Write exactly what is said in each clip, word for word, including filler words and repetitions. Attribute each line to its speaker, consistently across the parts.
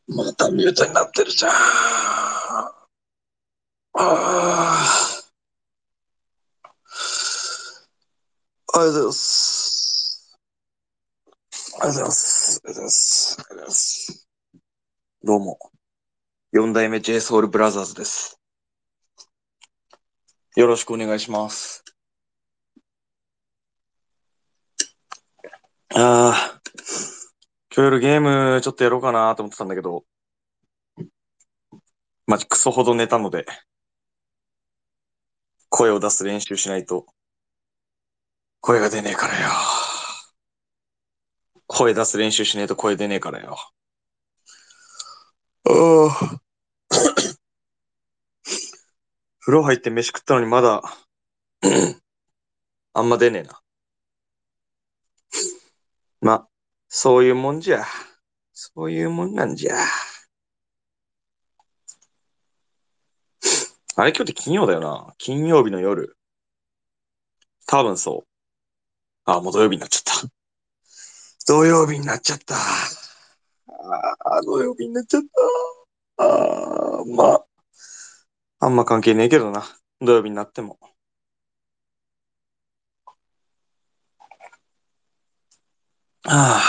Speaker 1: またミュートになってるじゃん。ああ。ありがとうございます。ありがとうございます。ありがとうございます。ありがとうございます。どうも。四代目 JSOULBROTHERS です。よろしくお願いします。ああ。今日夜ゲームちょっとやろうかなと思ってたんだけど、マジクソほど寝たので、声を出す練習しないと、声が出ねえからよ。声出す練習しねえと声出ねえからよ。ああ。風呂入って飯食ったのにまだ、あんま出ねえな。ま、そういうもんじゃ。そういうもんなんじゃ。あれ今日って金曜だよな。金曜日の夜。多分そう。あ、もう土曜日になっちゃった。土曜日になっちゃった。ああ、土曜日になっちゃった。ああ、まあ、あんま関係ねえけどな。土曜日になっても。あ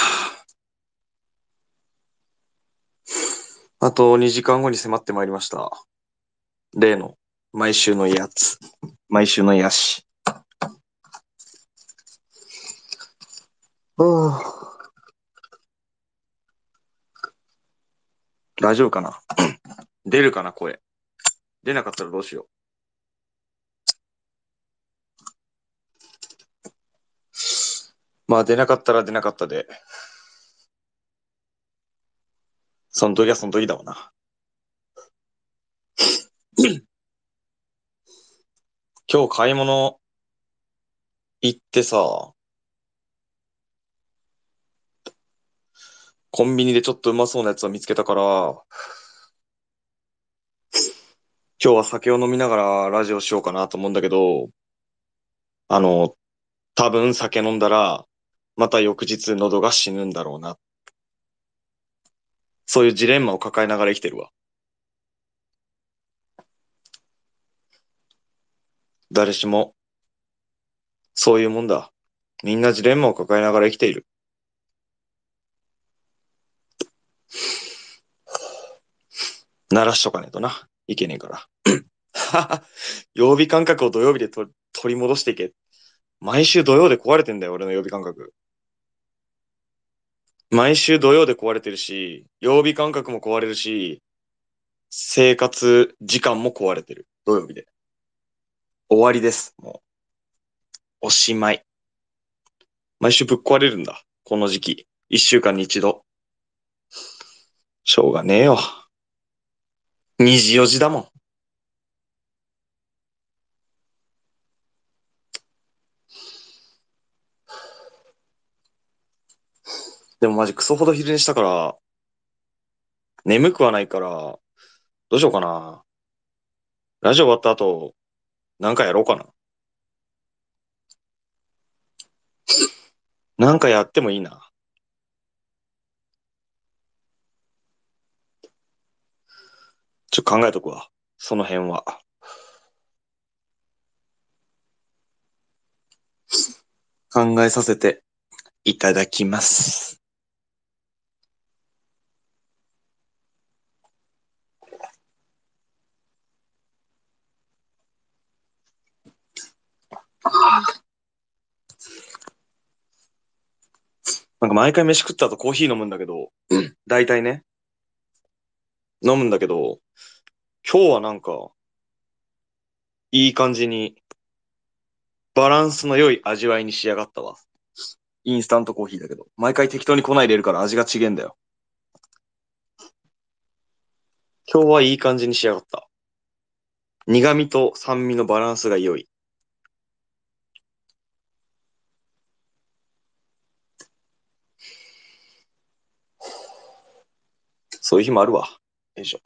Speaker 1: あ、あとにじかんごに迫ってまいりました。例の、毎週のやつ。毎週のやし。ああ、大丈夫かな。出るかな、声。出なかったらどうしよう。まあ出なかったら出なかったで。その時はその時だわな。今日買い物行ってさ、コンビニでちょっとうまそうなやつを見つけたから、今日は酒を飲みながらラジオしようかなと思うんだけど、あの、多分酒飲んだら、また翌日喉が死ぬんだろうな。そういうジレンマを抱えながら生きてるわ。誰しも、そういうもんだ。みんなジレンマを抱えながら生きている。鳴らしとかねえとな。いけねえから。曜日感覚を土曜日でと取り戻していけ。毎週土曜で壊れてんだよ、俺の曜日感覚。毎週土曜で壊れてるし、曜日感覚も壊れるし、生活時間も壊れてる。土曜日で。終わりです。もう、おしまい。毎週ぶっ壊れるんだ。この時期。一週間に一度。しょうがねえよ。二時四時だもん。でもマジクソほど昼寝したから、眠くはないから、どうしようかな。ラジオ終わった後、なんかやろうかな。なんかやってもいいな。ちょっと考えとくわ。その辺は。考えさせていただきます。なんか毎回飯食った後コーヒー飲むんだけど、大体ね、飲むんだけど、今日はなんか、いい感じに、バランスの良い味わいに仕上がったわ。インスタントコーヒーだけど。毎回適当に粉入れるから味が違えんだよ。今日はいい感じに仕上がった。苦味と酸味のバランスが良い。そういう日もあるわ。よいしょ。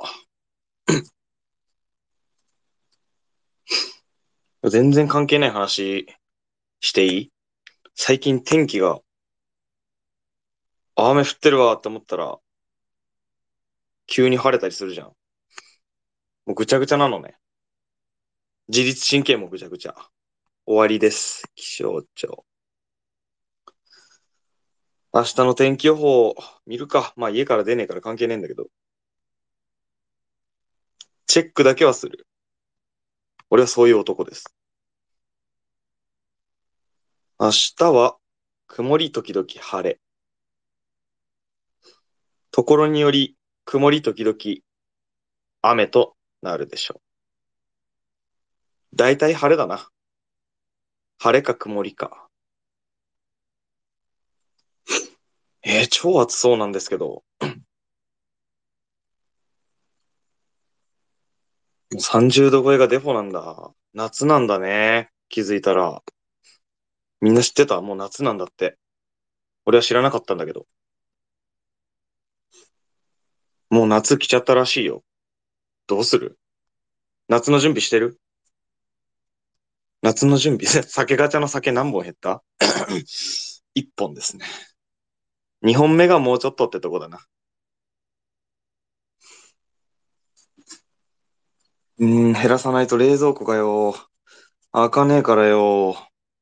Speaker 1: 全然関係ない話していい？最近天気が、あ雨降ってるわって思ったら、 急に晴れたりするじゃん。もうぐちゃぐちゃなのね。自律神経もぐちゃぐちゃ。終わりです。気象庁。明日の天気予報見るか。まあ家から出ねえから関係ねえんだけど。チェックだけはする。俺はそういう男です。明日は曇り時々晴れ。ところにより曇り時々雨となるでしょう。だいたい晴れだな。晴れか曇りか。えー、超暑そうなんですけど。もうさんじゅうど超えがデフォなんだ。夏なんだね。気づいたら。みんな知ってた？もう夏なんだって。俺は知らなかったんだけど。もう夏来ちゃったらしいよ。どうする？夏の準備してる？夏の準備。酒ガチャの酒何本減った？ いっ 本ですね。にほんめがもうちょっとってとこだな。うーん、減らさないと冷蔵庫がよ。開かねえからよ。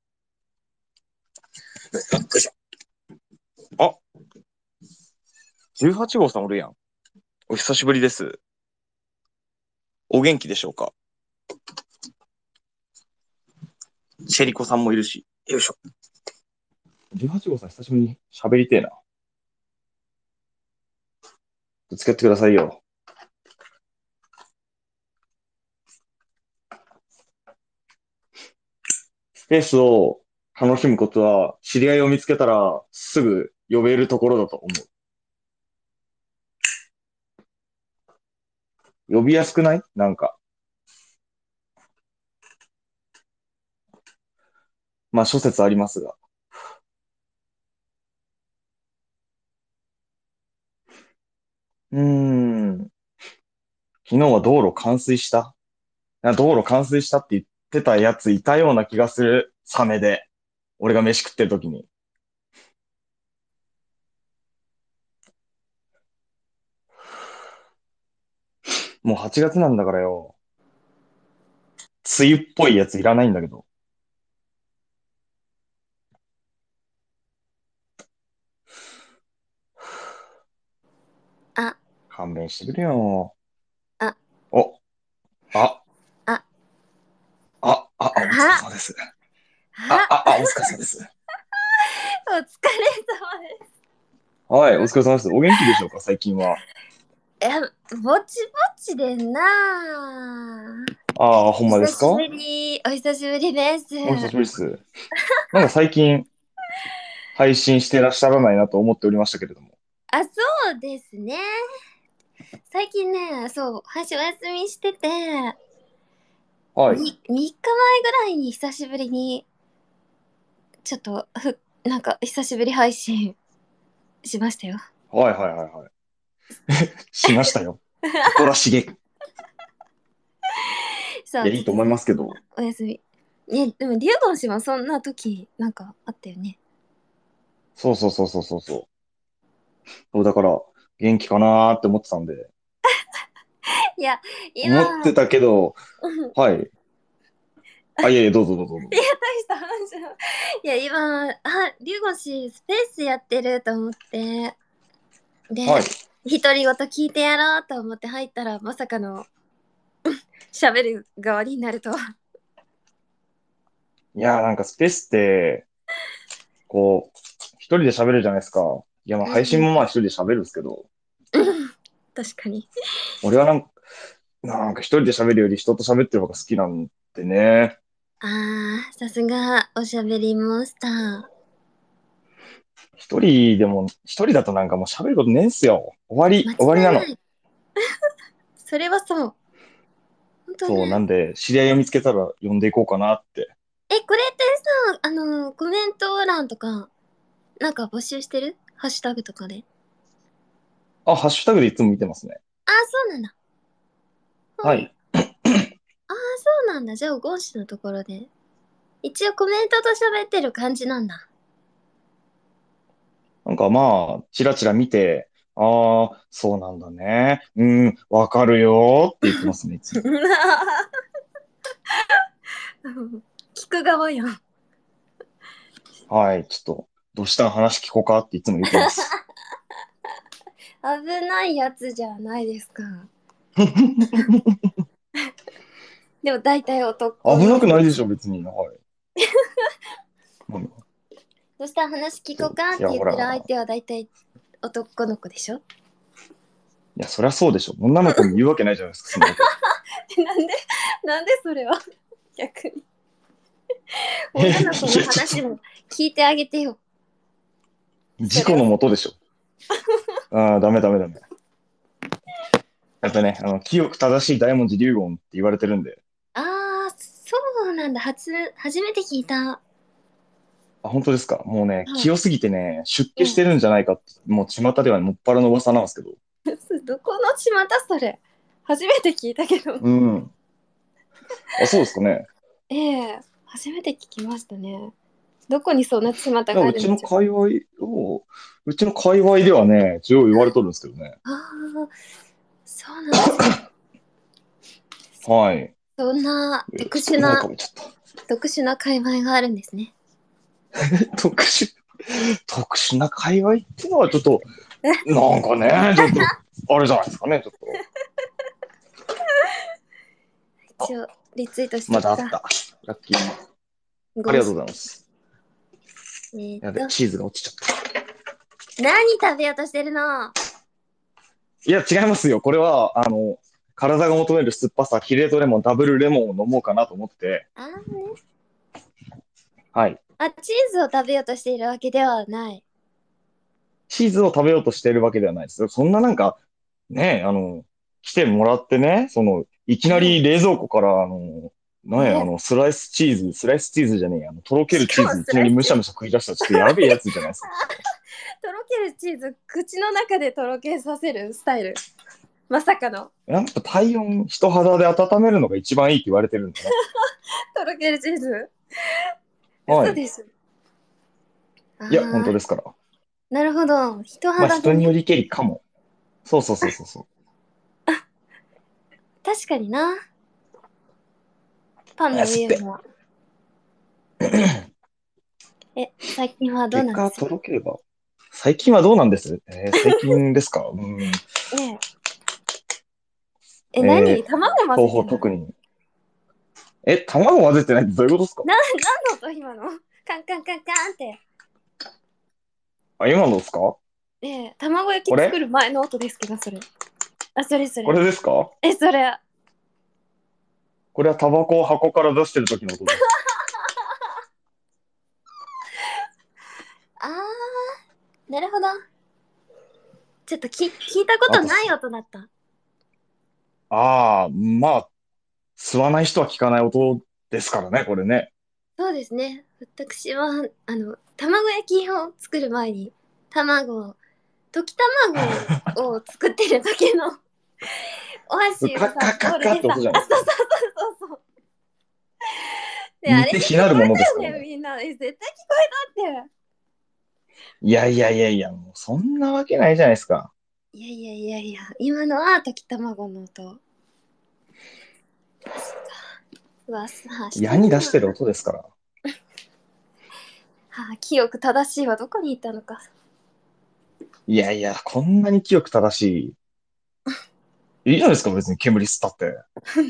Speaker 1: あ、じゅうはち号さんおるやん。お久しぶりです。お元気でしょうか？シェリコさんもいるし。よいしょ。じゅうはち号さん久しぶりに喋りてえな。付き合ってくださいよ。スペースを楽しむことは、知り合いを見つけたらすぐ呼べるところだと思う。呼びやすくない？なんか。まあ諸説ありますが。うーん。昨日は道路冠水した。な道路冠水したって言ってたやついたような気がする。サメで。俺が飯食ってる時に。もうはちがつなんだからよ。梅雨っぽいやついらないんだけど。
Speaker 2: あ、
Speaker 1: 勘弁してくれよ。
Speaker 2: あ、
Speaker 1: お、あ、
Speaker 2: あ、
Speaker 1: あ、あ、あ、お疲れ
Speaker 2: あ、
Speaker 1: 様です。あ、
Speaker 2: あ、
Speaker 1: あ、あ、お疲れ様です。
Speaker 2: お疲れ様です。
Speaker 1: はい、お疲れ様です。お元気でしょうか、最近は。
Speaker 2: え、ぼちぼちでんな。
Speaker 1: ああ、ほんまですか？
Speaker 2: 久しぶり、お久しぶりです。
Speaker 1: お久しぶりです。なんか最近配信してらっしゃらないなと思っておりましたけれども。
Speaker 2: あ、そうですね。最近ね、そう、配信お休みしてて、
Speaker 1: はい。
Speaker 2: み、みっかまえぐらいに久しぶりに、ちょっと、ふ、なんか久しぶり配信しましたよ。
Speaker 1: はいはいはいはい。しましたよ。誇らしげ。い
Speaker 2: さあ、
Speaker 1: や、いいと思い
Speaker 2: ちょっと最
Speaker 1: ますけど。
Speaker 2: 近お休み。ね、でも、リュウゴン氏もそんな時、なんかあったよね。
Speaker 1: そうそうそうそうそうそう。そうだから、元気かなーって思ってたんで。
Speaker 2: いや、今、
Speaker 1: 思ってたけど、
Speaker 2: うん
Speaker 1: はい。あ、いやいや、どうぞどうぞどうぞ。
Speaker 2: いや、大した話じゃない。いや、今、あ、リュウゴ氏、スペースやってると思って、で、
Speaker 1: はい。
Speaker 2: 独り言聞いてやろうと思って入ったら、まさかの喋る側になるとは。
Speaker 1: いやー、なんかスペースって、こう、一人で喋るじゃないですか。いや、まあ配信
Speaker 2: うん、
Speaker 1: もまあ一人で喋るんですけど、
Speaker 2: うん確かに。
Speaker 1: 俺はなんか、なんか一人で喋るより人と喋ってる方が好きなんでね。
Speaker 2: あー、さすが、おしゃべりモンスター。
Speaker 1: 一人でも、一人だとなんかもう喋ることねえんすよ。終わり、
Speaker 2: 間
Speaker 1: 終わりなの。
Speaker 2: 違いない。それはそう。ほんと
Speaker 1: そう、な
Speaker 2: ね。
Speaker 1: んで、知り合いを見つけたら呼んでいこうかなって。
Speaker 2: え、これってさ、あの、コメント欄とか、なんか募集してるハッシュタグとかで。
Speaker 1: あ、ハッシュタグでいつも見てますね。
Speaker 2: あー、そうなんだ。うん。
Speaker 1: はい。
Speaker 2: ああ、そうなんだ。じゃあ、ゴン氏のところで。一応コメントと喋ってる感じなんだ。
Speaker 1: なんかまあ、チラチラ見て、
Speaker 3: ああ、そうなんだね。うん、わかるよーって言ってますね、いつも。
Speaker 2: 聞く側やん。
Speaker 3: はい、ちょっと、どうしたん話聞こうかっていつも言ってます。
Speaker 2: 危ないやつじゃないですか。でも大体男
Speaker 3: 危
Speaker 2: の
Speaker 3: なくないでしょ、
Speaker 2: 子でしょ。
Speaker 3: 別に。はい。うん、
Speaker 2: どうしたら話聞こう
Speaker 3: そう。いや、
Speaker 2: かって言ってる相
Speaker 3: ほら。
Speaker 2: 手は大体男の子でしょ。
Speaker 3: いや、そりゃそうでしょ。女の子に言うわけないじゃないですか、そんなこと。
Speaker 2: なんで、なんでそれは逆に。
Speaker 3: え、い
Speaker 2: 女の子の
Speaker 3: や、ちょっと、
Speaker 2: 話も聞いてあげてよ。そ
Speaker 3: 事故の
Speaker 2: れはそれ。
Speaker 3: もとでしょ。ああ、ダメダメダメ。やっぱね、あの、清く正しい大文字龍言って言われてるんで。
Speaker 2: ああ、そうなんだ。初、初めて聞いた。
Speaker 3: あ、本当ですか。もうね、
Speaker 2: は
Speaker 3: 清すぎてね、出
Speaker 2: い。うん。
Speaker 3: 家してるんじゃないかって、もう巷ではもっぱらの噂なんですけど。
Speaker 2: どこの巷それ。初めて聞いたけど。
Speaker 3: うん。あ、そうですかね。
Speaker 2: ええ、初めて聞きましたね。どこにそんな巷
Speaker 3: いや、
Speaker 2: があ
Speaker 3: うちの
Speaker 2: るんでしょうか。
Speaker 3: 界隈を、うちの界隈ではね、一応言われとるんですけどね。
Speaker 2: ああ、そうなんですね。
Speaker 3: はい。
Speaker 2: そんな
Speaker 3: え
Speaker 2: 特
Speaker 3: ちょっと雲か
Speaker 2: 殊な、
Speaker 3: ぶっちゃった。
Speaker 2: 特殊な界隈があるんですね。
Speaker 3: 特殊、特殊な界隈っていうのはちょっと、なんかね、ちょっと、あれじゃないですかね、ちょっと。あ、
Speaker 2: 一応、リツイートしとくか。
Speaker 3: まだあった。ラッキー。ありがとう
Speaker 2: ごし、
Speaker 3: ございます。
Speaker 2: えーっ
Speaker 3: やべ、
Speaker 2: と、
Speaker 3: チーズが落ちちゃった。
Speaker 2: 何食べようとしてるの？あ
Speaker 3: いや、違いますよ。これは、あの、体が求める酸っぱさ、キレートレモン、ダブルレモンを飲もうかなと思ってて、
Speaker 2: あね。
Speaker 3: はい。
Speaker 2: あ、チーズを食べようとしているわけではない。
Speaker 3: チーズを食べようとしているわけではないですよ。そんななんか、ね、あの、来てもらってね、その、いきなり
Speaker 2: え
Speaker 3: 冷蔵庫から、あの、
Speaker 2: え、
Speaker 3: なんや、あ
Speaker 2: え
Speaker 3: の、スライスチーズ、スライスチーズじゃねえや、あの、とろ
Speaker 2: え。
Speaker 3: けるチーズ、い
Speaker 2: しかもス
Speaker 3: きなりむしゃむ
Speaker 2: ライスチーズ、
Speaker 3: しゃ食い出したらちょっとやべえやつじゃないですか。
Speaker 2: とろけるチーズ、口の中でとろけさせるスタイル。まさかの、
Speaker 3: やっぱ体温、人肌で温めるのが一番いいって言われてるんでね。
Speaker 2: とろけるチーズ。
Speaker 3: はい。
Speaker 2: 嘘です。あ
Speaker 3: いや、本当
Speaker 2: あ、
Speaker 3: ですから。
Speaker 2: なるほど。人
Speaker 3: まあ、
Speaker 2: 肌でね。
Speaker 3: 人によりけりかも。そうそうそうそうそ
Speaker 2: 確かにな。パン
Speaker 3: う。あ、
Speaker 2: の
Speaker 3: 吸って。
Speaker 2: 上は。え、最近はどう
Speaker 3: 結果、
Speaker 2: なんですか？
Speaker 3: とろければ。最近はどうなんです？えー最近ですか？うん。
Speaker 2: ええ。え、何
Speaker 3: え
Speaker 2: 卵
Speaker 3: ー、東
Speaker 2: 混ぜてない？
Speaker 3: 方特に。え、卵混ぜてないってどういうことですか？
Speaker 2: な、何の音今の？カンカンカンカンって。
Speaker 3: あ、今のですか？
Speaker 2: ええ、卵焼
Speaker 3: これ
Speaker 2: き作る前の音ですけど、それ。あ、それそ
Speaker 3: こ
Speaker 2: れ。
Speaker 3: れですか？
Speaker 2: え、それ。あ
Speaker 3: これはタバコを箱から出してる時の音です。
Speaker 2: ー、なるほど。ちょっとき、聞いたことない
Speaker 3: あとす、
Speaker 2: 音だった。
Speaker 3: ああ、まあ、吸わない人は聞かない音ですからね、これね。
Speaker 2: そうですね。私は、あの、卵焼きを作る前に、卵を、溶き卵を作ってる時のお箸を
Speaker 3: カッカ
Speaker 2: さ、
Speaker 3: ッカッカッって
Speaker 2: ボウルでさ、あ、
Speaker 3: 音じゃないですか。
Speaker 2: そうそうそうそうそう。ね、あれって聞こ
Speaker 3: 似て非なるものです
Speaker 2: えたよね、
Speaker 3: からね。
Speaker 2: みんな。え、絶対聞こえたって。
Speaker 3: いやいやいやいや、もうそんなわけないじゃないですか。
Speaker 2: いやいやいやいや、今のは溶き卵の音。噂してるな。
Speaker 3: 矢に出してる音ですから。
Speaker 2: はあ、記憶正しいはどこに行ったのか。
Speaker 3: いやいや、こんなに清く正しい。いいじゃないですか、別に煙吸ったって。い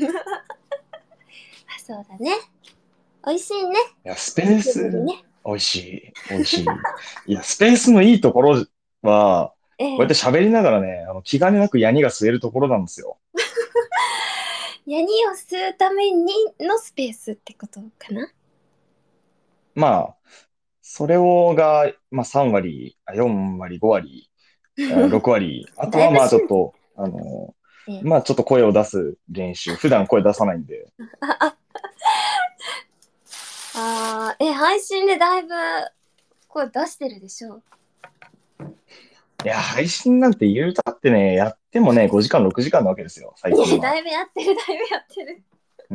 Speaker 2: あ、そうだね。美味しいね。
Speaker 3: や、スペース、
Speaker 2: 煙ね。
Speaker 3: 美味しい、美味しい。いや、スペースのいいところは、
Speaker 2: え
Speaker 3: こうやって
Speaker 2: え。
Speaker 3: 喋りながらね、あの気兼ねなくヤニが吸えるところなんですよ。
Speaker 2: ヤニを吸うためにのスペースってことかな。
Speaker 3: まあ、それをが、まあさん割、あよん割、ご割、あろく割、あと
Speaker 2: だい
Speaker 3: はまあちょっ
Speaker 2: ぶ静
Speaker 3: と、あの、
Speaker 2: ええ。
Speaker 3: まあちょっと声を出す練習。普段声出さないんで。
Speaker 2: あ、あ、あー、え、配信でだいぶ声出してるでしょ。
Speaker 3: いや、配信なんて言うたってね、やってもね、ごじかん、ろくじかんなわけですよ、最
Speaker 2: いや、
Speaker 3: 近は。
Speaker 2: だいぶやってる、だいぶやってる。
Speaker 3: うん。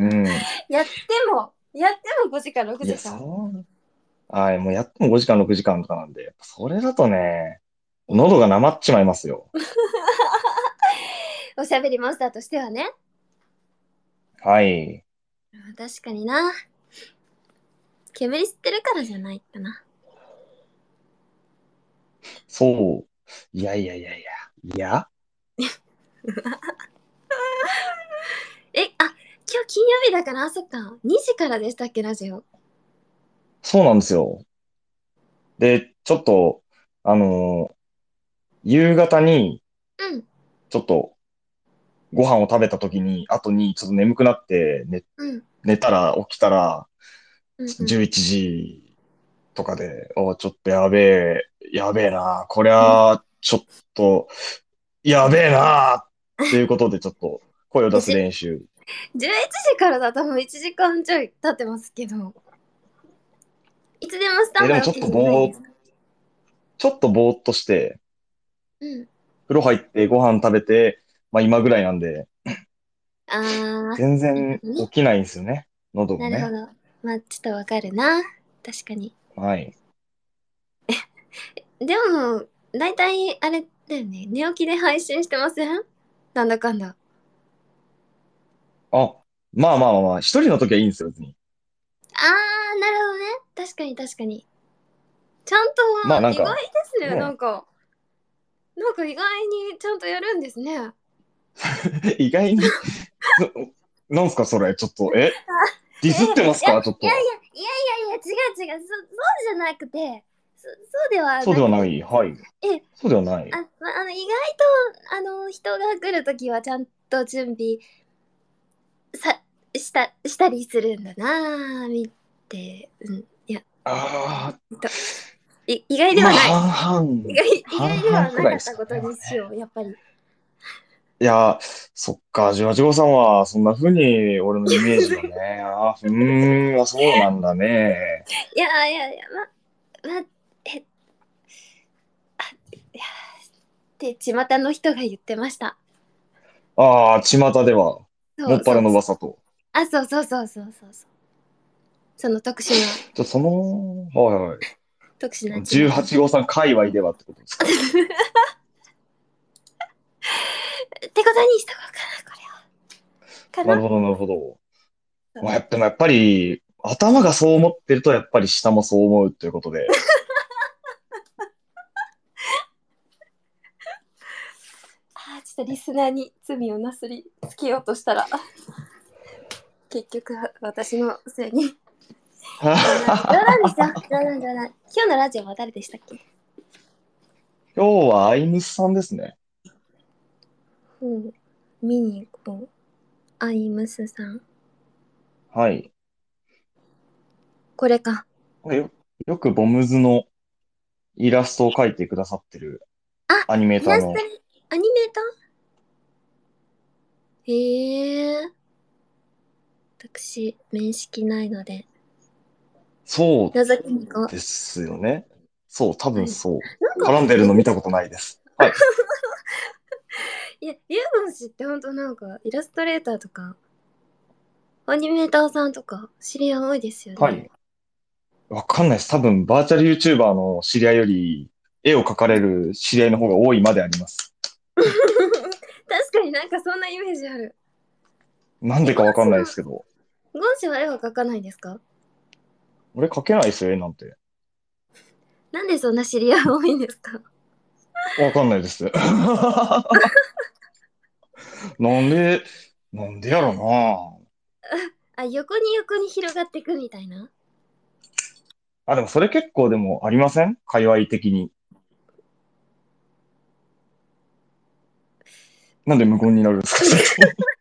Speaker 2: やっても、やってもごじかん、6
Speaker 3: いや、
Speaker 2: 時間。
Speaker 3: そう、はい、もうやってもごじかん、ろくじかんとかなんで、やっぱそれだとね、 喉がなまっちまいますよ。
Speaker 2: おしゃべりモンスターとしてはね。
Speaker 3: はい。
Speaker 2: うん確かにな。煙吸ってるからじゃないかな。
Speaker 3: そう。いやいやいやいや。いや
Speaker 2: え、あ、今日金曜日だから、あ、そっか。にじからでしたっけ、ラジオ。
Speaker 3: そうなんですよ。で、ちょっと、あのー夕方に、
Speaker 2: うん、
Speaker 3: ちょっと、ご飯を食べた時に、後に、ちょっと眠くなって、寝、
Speaker 2: うん、
Speaker 3: 寝たら、起きたら、
Speaker 2: うん、うん。
Speaker 3: じゅういちじとかで、お、ちょっとやべえ、やべえな、こり
Speaker 2: うん
Speaker 3: ゃ、ちょっと、やべえな、っていうことで、ちょっと、声を出す
Speaker 2: じゅ
Speaker 3: 練習。
Speaker 2: じゅういちじからだともういちじかんちょい経ってますけど、いつでもスタ
Speaker 3: え、
Speaker 2: ン
Speaker 3: でもちょっと
Speaker 2: バイ OK じゃない
Speaker 3: ぼー、
Speaker 2: ですか。
Speaker 3: ちょっとぼーっとして、
Speaker 2: うん。
Speaker 3: 風呂入ってご飯食べて、まあ今ぐらいなんで、
Speaker 2: あー、な
Speaker 3: 全
Speaker 2: るほ
Speaker 3: 然
Speaker 2: どね。
Speaker 3: 起きないんですよね。喉がね。
Speaker 2: なるほど。まあ、ちょっとわかるな。確かに。
Speaker 3: はい。
Speaker 2: でも、だいたいあれだよね。寝起きで配信してません？なんだかんだ。
Speaker 3: あ、まあまあまあまあ、一人の時はいいんですよ、別に。
Speaker 2: あー、なるほどね。確かに確かに。ちゃんと、意外
Speaker 3: まあなんか、
Speaker 2: ですね。な
Speaker 3: ね、
Speaker 2: んか、なんか意外にちゃんとやるんですね。
Speaker 3: 意外に、な、なんすかそれ、ちょっと、えディ
Speaker 2: え、いや、い
Speaker 3: スってます
Speaker 2: やいや
Speaker 3: かちょっと。
Speaker 2: いやいやいや、違う違う。そ、そうじゃなくて、そ、そうでは
Speaker 3: そう
Speaker 2: なくて、
Speaker 3: ではない。はい。
Speaker 2: え、
Speaker 3: そうではない。
Speaker 2: あ、まあの、意外と、あの、人が来るときはちゃんと準備さ、した、したりするんだなぁ、見て、うん、いや、
Speaker 3: あ
Speaker 2: と、い、意外
Speaker 3: あ、まあ
Speaker 2: ではない。
Speaker 3: 半々、
Speaker 2: 意外、意
Speaker 3: 半
Speaker 2: 外では
Speaker 3: 々くらい
Speaker 2: なかったこと
Speaker 3: ですかね。
Speaker 2: にしよう、やっぱり。
Speaker 3: いや、そっか、じわじわさんは、そんな風に、俺のイメージがね、あー、うーん、あそうなんだね。
Speaker 2: いやいやいや、ま、ま、え、いや、って巷の人が言ってました。
Speaker 3: ああ、巷では、もっぱら
Speaker 2: そうそうそう。
Speaker 3: の噂と。
Speaker 2: あ、そうそうそうそうそうそう。その特殊な、
Speaker 3: じゃあ、その、はいはい。
Speaker 2: 特殊な巷の。
Speaker 3: じゅうはち号さん界隈ではってことですか？
Speaker 2: ってことにしとこうかな、これは。かな。
Speaker 3: なるほど、なるほど。
Speaker 2: そう。
Speaker 3: まあ、やっぱ、やっぱり、頭がそう思ってると、やっぱり下もそう思うということで。
Speaker 2: あー、ちょっとリスナーに罪をなすりつけようとしたら、結局私のせいに。いや、冗談ですよ。冗談冗談。今日のラジオは誰でしたっけ？
Speaker 3: 今日はアイムスさんですね。
Speaker 2: うん。ミニコ、アイムスさん。
Speaker 3: はい。
Speaker 2: これか。
Speaker 3: よ、よくボムズのイラストを描いてくださってる
Speaker 2: あ、
Speaker 3: アニメー
Speaker 2: イラスト
Speaker 3: ターの、
Speaker 2: に、アニメーター。へえ。私、面識ないので、
Speaker 3: そ
Speaker 2: 覗きに行こう。
Speaker 3: うですよね。そう、多
Speaker 2: はい。
Speaker 3: 分そう。
Speaker 2: なんか、
Speaker 3: 絡んでるの見たことないです。はい。
Speaker 2: いや、リュウゴン氏ってほんとなんか、イラストレーターとか、アニメーターさんとか、知り合い多いですよね。
Speaker 3: はい。わかんないです。多分、バーチャル YouTuber の知り合いより、絵を描かれる知り合いの方が多いまであります。
Speaker 2: 確かになんかそんなイメージある。え、
Speaker 3: なんでかわかん
Speaker 2: ゴン氏は、
Speaker 3: ないですけど。
Speaker 2: ゴン氏は絵は描かないんですか？
Speaker 3: 俺描けないですよ、絵なんて。
Speaker 2: なんでそんな知り合い多いんですか？
Speaker 3: わかんないです。なんで、なんでやろな。
Speaker 2: あ、横に横に広がっていくみたいな。
Speaker 3: あ、でもそれ結構でもありません界隈的に。なんで無言になるんですかそれとも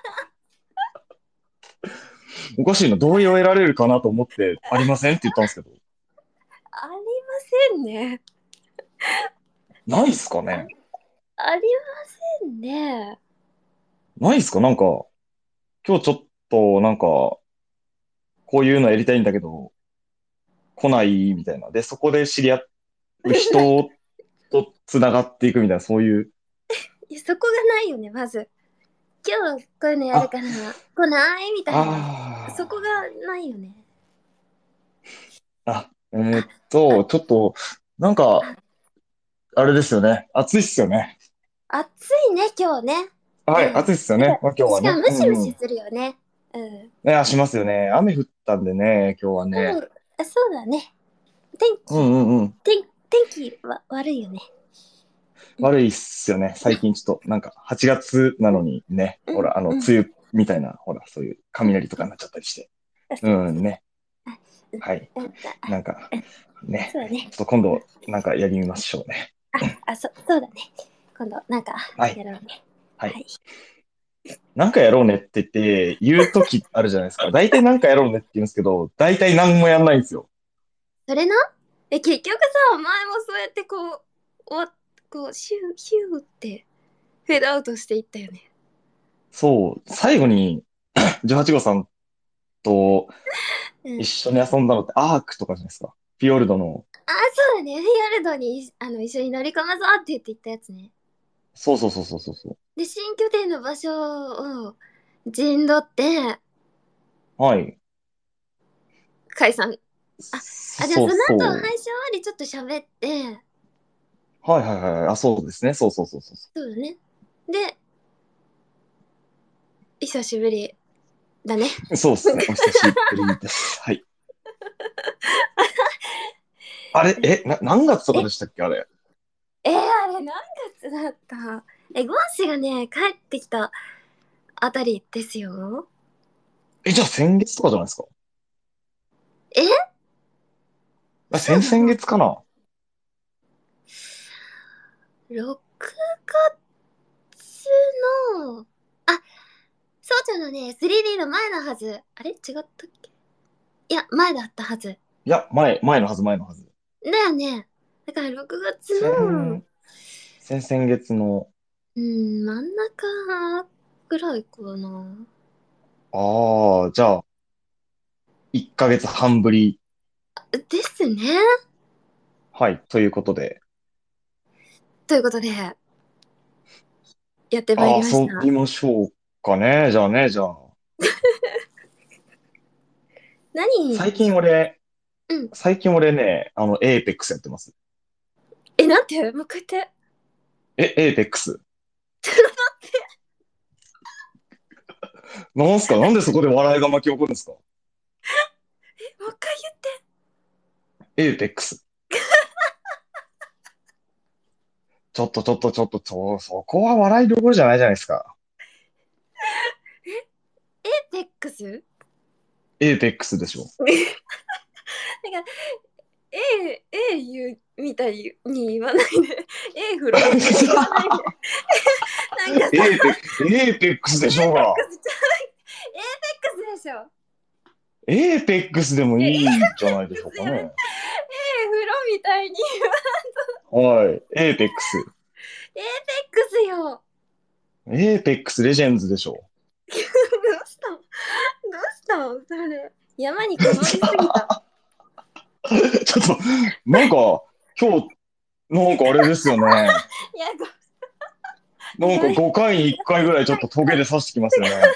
Speaker 3: おかしいな。同意を得られるかなと思って、ありませんって言ったんですけど。
Speaker 2: ありませんね。
Speaker 3: ないっすか
Speaker 2: あ、
Speaker 3: ね？
Speaker 2: ありませんね。
Speaker 3: ないっすかなんか、今日ちょっと、なんか、こういうのやりたいんだけど、来ないみたいな。で、そこで知り合う人と繋がっていくみたいな、そういう。
Speaker 2: いや、そこがないよね、まず。今日こういうのやる
Speaker 3: あ、
Speaker 2: から来ないみたいな。そこ
Speaker 3: あ
Speaker 2: がないよね。
Speaker 3: あ、あ、えー
Speaker 2: あ、
Speaker 3: っ
Speaker 2: あ、
Speaker 3: と、ちょっと、なんか、
Speaker 2: あ、
Speaker 3: あれですよね。暑いっすよね。
Speaker 2: 暑いね、今日ね。
Speaker 3: はい、
Speaker 2: うん。
Speaker 3: 暑いっすよね。まあ、今日はね。
Speaker 2: しかもム
Speaker 3: うんうん。い
Speaker 2: シムシするよね。うん。うん、
Speaker 3: や、しますよね。雨降ったんでね、今日はね。
Speaker 2: あ、そうだね。天
Speaker 3: うん
Speaker 2: 気、
Speaker 3: うんうん。
Speaker 2: 天、天気は悪いよね。うん。
Speaker 3: 悪いっすよね。最近ちょっと、なんか、はちがつなのにね、
Speaker 2: うん。
Speaker 3: ほら、あの、
Speaker 2: うん。
Speaker 3: 梅雨みたいな、ほら、そういう
Speaker 2: うん。
Speaker 3: 雷とかになっちゃったりして。
Speaker 2: あ、そう。
Speaker 3: うんね。
Speaker 2: あ、うん。
Speaker 3: はい。
Speaker 2: うん。あ、
Speaker 3: なんか、
Speaker 2: うん。
Speaker 3: ね。
Speaker 2: そうだね。
Speaker 3: ちょっと今度、なんかやりましょうね。
Speaker 2: あ、あ、そ、そうだね。今度、なんか、
Speaker 3: はい。
Speaker 2: やろうね。
Speaker 3: はい。
Speaker 2: はい。
Speaker 3: なんかやろうねって言って、言うときあるじゃないですか。大体なんかやろうねって言うんですけど、大体何もやんないんですよ。
Speaker 2: それな、え、結局さ、前もそうやってこう、終わっ、こう、シュー、ヒューってフェードアウトしていったよね。
Speaker 3: そう、最後に、じゅうはち号さんと一
Speaker 2: うん。
Speaker 3: 緒に遊んだのってアークとかじゃないですか。フィヨルドの。
Speaker 2: あ、そうだね。フィヨルドにあの一緒に乗り込むぞって言って言ったやつね。
Speaker 3: そうそうそうそうそうそう。
Speaker 2: で、新拠点の場所を陣取って
Speaker 3: はい。
Speaker 2: 解散。あ、あ、じゃあ
Speaker 3: そう
Speaker 2: その後配
Speaker 3: そう。
Speaker 2: 信終わりちょっと喋って、
Speaker 3: はいはいはい。あ、そうですね。そうそうそうそう。
Speaker 2: そうだね。で、久しぶりだね。
Speaker 3: そうですね。お久しぶりです。はい。あれ、え、な、何月とか
Speaker 2: え、
Speaker 3: でしたっけあれ。
Speaker 2: えー、あれ何月だった？え、ゴンシがね、帰ってきたあたりですよ。
Speaker 3: え、じゃあ先月とかじゃないですか。
Speaker 2: え、
Speaker 3: あ、先々
Speaker 2: そうなの？
Speaker 3: 月かな。
Speaker 2: ろく 月の、あ、そうちゃんのね、スリーディー の前のはず。あれ違ったっけ？いや、前だったはず。
Speaker 3: いや、前、前のはず、前のはず。
Speaker 2: だよね。だからろくがつの、
Speaker 3: 先、先々月の、
Speaker 2: うん、真ん中ぐらいかな。
Speaker 3: ああ、じゃあ、いっかげつはんぶり。
Speaker 2: ですね。
Speaker 3: はい、ということで。
Speaker 2: ということで、やってまいりまし
Speaker 3: 遊び
Speaker 2: た。
Speaker 3: ましょうかね。じゃあね、じゃあ。
Speaker 2: 何？
Speaker 3: 最近俺、
Speaker 2: うん。
Speaker 3: 最近俺ね、あの、エーペックスやってます。
Speaker 2: え、なんてもう一回言って。
Speaker 3: え、エーペックス。なんすか？なんでそこで笑いが巻き起こるんですか？
Speaker 2: もう一回言って。
Speaker 3: エーペックス。ちょっとちょっとちょっと、そ、そこは笑いどころじゃないじゃないですか。
Speaker 2: エーペックス？
Speaker 3: エーペックスでしょ。
Speaker 2: なんか、A、A 言うみたいに言わないで。A フローみたいに言わないで。なんかさ、
Speaker 3: エーペックス、エーペックスでしょうが。
Speaker 2: エーペックスじゃない。エーペックスでしょ。
Speaker 3: エーペックスでも
Speaker 2: え、エー
Speaker 3: いいんじゃないでしょうか
Speaker 2: ペックスやめて。
Speaker 3: ね。
Speaker 2: A フローみたいに言わ
Speaker 3: はい。エーペックス。
Speaker 2: エーペックスよ。
Speaker 3: エーペックスレジェンズでしょ
Speaker 2: どうしたの？どうしたのそれ。山にこもりすぎた。
Speaker 3: う。ちょっと、なんか、今日、なんかあれですよね。
Speaker 2: いや、ご、
Speaker 3: なんか
Speaker 2: ごめん。
Speaker 3: ごかいにいっかいぐらいちょっとトゲで刺してきますよね。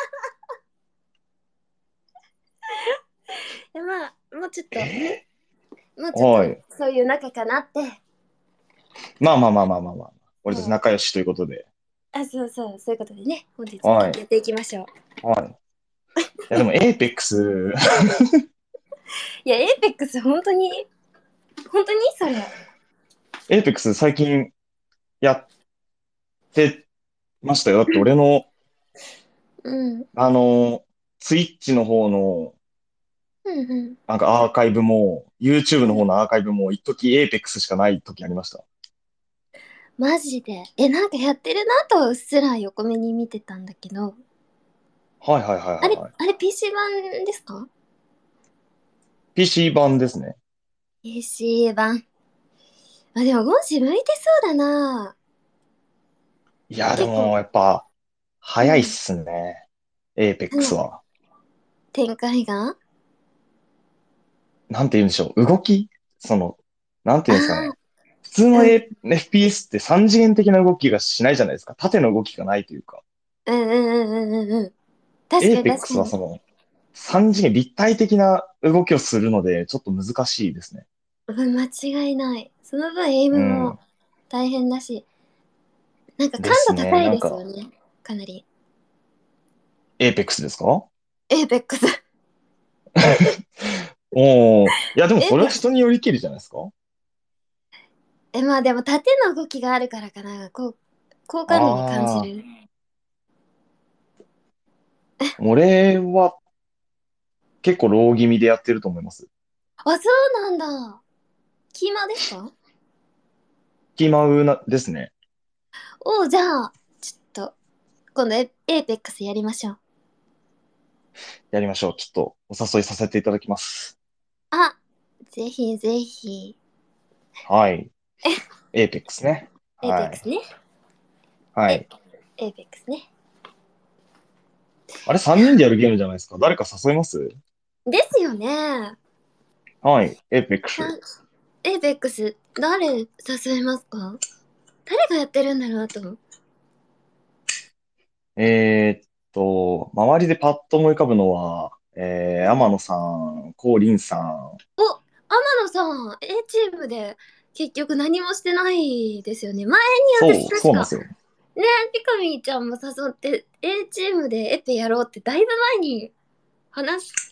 Speaker 2: いや、まあ、もうちょっと、
Speaker 3: え
Speaker 2: もうちょっと、
Speaker 3: はい。
Speaker 2: そういう仲かなって。
Speaker 3: まあまあまあまあまあまあ。俺たち
Speaker 2: はい。
Speaker 3: 仲良しということで。
Speaker 2: あ、そうそう、そういうことでね、本日
Speaker 3: はい。
Speaker 2: やっていきましょう。
Speaker 3: はい。いやでもエーペックス、
Speaker 2: いや、エーペックス、本当に、本当にそれ。
Speaker 3: エーペックス最近やってましたよ。だって俺の、
Speaker 2: うん。
Speaker 3: あの、ツイッチの方の、
Speaker 2: うんうん。
Speaker 3: なんかアーカイブも、YouTube の
Speaker 2: うん、
Speaker 3: 方のアーカイブも、一時エーペックスしかない時ありました。
Speaker 2: マジで。え、なんかやってるなとはうっすら横目に見てたんだけど、
Speaker 3: はいはいはい
Speaker 2: あれ、
Speaker 3: はいはい。
Speaker 2: あれ ピーシー 版ですか？
Speaker 3: ピーシー 版ですね。
Speaker 2: ピーシー 版。あ、でもゴンシ向いてそうだな。
Speaker 3: いや、で
Speaker 2: 結構、
Speaker 3: も、やっぱ、
Speaker 2: うん。
Speaker 3: 早いっすね。エーペックス
Speaker 2: うん。
Speaker 3: は。
Speaker 2: 展開が、
Speaker 3: なんて言うんでしょう。動きその、なんて
Speaker 2: あ
Speaker 3: 言うんですかね。
Speaker 2: あ
Speaker 3: 普通の、
Speaker 2: ー、うん。
Speaker 3: A- エフピーエス って三次元的な動きがしないじゃないですか。縦の動きがないというか。
Speaker 2: うんうんうんうんうんうん。確かに確か
Speaker 3: エーペックス は
Speaker 2: に。
Speaker 3: その、三次元立体的な動きをするので、ちょっと難しいですね。
Speaker 2: うん、間違いない。その分エイムも
Speaker 3: うん。
Speaker 2: 大変だし、なんか感度
Speaker 3: ですね。
Speaker 2: 高いです
Speaker 3: なんか、
Speaker 2: よね。かなり。
Speaker 3: エーペックスですか？
Speaker 2: エーペックス。
Speaker 3: おー。いや、でもそれは
Speaker 2: エーペックス。
Speaker 3: 人によりきりじゃないですか？
Speaker 2: え、まあでも縦の動きがあるからかな。こう、好感度に感じ
Speaker 3: ああ
Speaker 2: る。
Speaker 3: ー、俺は結構ロー気味でやってると思います。
Speaker 2: あ、そうなんだ。キーマですか？
Speaker 3: キーマウな、ですね。
Speaker 2: おう、じゃあ、ちょっと、今度エエーペックスやりましょう。
Speaker 3: やりましょう。ちょっとお誘いさせていただきます。
Speaker 2: あ、ぜひぜひ。
Speaker 3: はい。エーペックスね。
Speaker 2: エーペッ
Speaker 3: はい。
Speaker 2: クスね。え、
Speaker 3: はい。
Speaker 2: エーペックスね。
Speaker 3: あれさんにんでやるゲームじゃないですか。誰か誘います？
Speaker 2: ですよね。
Speaker 3: はい。エーペックス。
Speaker 2: なエーペックス、誰誘いますか？誰がやってるんだろうと。
Speaker 3: えーっと、周りでパッと思い浮かぶのは、えー、天野さん、コーリンさん。
Speaker 2: お、天野さん、A チームで結局何もしてないですよね。前に私
Speaker 3: そう、そう
Speaker 2: 確か、
Speaker 3: なんですよ。
Speaker 2: ね、ピカミーちゃんも誘って A チームでエペやろうってだいぶ前に話して、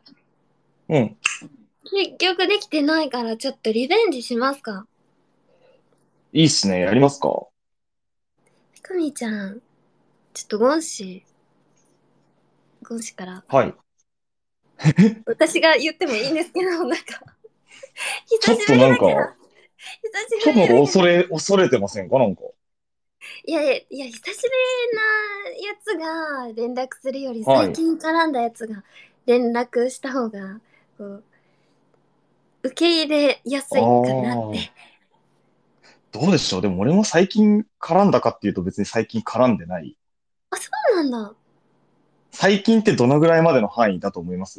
Speaker 3: うん。
Speaker 2: 結局できてないからちょっとリベンジしますか。
Speaker 3: いいっすね。やりますか？
Speaker 2: ピカミーちゃん、ちょっとゴンシ、ゴンシから
Speaker 3: はい。
Speaker 2: 私が言ってもいいんですけど、なんか、
Speaker 3: ちょっと
Speaker 2: 久しぶり
Speaker 3: なんか、
Speaker 2: だけど、久し
Speaker 3: ちょっとなんか
Speaker 2: ぶりだけど、
Speaker 3: 恐れ、恐れてませんかなんか。
Speaker 2: いやいや、いや、久しぶりなやつが連絡するより、
Speaker 3: はい。
Speaker 2: 最近絡んだやつが連絡した方が、こう、受け入れや
Speaker 3: あ
Speaker 2: すいかなって。
Speaker 3: あ。どうでしょう。でも俺も最近絡んだかっていうと別に最近絡んでない。
Speaker 2: あ、そうなんだ。
Speaker 3: 最近ってどのぐらいまでの範囲だと思います？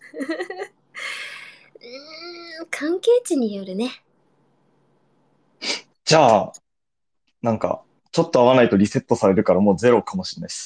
Speaker 2: うーん、関係値によるね。
Speaker 3: じゃあ、なんか、ちょっと合わないとリセットされるからもうゼロかもしれないです。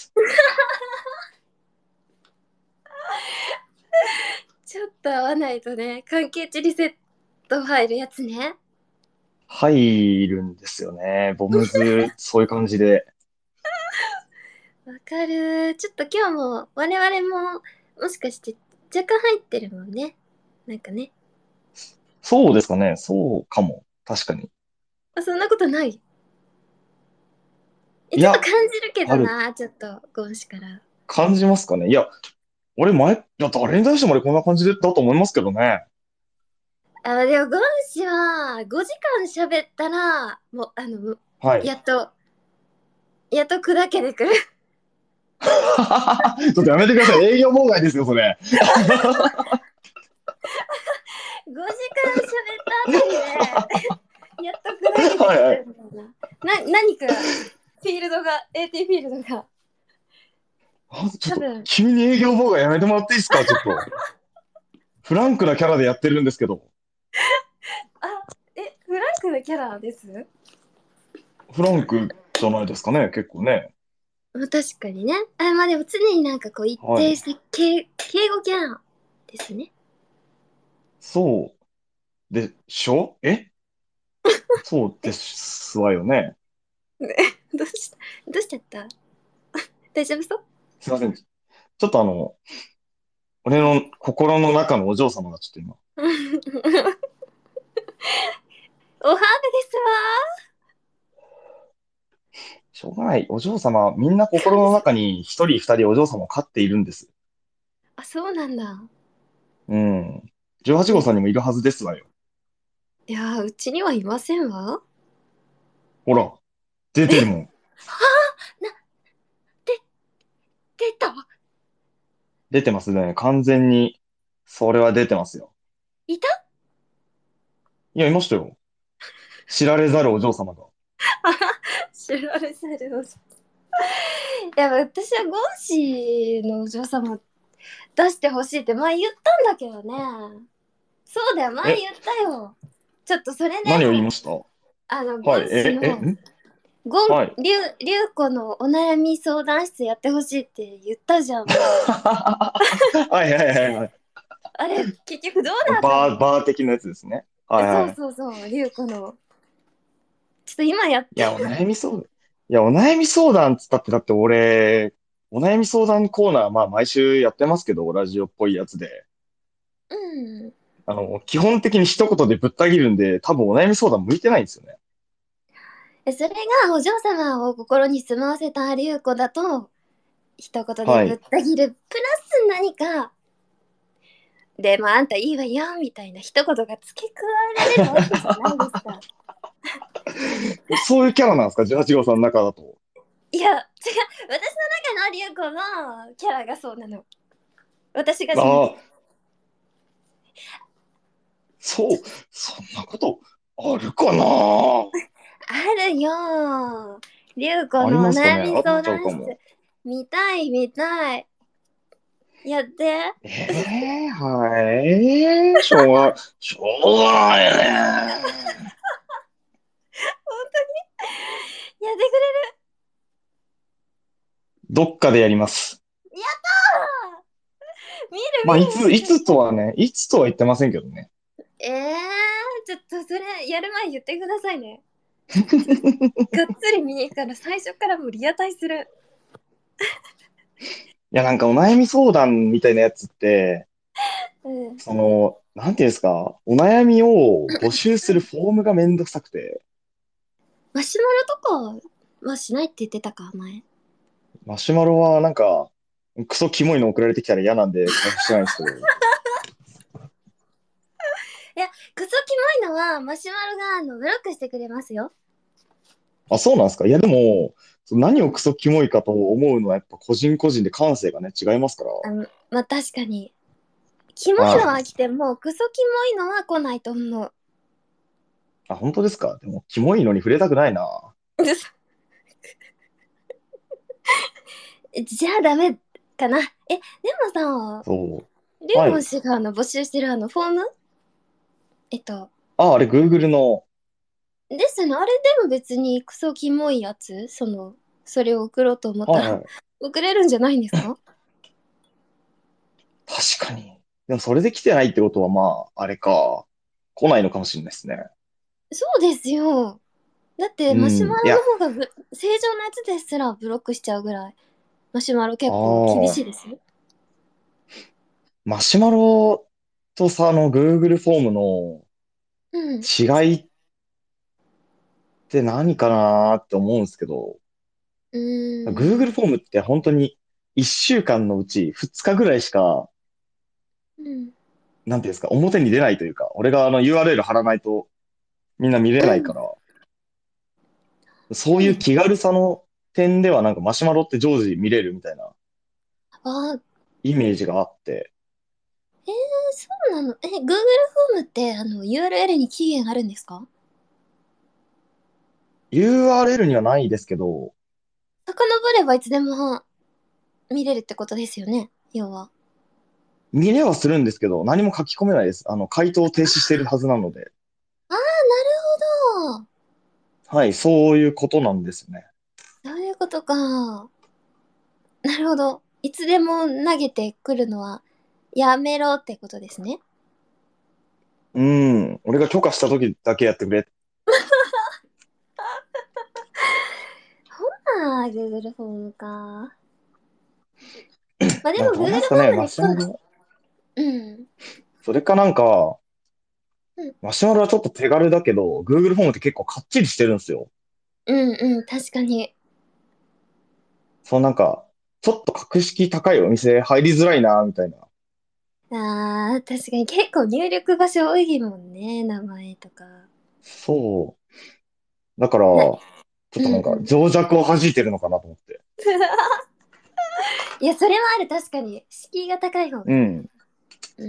Speaker 2: ちょっと合わないとね、関係値リセット入るやつね。
Speaker 3: 入るんですよね。ボムズ、そういう感じで。
Speaker 2: わかる。ちょっと今日も我々ももしかして若干入ってるもんね。なんかね。
Speaker 3: そうですかね。そうかも。確かに。
Speaker 2: あ、そんなことない？え、
Speaker 3: いや、
Speaker 2: ちょっと感じるけ
Speaker 3: ある。
Speaker 2: どな、ちょっと、ゴンシから。
Speaker 3: 感じますかね。いや、俺前、いや、誰に対しても俺こんな感じだと思いますけどね。
Speaker 2: あ、でもゴンシはごじかん喋ったら、もう、あの、
Speaker 3: はい。
Speaker 2: やっと、やっと砕けてくる。
Speaker 3: ちょっとやめてください。営業妨害ですよ、それ。
Speaker 2: ごじかん喋ったあたりで、やっと砕けてく
Speaker 3: はいはい。
Speaker 2: るみたいな。な、何か、フィールドが、エーティー フィールドが、
Speaker 3: あちょっと、
Speaker 2: 多分、
Speaker 3: 急に営業妨害やめてもらっていいですか、ちょっと。フランクなキャラでやってるんですけど。
Speaker 2: あ、え、フランクなキャラです？
Speaker 3: フランクじゃないですかね、結構ね。
Speaker 2: まあ確かにね。あ、まあでも常になんかこう一
Speaker 3: はい。
Speaker 2: 定して敬、敬語キャラですね。
Speaker 3: そうでしょえそうで
Speaker 2: え、
Speaker 3: すわよね。
Speaker 2: どうした、どうしちゃった？大丈夫そう？
Speaker 3: すいません。ちょっとあの、俺の心の中のお嬢様がちょっと今、
Speaker 2: おはーですわ
Speaker 3: しょうがない。お嬢様、みんな心の中に一人二人お嬢様を飼っているんです。
Speaker 2: ー。あ、そうなんだ。
Speaker 3: うん。じゅうはち号
Speaker 2: え、
Speaker 3: さんにもいるはずですわよ。
Speaker 2: いやー、うちにはいませんわ。
Speaker 3: ほら、出
Speaker 2: え、
Speaker 3: てるもん。
Speaker 2: な、で、出た。
Speaker 3: 出てますね。完全に、それは出てますよ。
Speaker 2: いた。
Speaker 3: いや、いましたよ。知られざるお嬢様が。
Speaker 2: 知られざるお嬢。いや、私はゴーシーのお嬢様出してほしいって前言ったんだけどね。そうだよ、前
Speaker 3: え、
Speaker 2: 言ったよ。ちょっとそれね、
Speaker 3: 何を言いました？
Speaker 2: あの、ゴ
Speaker 3: はい。
Speaker 2: ンシ
Speaker 3: え、え、
Speaker 2: の、
Speaker 3: ん
Speaker 2: ゴン、
Speaker 3: はい。
Speaker 2: リュウ、リュウコのお悩み相談室やってほしいって言ったじゃん、前。
Speaker 3: はいはいはいはい。
Speaker 2: あれ、結局どうなったの？
Speaker 3: バー、バー的なやつですね。はい
Speaker 2: そう
Speaker 3: はい。
Speaker 2: そうそう、リュウコの。ちょっと今やっ
Speaker 3: いや、お悩み相談。いや、お悩み相談っつったって、だって俺、お悩み相談コーナー、まあ毎週やってますけど、ラジオっぽいやつで。
Speaker 2: うん。
Speaker 3: あの、基本的に一言でぶった切るんで、多分お悩み相談向いてないんですよね。
Speaker 2: えそれがお嬢様を心に住まわせた竜子だと、一言で
Speaker 3: はい。
Speaker 2: ぶった切る。プラス何か、でもあんたいいわよ、みたいな一言が付け加えられるわけじゃないですか。
Speaker 3: そういうキャラなんですか？ じゅうはち 号さんの中だと。
Speaker 2: いや、違う。私の中の竜子のキャラがそうなの。私がじゃなくて。
Speaker 3: ああ、そう、そんなことあるかな？
Speaker 2: あるよ。竜子
Speaker 3: あり
Speaker 2: のお
Speaker 3: ますかね？
Speaker 2: 悩み
Speaker 3: あっ
Speaker 2: 相談室。
Speaker 3: ちゃうかも。
Speaker 2: 見たい、見たい。やって。
Speaker 3: ええー、はい。えー、しょうが、しょうがないね。
Speaker 2: やってく
Speaker 3: どっかでやります。
Speaker 2: れる。やったー。見る
Speaker 3: まあ、いつ、い
Speaker 2: 見る。
Speaker 3: つとはね、いつとは言ってませんけどね。
Speaker 2: えー、ちょっとそれやる前言ってくださいね。がっつり見に行くから最初からもうリアタイする。
Speaker 3: いや、なんかお悩み相談みたいなやつって、
Speaker 2: うん。
Speaker 3: その、なんていうんですか、お悩みを募集するフォームがめんどくさくて、
Speaker 2: マシュマロとかはしないって言ってたか、前。
Speaker 3: マシュマロはなんか、クソキモいの送られてきたら嫌なんで開封してないんですけど。
Speaker 2: いや、クソキモいのはマシュマロがあのブロックしてくれますよ。
Speaker 3: あ、そうなんですか？いや、でも、その何をクソキモいかと思うのはやっぱ個人個人で感性がね、違いますから。
Speaker 2: あの、まあ、確かに。キモいの
Speaker 3: はい。
Speaker 2: は来ても、クソキモいのは来ないと思う。
Speaker 3: あ、本当ですか？でも、キモいのに触れたくないな。
Speaker 2: じゃあダメかな。え、でもさ、
Speaker 3: そう。
Speaker 2: リュウゴン
Speaker 3: はい。
Speaker 2: 氏があの募集してるあのフォームえっと、
Speaker 3: あ、あれ、Google の、
Speaker 2: ですね、あれでも別にクソキモいやつ、その、それを送ろうと思ったら
Speaker 3: はいはい。
Speaker 2: 送れるんじゃないんですか？
Speaker 3: 確かに。でも、それで来てないってことは、まあ、あれか。来ないのかもしれないですね。
Speaker 2: そうですよ。だって
Speaker 3: うん。
Speaker 2: マシュマロ
Speaker 3: いや、
Speaker 2: の方がぶ正常なやつですらブロックしちゃうぐらい、マシュマロ
Speaker 3: あ
Speaker 2: 結構厳しい
Speaker 3: あ、
Speaker 2: ですよ。
Speaker 3: マシュマロとさ、あの、Google フォームの
Speaker 2: うん。
Speaker 3: 違いって何かなーって思うんですけど、
Speaker 2: うー
Speaker 3: Google
Speaker 2: ん。
Speaker 3: フォームって本当にいっしゅうかんのうちふつかぐらいしか、
Speaker 2: うん。
Speaker 3: なんていうんですか、表に出ないというか、俺があの ユーアールエル 貼らないとみんな見れ
Speaker 2: うん。
Speaker 3: ないから、そういう
Speaker 2: はい。
Speaker 3: 気軽さの点ではなんかマシュマロって常時見れるみたいな
Speaker 2: あー、
Speaker 3: イメージがあって、
Speaker 2: えー、そうなの。え、Google フォームってあの ユーアールエル に期限あるんですか？
Speaker 3: ユーアールエル にはないですけど、
Speaker 2: 遡ればいつでも見れるってことですよね、要は。
Speaker 3: 見れはするんですけど、何も書き込めないです。あの、回答を停止しているはずなので、
Speaker 2: ああ、なるほど。
Speaker 3: はい、そういうことなんですね。
Speaker 2: そういうことか。なるほど。いつでも投げてくるのはやめろってことですね。
Speaker 3: うん、俺が許可した時だけやってくれ。
Speaker 2: ああ、Google フォームか。まあでも
Speaker 3: だからどう
Speaker 2: Google フォ
Speaker 3: なんすかね、マ
Speaker 2: ームでこん、
Speaker 3: シュマロ。
Speaker 2: うん。
Speaker 3: それかなんか、
Speaker 2: うん。
Speaker 3: マシュマロはちょっと手軽だけど、Google フォームって結構かっちりしてるんですよ。
Speaker 2: うんうん、確かに。
Speaker 3: そうなんか、ちょっと格式高いお店入りづらいな、みたいな。
Speaker 2: ああ、確かに結構入力場所多いもんね、名前とか。
Speaker 3: そう。だから、
Speaker 2: な、
Speaker 3: ちょっとなんか、
Speaker 2: うんうん。
Speaker 3: 情弱を弾いてるのかなと思って。
Speaker 2: いや、それはある、確かに。敷居が高い方がいい。
Speaker 3: うん。
Speaker 2: うん。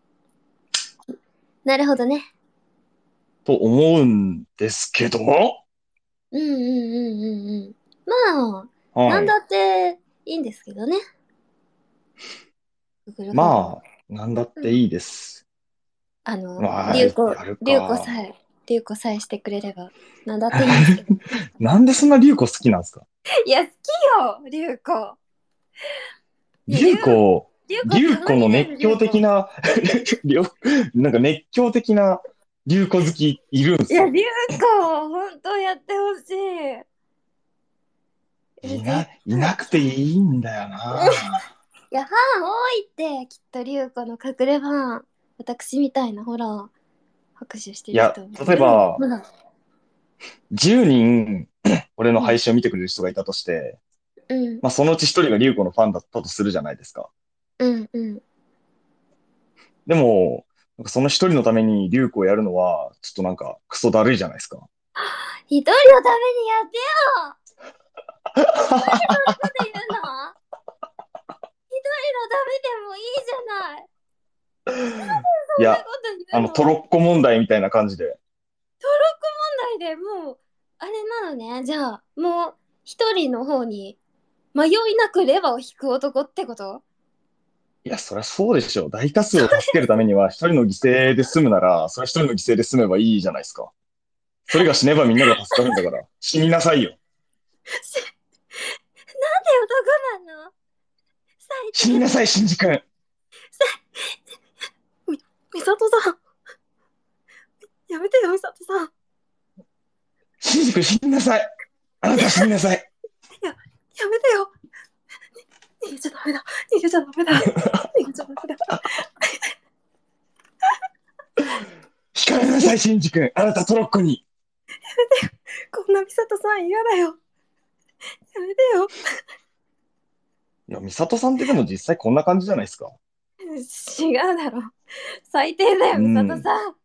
Speaker 2: なるほどね。
Speaker 3: と思うんですけど、
Speaker 2: うんうんうんうんうん。まあ、な
Speaker 3: はい。
Speaker 2: んだっていいんですけどね。Google フォームは。
Speaker 3: まあ、なんだっ
Speaker 2: うん。
Speaker 3: ていいです。
Speaker 2: あの、
Speaker 3: まあ、
Speaker 2: 流行、
Speaker 3: やる
Speaker 2: 流行さ
Speaker 3: か。
Speaker 2: え、流行さえしてくれれば、なんだっていいんですけど。
Speaker 3: なんでそんなリュウコ好きなんですか？
Speaker 2: いや、好きよ、流行。いや、
Speaker 3: リュ
Speaker 2: 流、
Speaker 3: ウコ、
Speaker 2: 流行
Speaker 3: リュウ
Speaker 2: たまに出
Speaker 3: コの熱
Speaker 2: る流行。
Speaker 3: 狂的な、りょなんか熱狂的な流行好きいるんす
Speaker 2: いや、
Speaker 3: よ。
Speaker 2: 流行、本当やってほしい。え、
Speaker 3: いな、
Speaker 2: 絶
Speaker 3: いなくていいんだよな。
Speaker 2: いや、ファン多いって、きっと流行の隠れファン。私みたいな、ほら、拍手して
Speaker 3: いや、
Speaker 2: る人い
Speaker 3: 例え
Speaker 2: るよ。
Speaker 3: ば、
Speaker 2: ほら。
Speaker 3: じゅうにん、俺の
Speaker 2: うん、
Speaker 3: 配信を見てくれる人がいたとして、
Speaker 2: うん、
Speaker 3: まあ、そのうちひとりが流行のファンだったとするじゃないですか。
Speaker 2: うん、うん。
Speaker 3: でも、なんかそのひとりのために流行をやるのは、ちょっとなんか、クソだるいじゃないですか。
Speaker 2: 一人のためにやってよ。こと言うの？一人のためでもいいじゃない。
Speaker 3: いや、
Speaker 2: そんなこと
Speaker 3: あの、
Speaker 2: 言うの？
Speaker 3: トロッコ問題みたいな感じで。
Speaker 2: トロッコ問題でもう、あれなのね。じゃあ、もう、一人の方に迷いなくレバーを引く男ってこと？
Speaker 3: いや、そりゃそうでしょ。大多数を助けるためには、一人の犠牲で済むなら、それは一人の犠牲で済めばいいじゃないですか。それが死ねばみんなが助かるんだから、死になさいよ。
Speaker 2: なんで男なの？最低。
Speaker 3: 死になさい、シンジ君。
Speaker 2: み、みさとさん。やめてよ、みさとさん。
Speaker 3: シンジ君死になさい。あなた死になさい。
Speaker 2: や、やめてよ。逃げちゃダメだ。逃げちゃダメだ。逃げちゃダメだ。
Speaker 3: 控えなさい、シンジ君。あなたトロッコに。
Speaker 2: こんなみさとさん嫌だよ。やめてよ。
Speaker 3: いや、ミサトさんってでも実際こんな感じじゃないですか。
Speaker 2: 違うだろ。最低だよ、みさと
Speaker 3: うん。
Speaker 2: さん。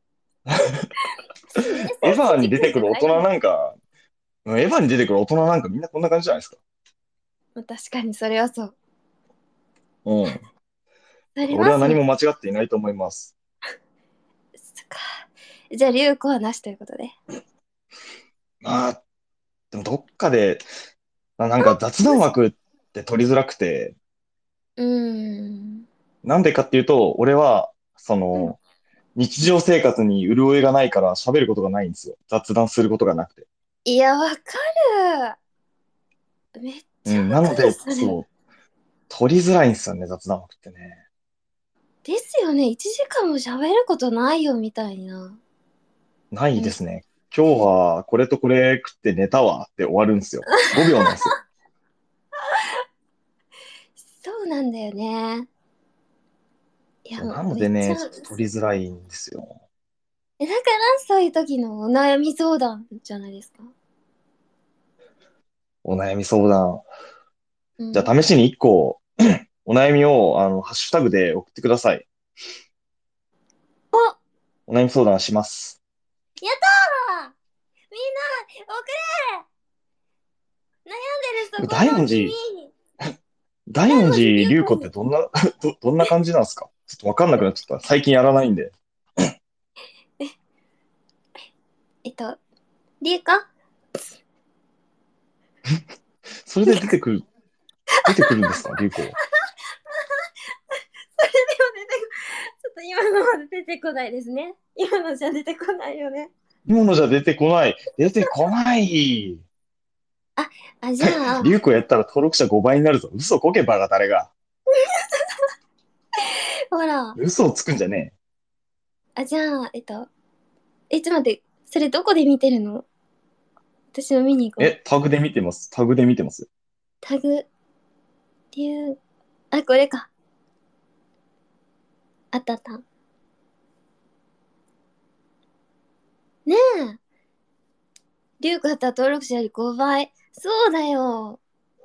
Speaker 2: 指名
Speaker 3: エヴァ
Speaker 2: 戦士
Speaker 3: に出てくる大
Speaker 2: じゃないよ。
Speaker 3: 人なんか、エヴァに出てくる大人なんかみんなこんな感じじゃないですか。
Speaker 2: 確かにそれはそう。
Speaker 3: うん。だから俺は
Speaker 2: それはそう。
Speaker 3: 何も間違っていないと思います。
Speaker 2: そっか。じゃあ、流行はなしということで。
Speaker 3: まあ、でもどっかで、ななんか雑談枠って取りづらくて、
Speaker 2: うーん。
Speaker 3: なんでかっていうと、俺は、そ
Speaker 2: うん。
Speaker 3: の、日常生活に潤いがないから喋ることがないんですよ。雑談することがなくて。
Speaker 2: いや、わかる。めっちゃわ
Speaker 3: うん。なの
Speaker 2: かる、
Speaker 3: で、
Speaker 2: それ。
Speaker 3: そう、取りづらいんですよね、雑談枠ってね。
Speaker 2: ですよね。いちじかんも喋ることないよ、みたいな。
Speaker 3: ない
Speaker 2: うん。
Speaker 3: ですね。今日はこれとこれ食って寝たわって終わるんですよ。ごびょうなんですよ。
Speaker 2: そうなんだよね。いや、
Speaker 3: そうな
Speaker 2: もうめっちゃ、
Speaker 3: のでね、ちょっと取りづらいんですよ。
Speaker 2: え、だからそういう時のお悩み相談じゃないですか。
Speaker 3: お悩み相談。
Speaker 2: うん。
Speaker 3: じゃあ試しにいっこ、お悩みを、あの、ハッシュタグで送ってください。
Speaker 2: お、
Speaker 3: お悩み相談します。
Speaker 2: やったー、みんな、送れ、悩んでるそこ
Speaker 3: 大
Speaker 2: の
Speaker 3: 文字、
Speaker 2: 君。
Speaker 3: 大文
Speaker 2: 大文字
Speaker 3: 字流行って
Speaker 2: 流行に。
Speaker 3: どんな、ど、どんな感じなんですか？ちょっとわかんなくなっちゃった。最近やらないんで。
Speaker 2: え、えっと、流行
Speaker 3: それで出てくる、出てくるんですか流行？
Speaker 2: それでも出てこ、ちょっと今のまで出てこないですね。今のじゃ出てこないよね。
Speaker 3: 今のじゃ出てこない。出てこない。
Speaker 2: あ、あ、じゃあ、
Speaker 3: 流行やったら登録者ごばいになるぞ。嘘こけばが誰が。
Speaker 2: ほら、
Speaker 3: 嘘をつくんじゃね
Speaker 2: あ、じゃあ、えっと、え、ちょっと待って、それどこで見てるの？私も見に行
Speaker 3: え。
Speaker 2: こう。
Speaker 3: え、タグで見てます。タグで見てます。
Speaker 2: タグ、流、あ、これか。あったあった。ねえ。流行った登録者よりごばい。そうだよ。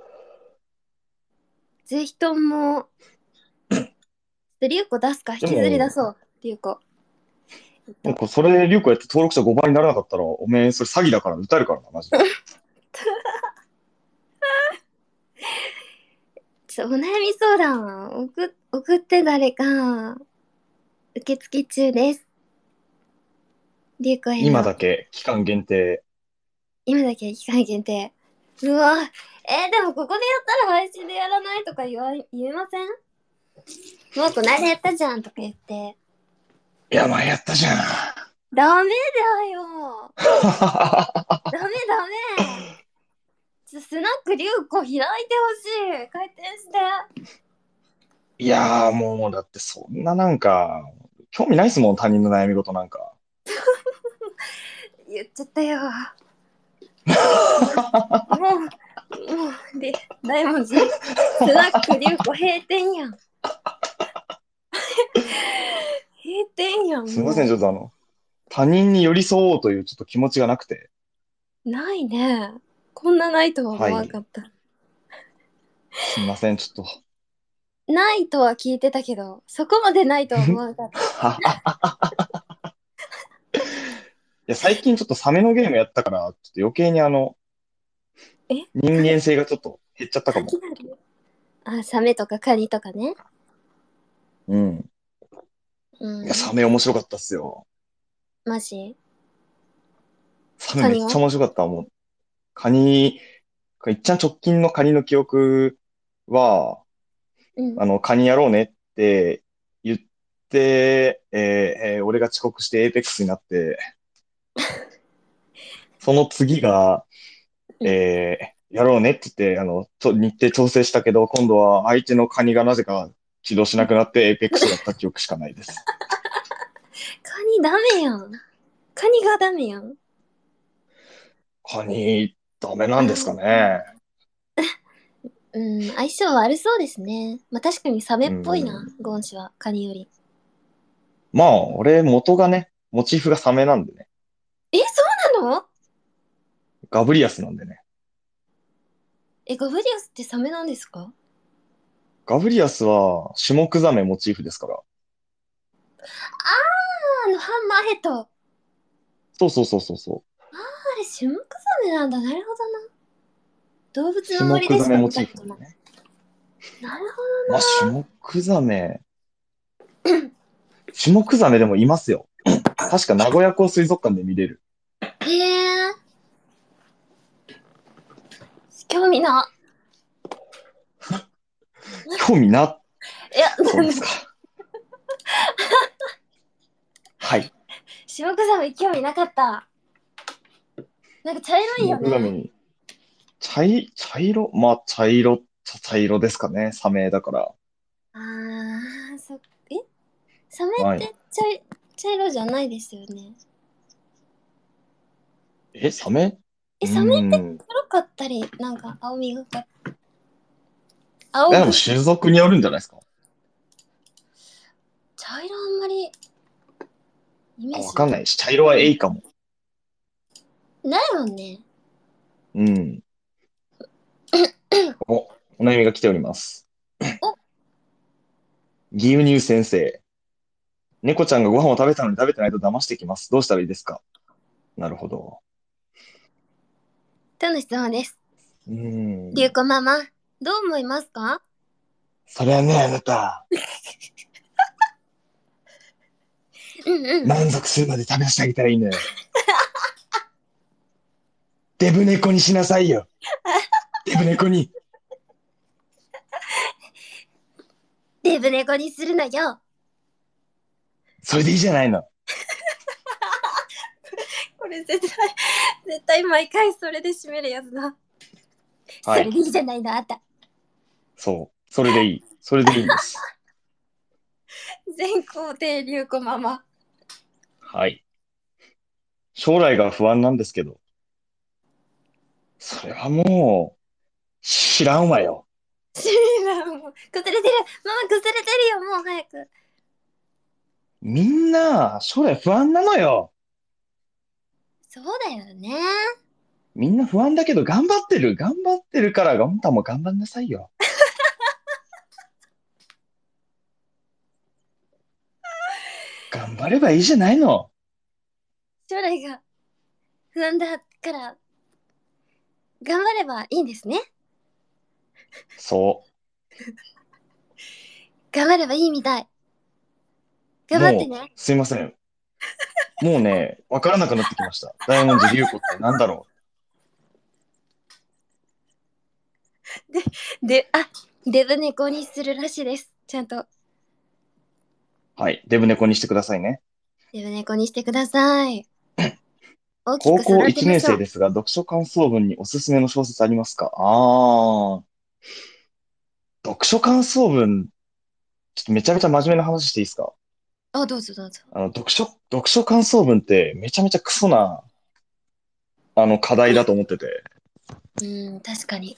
Speaker 2: ぜひとも、流行出すか、引きずり出
Speaker 3: でも、
Speaker 2: そう。流行。えっと、
Speaker 3: もうこそれ、流行やって登録者ごばいにならなかったら、おめえ、それ詐欺だから、撃たれるからな、マジで。
Speaker 2: ちょ、お悩み相談送、送って誰か。受付中です。流行への。
Speaker 3: 今だけ、期間限定。
Speaker 2: 今だけ期間限定。うわ、えーでもここでやったら配信でやらないとか言わ、言えません？もうこないだやったじゃんとか言って。
Speaker 3: いや、前やったじゃん。
Speaker 2: ダメだよ。ダメダメ。ちょスナック流行開いてほしい。開店して。
Speaker 3: いやー、もう、だってそんななんか、興味ないっすもん、他人の悩み事なんか。
Speaker 2: 言っちゃったよ。もう、もう、で、大文字、スナックリュウコ閉店やん。閉店やん、
Speaker 3: すいません、ちょ
Speaker 2: も
Speaker 3: っとあの、他人に寄り添おうというちょっと気持ちがなくて。
Speaker 2: う。ないね。こんなないとは思
Speaker 3: はい。
Speaker 2: わなかった。
Speaker 3: すいません、ちょっと。
Speaker 2: ないとは聞いてたけど、そこまでないとは思わなかった。
Speaker 3: いや、最近ちょっとサメのゲームやったから、ちょっと余計にあの、
Speaker 2: え
Speaker 3: 人間性がちょっと減っちゃったかも。
Speaker 2: あ、サメとかカニとかね。
Speaker 3: うん。
Speaker 2: うん。
Speaker 3: いや、サメ面白かったっすよ。
Speaker 2: マジ
Speaker 3: サメ
Speaker 2: カニは
Speaker 3: めっちゃ面白かった。もう、カニ、いっちゃん直近のカニの記憶は、
Speaker 2: うん。
Speaker 3: あの、カニやろうねって言って、えーえー俺が遅刻してエーペックスになって、その次が、
Speaker 2: うん
Speaker 3: えーやろうねって言って、あの、と日程調整したけど、今度は相手のカニがなぜか起動しなくなってエーペックスだった記憶しかないです。
Speaker 2: カニダメやん。カニがダメやん。
Speaker 3: カニ、ダメな
Speaker 2: あ
Speaker 3: んですかね。
Speaker 2: うん、相性悪そうですね。まあ確かにサメ
Speaker 3: う
Speaker 2: っぽいな、
Speaker 3: ん。
Speaker 2: ゴンシは、カニより。
Speaker 3: まあ、俺、元がね、モチーフがサメなんでね。
Speaker 2: え、そうなの？
Speaker 3: ガブリアスなんでね。
Speaker 2: え、ガブリアスってサメなんですか？
Speaker 3: ガブリアスは、シュモクザメモチーフですから。
Speaker 2: ああの、ハンマーヘッド。あ
Speaker 3: そうそうそうそうそう。
Speaker 2: れ、シュモクザメなんだ。なるほどな。動物
Speaker 3: シュ
Speaker 2: の
Speaker 3: モクザメモ
Speaker 2: 森でしか見
Speaker 3: チーフなんで
Speaker 2: たことない。
Speaker 3: ね。
Speaker 2: なる
Speaker 3: まあ、シュモクザメ、シュモクザメでもいますよ。確か名古屋港水族館で見れる。
Speaker 2: ほど。へえ。興味な。
Speaker 3: 興味な、
Speaker 2: いや、
Speaker 3: そうですか。はい。
Speaker 2: シュモクザメ興味なかった。なんか茶色
Speaker 3: シュモ
Speaker 2: いよね。
Speaker 3: クザメに、茶い、茶色まあ、茶色、茶色ですかね。サメだから。
Speaker 2: ああ、そ、えサメっ
Speaker 3: はい。
Speaker 2: て茶い茶色じゃないですよね。
Speaker 3: え、サメ
Speaker 2: え、
Speaker 3: うー
Speaker 2: サメって
Speaker 3: ん。
Speaker 2: 黒かったり、なんか青みがか、
Speaker 3: いや、で
Speaker 2: 青が
Speaker 3: も種族によるんじゃないですか。
Speaker 2: 茶色あんまりイメ
Speaker 3: あ、
Speaker 2: ージ
Speaker 3: わかんない。茶色はエイかも。
Speaker 2: ないもんね。
Speaker 3: うん。お、お悩みが来ております。
Speaker 2: お、
Speaker 3: 牛乳先生。猫ちゃんがご飯を食べたのに食べてないと騙してきます。どうしたらいいですか？なるほど。
Speaker 2: との質問です。
Speaker 3: うー
Speaker 2: りゅう
Speaker 3: ん。
Speaker 2: こママ、どう思いますか？
Speaker 3: それはね、あなた、
Speaker 2: うんうん。
Speaker 3: 満足するまで食べさせてあげたらいいのよ。デブ猫にしなさいよ。デブ猫に。
Speaker 2: デブ猫にするのよ。
Speaker 3: それでいいじゃないの。
Speaker 2: これ絶対、絶対毎回それで締めるやつだ。そ
Speaker 3: はい。
Speaker 2: れでいいじゃないの、あんた。
Speaker 3: そう。それでいい。それでいいんです。
Speaker 2: 全肯定りゅうこママ。
Speaker 3: はい。将来が不安なんですけど、それはもう、知らんわよ。
Speaker 2: シーラもう崩れてる。ママ崩れてるよ、もう早く。
Speaker 3: みんな、将来不安なのよ。
Speaker 2: そうだよね。
Speaker 3: みんな不安だけど頑張ってる。頑張ってるから、あんたも頑張んなさいよ。頑張ればいいじゃないの。
Speaker 2: 将来が不安だから、頑張ればいいんですね。
Speaker 3: そ
Speaker 2: 頑張ればいいみたい。
Speaker 3: う。もう、
Speaker 2: 頑張ってね。
Speaker 3: すいません。もうね、わからなくなってきました。大文字龍子ってなんだろ
Speaker 2: で、あ、デブ猫にするらしいです。ちゃんと
Speaker 3: う。はい。デブ猫にしてくださいね。
Speaker 2: デブ猫にしてください。大きく
Speaker 3: 高校
Speaker 2: 育て
Speaker 3: いちねん
Speaker 2: ましょう。
Speaker 3: 生ですが、読書感想文におすすめの小説ありますか？あー、読書感想文、ちょっとめちゃめちゃ真面目な話していいですか？
Speaker 2: あ、どうぞどうぞ。
Speaker 3: あの、読書、読書感想文ってめちゃめちゃクソなあの、課題だと思ってて。
Speaker 2: うん、確かに。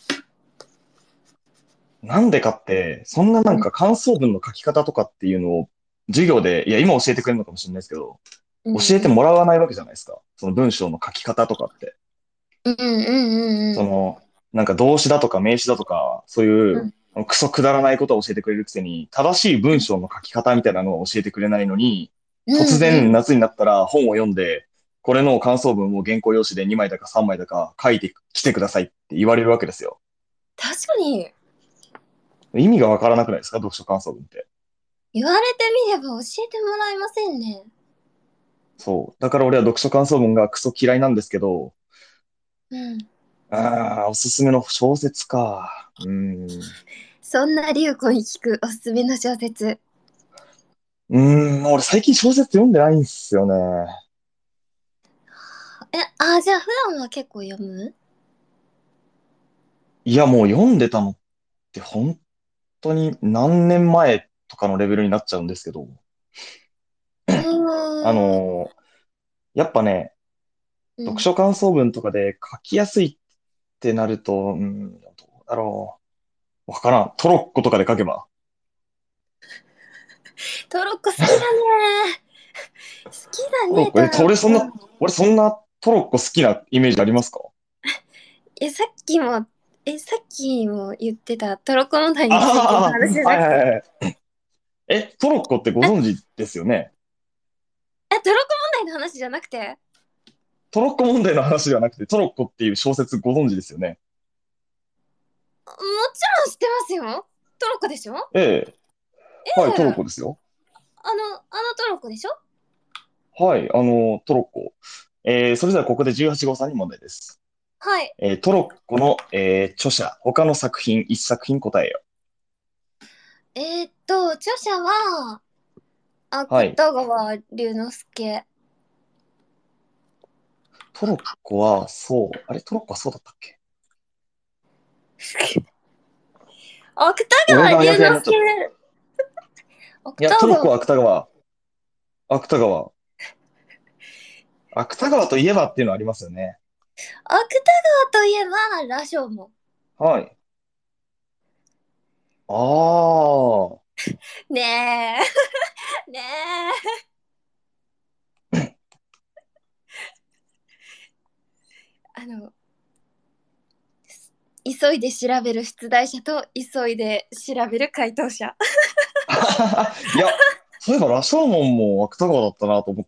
Speaker 3: なんでかって、そんななんか感想文の書き方とかっていうのを、授業で、いや、今教えてくれるのかもしれないですけど、
Speaker 2: うん
Speaker 3: 教えて
Speaker 2: うん。
Speaker 3: もらわないわけじゃないですか。その文章の書き方とかって。
Speaker 2: うんうんうんうん。
Speaker 3: その、なんか動詞だとか名詞だとか、そういう
Speaker 2: うん
Speaker 3: クソくだらないことを教えてくれるくせに、正しい文章の書き方みたいなのを教えてくれないのに、突
Speaker 2: うんうん。
Speaker 3: 然夏になったら本を読んで、これの感想文を原稿用紙でにまいだかさんまいだか書いてきてくださいって言われるわけですよ。
Speaker 2: 確かに、
Speaker 3: 意味がわからなくないですか、読書感想文って。
Speaker 2: 言われてみれば教えてもらえませんね。
Speaker 3: そう。だから俺は読書感想文がクソ嫌いなんですけど、
Speaker 2: うん。
Speaker 3: ああ、おすすめの小説か。うーん。
Speaker 2: そんな流子に聞くおすすめの小説。
Speaker 3: うーん、俺最近小説読んでないんですよね。
Speaker 2: え、あ、じゃあ普段は結構読む？
Speaker 3: いや、もう読んでたのって本当に何年前とかのレベルになっちゃうんですけど、
Speaker 2: う
Speaker 3: あ
Speaker 2: ーん。
Speaker 3: のーやっぱね、
Speaker 2: うん。
Speaker 3: 読書感想文とかで書きやすいってなると、うん、どうだろう。わからん。トロッコとかで書けば。
Speaker 2: トロッコ好きだね。好きだね、
Speaker 3: トロッコ、え、
Speaker 2: トロッ
Speaker 3: 俺そんな、
Speaker 2: コ。
Speaker 3: 俺そんなトロッコ好きなイメージありますか？
Speaker 2: え、さっきも、え、さっきも言ってたトロッコ問題についての
Speaker 3: あ
Speaker 2: 話じゃ
Speaker 3: あ、は
Speaker 2: なくて、
Speaker 3: いはいはい。え、トロッコってご
Speaker 2: え、
Speaker 3: 存知ですよね？
Speaker 2: え、トロッコ問題の話じゃなくて、
Speaker 3: トロッコ問題の話ではなくて、トロッコっていう小説ご存知ですよね？
Speaker 2: もちろん知ってますよ。トロッコでしょ？
Speaker 3: ええ、はい、トロッ
Speaker 2: ええ、
Speaker 3: コですよ。
Speaker 2: あの、あのトロッコでしょ？
Speaker 3: はい、あの、トロッコ。えー、それではここでじゅうはち号さんに問題です。
Speaker 2: はい。
Speaker 3: えー、トロッコの、えー、著者、他の作品、一作品答えよ。
Speaker 2: えーっと、著者は、
Speaker 3: はい。
Speaker 2: 芥川龍之介。
Speaker 3: トロッコは、そう、あれ、トロッコはそうだったっけ？
Speaker 2: 芥川
Speaker 3: 俺があやふやになっちゃ
Speaker 2: 龍之介。
Speaker 3: った。いや、トロッコ
Speaker 2: 芥川、
Speaker 3: は芥川。芥川。芥川といえばっていうのはありますよね。
Speaker 2: 芥川といえば、羅生門。
Speaker 3: はい。ああ。
Speaker 2: ねえ。ねえ。あの、急いで調べる出題者と急いで調べる回答者。
Speaker 3: いや、そういえば、羅生門も芥川だったなと思って。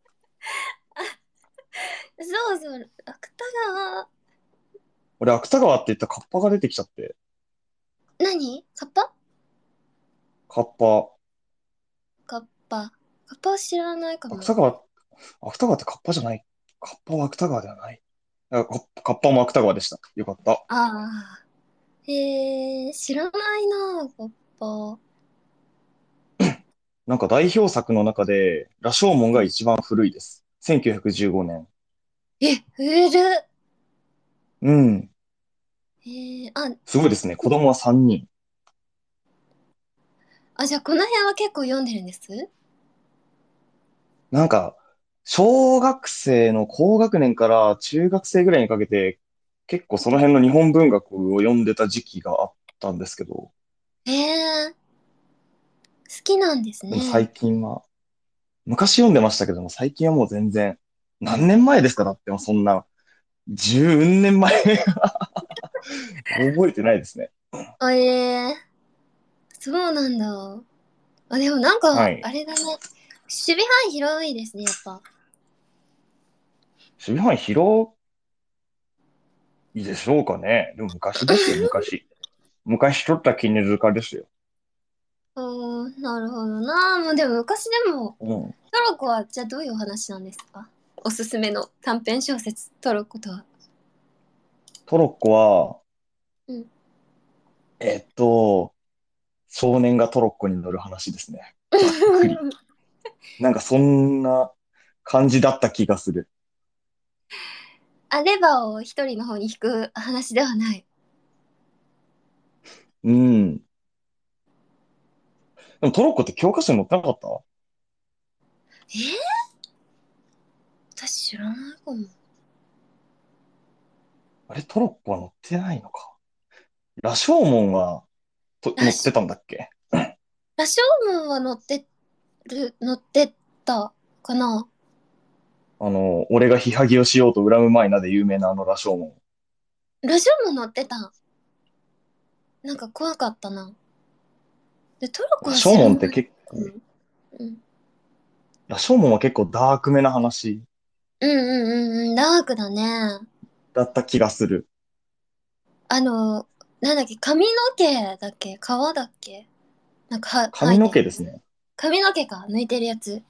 Speaker 2: そうそう、芥川。
Speaker 3: 俺、芥川って言ったらカッパが出てきちゃって。
Speaker 2: 何カッパ？
Speaker 3: カッパ。
Speaker 2: カッパ。カッパは知らないかも。
Speaker 3: 芥川、芥川ってカッパじゃない。カッパは芥川ではない。あカッカッパも芥川でした。よかった。
Speaker 2: ああ。へえ、知らないな、カッパ。
Speaker 3: なんか代表作の中で、羅生門
Speaker 2: うん。
Speaker 3: が一番古いです。せんきゅうひゃくじゅうごねん。
Speaker 2: え、古る。
Speaker 3: うん。
Speaker 2: へえ、あ、
Speaker 3: すごいですね。子供はさんにん。
Speaker 2: あ、じゃあこの辺は結構読んでるんです？
Speaker 3: なんか、小学生の高学年から中学生ぐらいにかけて、結構その辺の日本文学を読んでた時期があったんですけど、
Speaker 2: へえ、好きなんですね。
Speaker 3: でも最近は、昔読んでましたけども、最近はもう全然、何年前ですか？だってもうそんな、十年前覚えてないですね。
Speaker 2: あえー、そうなんだ。あ、でもなんか、
Speaker 3: はい。
Speaker 2: あれだね。守備範囲広いですね、やっぱ。
Speaker 3: 守備範囲広いでしょうかね。でも昔ですよ、昔。昔取った絹塚ですよ。
Speaker 2: おー、なるほどな。もうでも昔でも、
Speaker 3: うん。
Speaker 2: トロコはじゃあどういうお話なんですか？おすすめの短編小説、トロコとは。
Speaker 3: トロッコは、
Speaker 2: うん。
Speaker 3: えっと、少年がトロッコに乗る話ですね。ざっくり。なんかそんな感じだった気がする。
Speaker 2: あ、レバーを一人の方に引く話ではない。
Speaker 3: うん。でもトロッコって教科書に載ってなかった？
Speaker 2: えー、私知らないかも。
Speaker 3: あれ、トロッコは乗ってないのか。羅生門はと乗ってたんだっけ？
Speaker 2: 羅生門は乗ってる、乗ってたかな。
Speaker 3: あの、俺がヒハギをしようと恨む前なで有名なあの羅生門。
Speaker 2: 羅生門乗ってた。なんか怖かったな。で、トロッコ
Speaker 3: 羅
Speaker 2: は
Speaker 3: 生門って
Speaker 2: 知らない。
Speaker 3: 結構、
Speaker 2: うん。うん。
Speaker 3: 羅生門は結構ダークめな話
Speaker 2: うんうんうんうん。ダークだね。
Speaker 3: だった気がする。
Speaker 2: あの、なんだっけ、髪の毛だっけ皮だっけなんかは、生
Speaker 3: 髪の
Speaker 2: えてるやつ。
Speaker 3: 毛ですね。
Speaker 2: 髪の毛か、抜いてるやつ。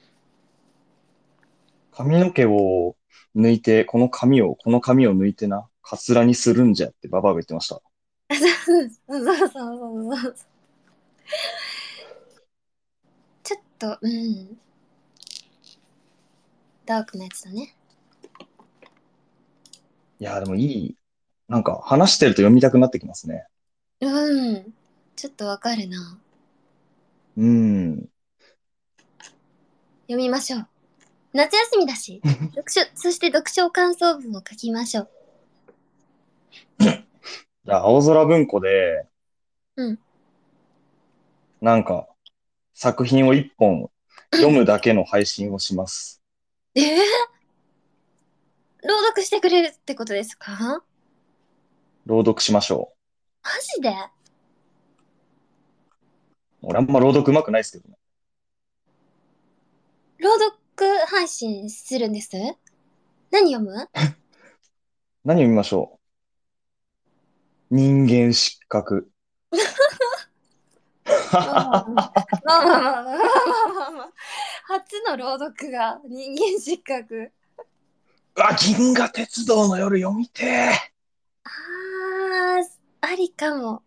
Speaker 3: 髪の毛を抜いて、この髪を、この髪を抜いてな、カツラにするんじゃってババアが言ってました。
Speaker 2: そうそうそうそうそう。ちょっと、うん。ダークなやつだね。
Speaker 3: いやーでもいい。なんか話してると読みたくなってきますね。
Speaker 2: うん。ちょっとわかるな。
Speaker 3: うーん。
Speaker 2: 読みましょう。夏休みだし、読書、そして読書感想文を書きましょう。
Speaker 3: じゃあ、青空文庫で、
Speaker 2: うん。
Speaker 3: なんか、作品を一本読むだけの配信をします。
Speaker 2: えー、朗読してくれるってことですか？
Speaker 3: 朗読しましょ
Speaker 2: マジで？
Speaker 3: う。俺あんま朗読上手くないですけどね。
Speaker 2: 朗読配信するんです？何読む？
Speaker 3: 何を見ましょう。人間失格。
Speaker 2: まあまあまあまあまあまあまあまあまあまあ。初の朗読が人間失格。
Speaker 3: うわ、銀河鉄道の夜読みて
Speaker 2: あー、ありかも。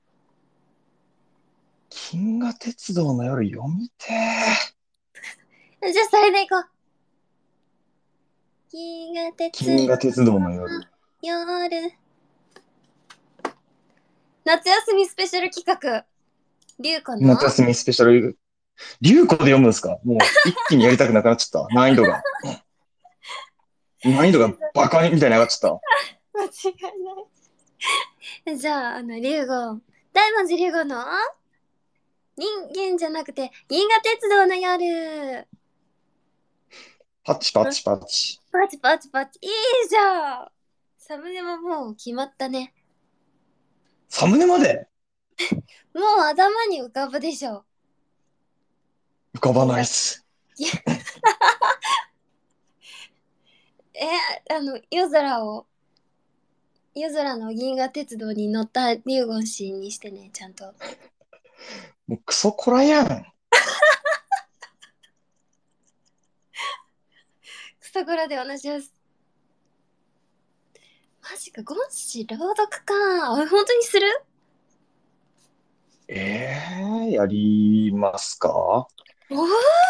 Speaker 3: ー。銀河鉄道の夜読みて
Speaker 2: じゃあそれでいこう。銀河
Speaker 3: ー。
Speaker 2: 鉄道
Speaker 3: 銀河鉄道の夜。
Speaker 2: の夜。夏休みスペシャル企画。りゅうこの
Speaker 3: 夏休みスペシャル。流行で読むんですか？もう一気にやりたくなくなっちゃった。難易度が。難易度がバカみたいに上がっちゃった。
Speaker 2: 間違いない。じゃあ、あの、りゅうご。大文字りゅうごの人間じゃなくて銀河鉄道の夜。
Speaker 3: パチパチパチ。
Speaker 2: パチパチパチ。いいじゃん。サムネももう決まったね。
Speaker 3: サムネまで
Speaker 2: もう頭に浮かぶでしょ。
Speaker 3: 浮かばないっす。
Speaker 2: え、あの、夜空を、夜空の銀河鉄道に乗ったリュウゴン氏にしてね、ちゃんと。
Speaker 3: もうクソコラやん。
Speaker 2: クソコラでお願いします。マジか、ゴン氏朗読か。あ、本当にする？
Speaker 3: ええー、やりますか？
Speaker 2: おお、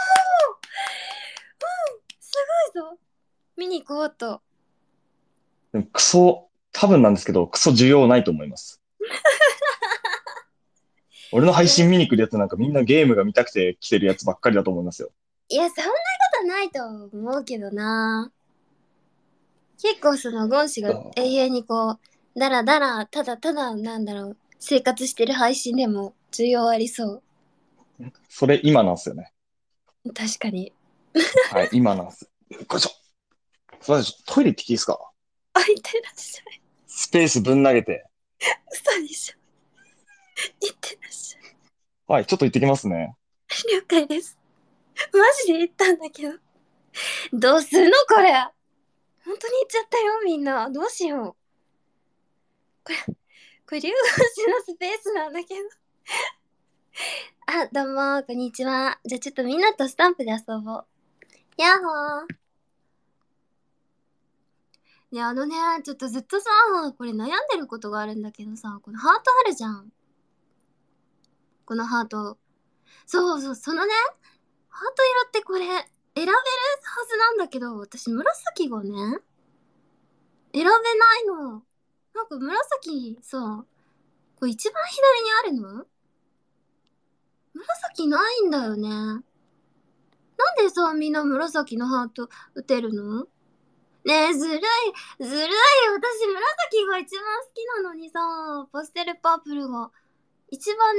Speaker 2: すごいぞ。見に行こうと。
Speaker 3: でもクソ、多分なんですけど、クソ需要ないと思います。俺の配信見に来るやつなんかみんなゲームが見たくて来てるやつばっかりだと思いますよ。
Speaker 2: いや、そんなことないと思うけどな。結構そのゴン氏が永遠にこう、だらだら、ただただ、なんだろう、生活してる配信でも需要ありそう。
Speaker 3: それ今なんですよね。
Speaker 2: 確かに。
Speaker 3: はい、今なんです。よいしょ。すいません、トイレ行ってきていいですか？
Speaker 2: あ、いってらっしゃい。
Speaker 3: スペースぶん投げて。
Speaker 2: 嘘でしょ。いってらっしゃい。
Speaker 3: はい、ちょっと行ってきますね。
Speaker 2: 了解です。マジで言ったんだけど。どうすんのこれ。本当に言っちゃったよ、みんな。どうしよう。これ、これ、龍河氏のスペースなんだけど。あ、どうも、こんにちは。じゃあちょっとみんなとスタンプで遊ぼう。やっほー。ね、あのね、ちょっとずっとさ、これ悩んでることがあるんだけどさ、このハートあるじゃん。このハート。そうそう、そのね、ハート色ってこれ、選べるはずなんだけど、私紫がね、選べないの。なんか紫さ、これ一番左にあるの？紫ないんだよね。なんでさ、みんな紫のハート打てるの？ ねえ、ずるい、ずるい。私、紫が一番好きなのにさ、パステルパープルが。一番ね、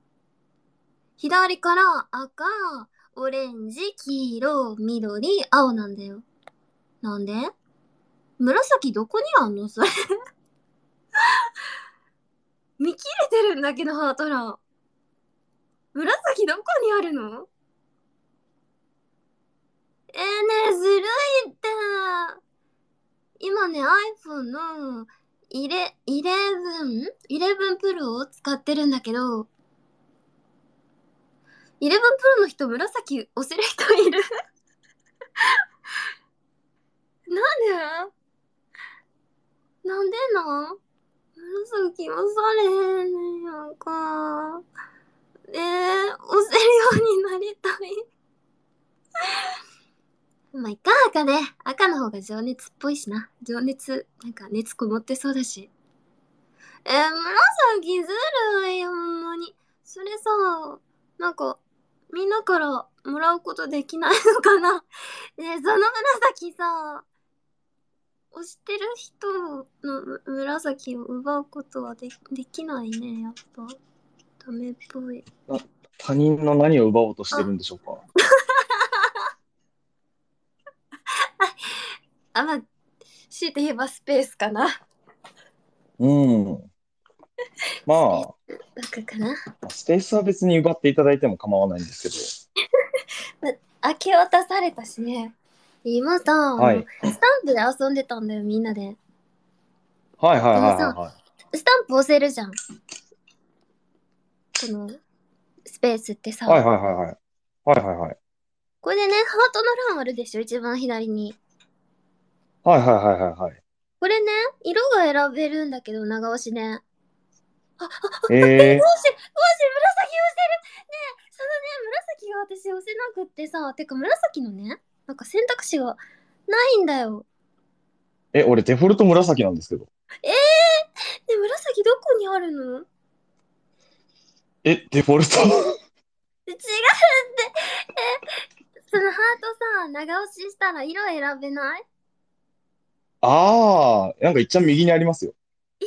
Speaker 2: 左から赤、オレンジ、黄色、緑、青なんだよ。なんで紫どこにあんのそれ。見切れてるんだけど、ハートラン。紫どこにあるの？えー、ねえ、ずるいって。今ね、iPhone のイレ、イレブン イレブン Pro を使ってるんだけど、イレブン Pro の人、紫押せる人いる？なんでなんでなん紫押されへんねんやんか。えー、押せるようになりたい。まあ、いっか、赤で。赤の方が情熱っぽいしな。情熱、なんか熱こもってそうだし。えー、紫ずるいよ、ほんまに。それさ、なんか、みんなからもらうことできないのかな？ねえ、その紫さ、推してる人の紫を奪うことはでできないね、やっぱ。ダメっぽい。
Speaker 3: な他人の何を奪おうとしてる
Speaker 2: あ、
Speaker 3: んでしょうか。
Speaker 2: あ、まあ、強いて言えばスペースかな。
Speaker 3: うん。
Speaker 2: スペー
Speaker 3: ま
Speaker 2: ス枠かな。
Speaker 3: あ、スペースは別に奪っていただいても構わないんです
Speaker 2: まあ、明け渡されたしね。今さ、あ
Speaker 3: けど。は
Speaker 2: の、
Speaker 3: い。
Speaker 2: スタンプで遊んでたんだよ、みんなで。
Speaker 3: はいはいはい
Speaker 2: でもさ、
Speaker 3: は
Speaker 2: スタンプ押せるじゃん。このスペースって
Speaker 3: いはい。
Speaker 2: さ。
Speaker 3: はいはいはいはい。はいはいはい。
Speaker 2: これでね、ハートの欄あるでしょ、一番左に。
Speaker 3: はいはいはいはいはい。
Speaker 2: これね、色が選べるんだけど、長押しね。あ、あ、あ、
Speaker 3: え
Speaker 2: え、も
Speaker 3: ー、
Speaker 2: し、もし、紫押してる。ねえ、そのね、紫が私押せなくってさ、てか紫のね、なんか選択肢がないんだよ。
Speaker 3: え、俺デフォルト紫なんですけど。
Speaker 2: えー、ね、紫どこにあるの？
Speaker 3: え、デフォルト？
Speaker 2: 違うって。え、そのハートさ、長押ししたら色選べない？
Speaker 3: あー、なんか一番右にありますよ。
Speaker 2: え、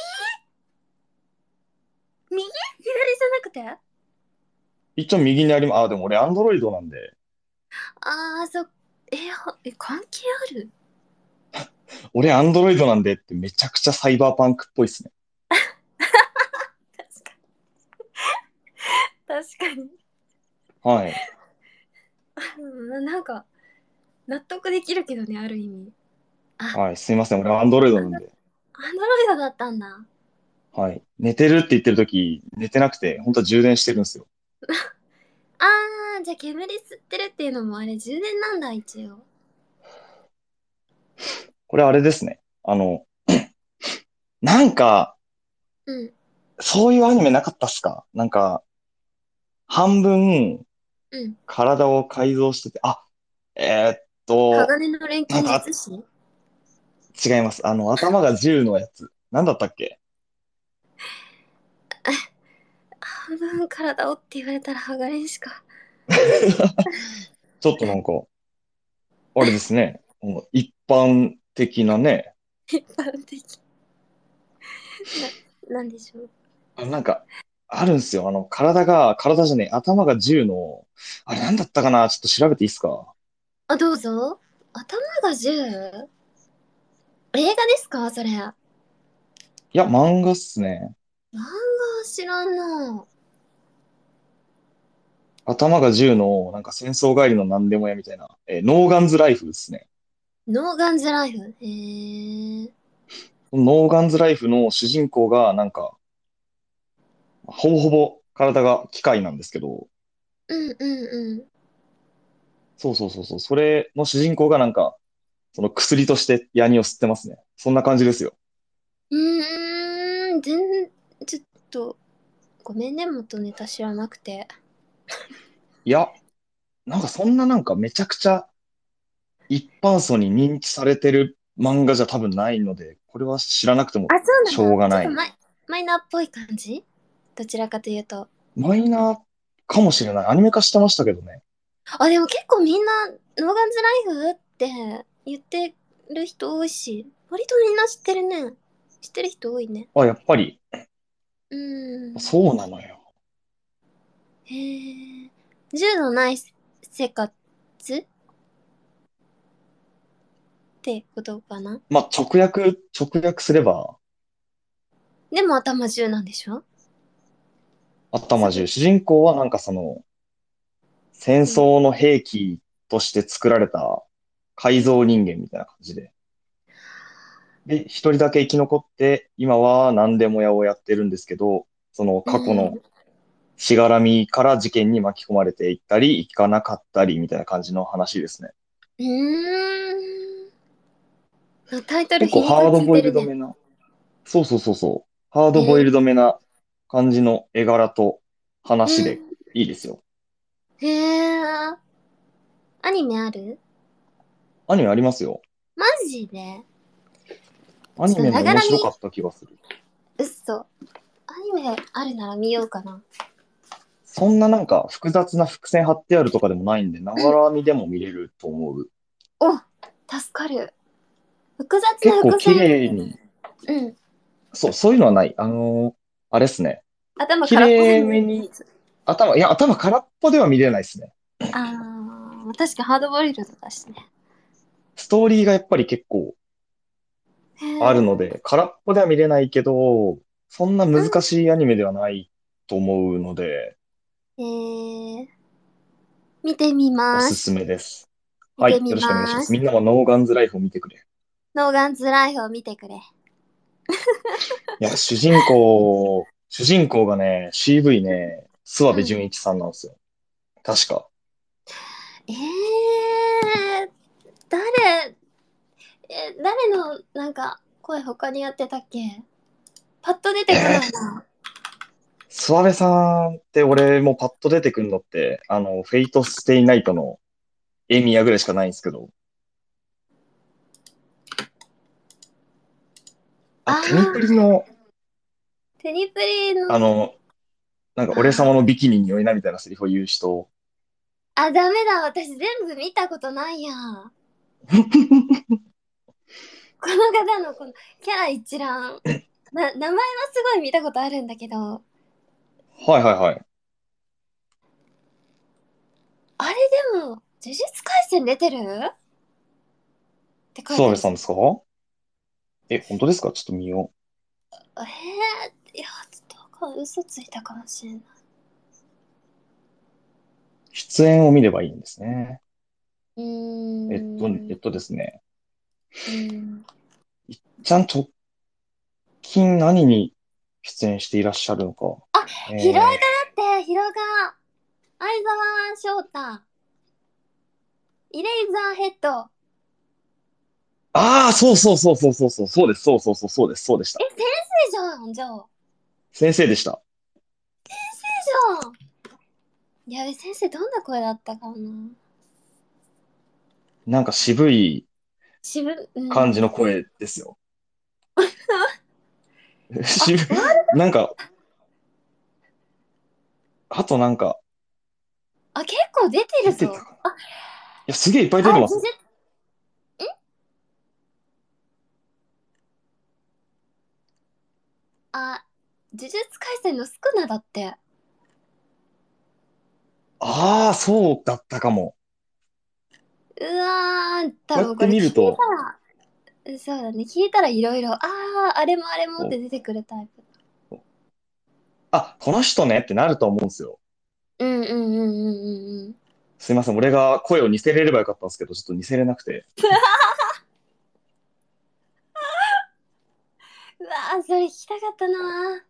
Speaker 2: 右右左じゃなくて？
Speaker 3: 一応右にありま、あー、でも俺アンドロイドなんで、
Speaker 2: あー、そ、え、はえ、関係ある？
Speaker 3: 俺アンドロイドなんでってめちゃくちゃサイバーパンクっぽいっすね。
Speaker 2: 確かに。
Speaker 3: はい。
Speaker 2: うん、なんか、納得できるけどね、ある意味。あ、
Speaker 3: はい、すいません。俺アンドロイド
Speaker 2: アンド
Speaker 3: なんで。
Speaker 2: ロイドだったんだ。
Speaker 3: はい。寝てるって言ってる時、寝てなくて、本当は充電してるんですよ。
Speaker 2: あー、じゃあ煙吸ってるっていうのもあれ充電なんだ、一応。
Speaker 3: これあれですね。あの、なんか、
Speaker 2: うん、
Speaker 3: そういうアニメなかったっすか？なんか、半分、
Speaker 2: うん。
Speaker 3: 体を改造してて、あ、えーっと、
Speaker 2: 鋼の錬金
Speaker 3: なんか、
Speaker 2: 術師？
Speaker 3: 違います。あの、頭がじゅうのやつ。なんだったっけ？
Speaker 2: 半分体をって言われたら鋼しか。
Speaker 3: ちょっとなんか、あれですね。もう一般的なね。
Speaker 2: 一般的。な、なんでしょう。
Speaker 3: あなんか、あるんですよ。あの、体が、体じゃねえ、頭がじゅうの、あれなんだったかな？ちょっと調べていいですか？
Speaker 2: あ、どうぞ。頭が じゅう？ 映画ですかそれ。漫
Speaker 3: いや、漫画っすね。
Speaker 2: 画知らんな。
Speaker 3: 頭がじゅうの、なんか戦争帰りの何でも屋みたいな。えーノーガンズライフですね。
Speaker 2: ノーガンズライフ。へえ。
Speaker 3: ノーガンズライフの主人公が、なんか、ほぼほぼ体が機械なんですけど、
Speaker 2: うんうんうん。
Speaker 3: そうそうそうそう、それの主人公がなんか、その薬としてヤニを吸ってますね。そんな感じですよ。
Speaker 2: うーん、全、ちょっと、ごめんね、元ネタ知らなくて。
Speaker 3: いや、なんかそんななんかめちゃくちゃ一般層に認知されてる漫画じゃ多分ないので、これは知らなくても
Speaker 2: あ、そうな
Speaker 3: し
Speaker 2: んだ。
Speaker 3: ょうがない。
Speaker 2: ちょっとマイ、マイナーっぽい感じ？どちらかというと。
Speaker 3: マイナーかもしれない。アニメ化してましたけどね。
Speaker 2: あ、でも結構みんな、ノーガンズライフって言ってる人多いし、割とみんな知ってるね。知ってる人多いね。
Speaker 3: あ、やっぱり、
Speaker 2: うーん。
Speaker 3: そうなのよ。
Speaker 2: へえ。銃のない生活ってことかな。
Speaker 3: まあ、直訳、直訳すれば、
Speaker 2: でも頭銃なんでしょ。すごい。
Speaker 3: 頭中。主人公はなんかその、戦
Speaker 2: うん。
Speaker 3: 争の兵器として作られた改造人間みたいな感じで。で、一人だけ生き残って、今は何でも屋をやってるんですけど、その
Speaker 2: う
Speaker 3: 過去の
Speaker 2: ん。
Speaker 3: しがらみから事件に巻き込まれていったり、いかなかったりみたいな感じの話ですね。
Speaker 2: うーん。タイトル
Speaker 3: 結構
Speaker 2: 皮肉つ
Speaker 3: ハードボイ
Speaker 2: いてるね。
Speaker 3: ルドめな、そうそうそうそう、ハードボイル
Speaker 2: へえ。
Speaker 3: ドめな感じの絵柄と話で
Speaker 2: うん。
Speaker 3: いいですよ。
Speaker 2: へえ。アニメある？
Speaker 3: アニメありますよ。
Speaker 2: マジで？
Speaker 3: アニ
Speaker 2: ちょっと
Speaker 3: メも面白
Speaker 2: ながら見。
Speaker 3: かった気がする。
Speaker 2: うっそ。アニメあるなら見ようかな。
Speaker 3: そんななんか複雑な伏線貼ってあるとかでもないんで、ながら見でも見れると思う。
Speaker 2: お、助かる。複雑な
Speaker 3: 結構綺
Speaker 2: 伏線。
Speaker 3: 麗に、
Speaker 2: うん。
Speaker 3: そう、そういうのはない。あのーあれっすね。綺
Speaker 2: 頭空っぽで見れ
Speaker 3: 麗めに、
Speaker 2: るやつ。
Speaker 3: 頭、いや、頭空っぽでは見れないですね。
Speaker 2: あー、確かハードボイルドだしね。
Speaker 3: ストーリーがやっぱり結構
Speaker 2: へ
Speaker 3: あるの
Speaker 2: え。
Speaker 3: で、空っぽでは見れないけど、そんな難
Speaker 2: う
Speaker 3: しいアニメではないと思うので、
Speaker 2: ん。えー、見てみ
Speaker 3: おすす
Speaker 2: ます。
Speaker 3: めです。はい、
Speaker 2: 見てみ
Speaker 3: よろしくお願いします。み
Speaker 2: ます。
Speaker 3: んなはノーガンズライフを見てくれ。い
Speaker 2: ノーガンズライフを見てくれ。
Speaker 3: や、主人公、主人公がね、シーブイ ね、諏訪部純
Speaker 2: うん。
Speaker 3: 一さんなんですよ。確か。
Speaker 2: えー、誰、え、誰のなんか声他にやってたっけ？パッと出てこない
Speaker 3: え
Speaker 2: な。
Speaker 3: ー、諏訪部さんって俺もパッと出てくるのって、あの、フェイトステイナイトのエミヤぐらいしかないんですけど、あ、テニプリ
Speaker 2: あー、
Speaker 3: の、
Speaker 2: テニプリの、
Speaker 3: あの、なんか俺様
Speaker 2: あー、
Speaker 3: のビキニに酔いなみたいなセリフを言う人。
Speaker 2: あ、ダメだ。私全部見たことないや。この方のこのキャラ一覧。な、名前はすごい見たことあるんだけど、
Speaker 3: はいはいはい。
Speaker 2: あれでも、呪術廻戦出てるって書い
Speaker 3: 諏訪部
Speaker 2: てあるぞ。
Speaker 3: さんですか？え、本当ですか？ちょっと見よ
Speaker 2: えー、いや、ちょっとわかん嘘ついたかもしれない。
Speaker 3: う。出演を見ればいいんですね。
Speaker 2: うー
Speaker 3: えっと、えっ
Speaker 2: ん。
Speaker 3: とですね。
Speaker 2: うん。
Speaker 3: ちゃん直近何に出演していらっしゃるのか。
Speaker 2: あ、ヒロアカ
Speaker 3: え
Speaker 2: だって、ヒロアカ。相沢翔太。イレイザーヘッド。
Speaker 3: ー、ああ、そうそうそうそうそうそう、そうです、そうそうそう、そうです、そうでし
Speaker 2: え、
Speaker 3: た。
Speaker 2: 先生じゃん、じゃあ。
Speaker 3: 先生でした。
Speaker 2: 先生じゃん。やべ、先生どんな声だったかな。
Speaker 3: なんか渋い
Speaker 2: 渋、うん。
Speaker 3: 感じの声ですよ。
Speaker 2: あ、
Speaker 3: 渋い、
Speaker 2: ワール
Speaker 3: なんか、あとなんか、
Speaker 2: あ、結構出てるぞ。
Speaker 3: 出てたかな。いや、すげえいっぱい
Speaker 2: あ、
Speaker 3: 出てますよ。
Speaker 2: 呪術、んあ、呪術廻戦のスクナだって。
Speaker 3: ああ、そうだったかも。
Speaker 2: うわー、多
Speaker 3: こうやって
Speaker 2: 分これ聞い
Speaker 3: 見ると、
Speaker 2: たら、そうだね、聞いたらいろいろ、あー、あれもあれもっ
Speaker 3: こ
Speaker 2: て出てくるタイプ。
Speaker 3: うあ、この人ねってなると思うんですよ。
Speaker 2: うんうんうんうんうんうん。
Speaker 3: すいません。俺が声を似せれればよかったんですけど、ちょっと似せれなくて。
Speaker 2: うわー、それ聞きたかったな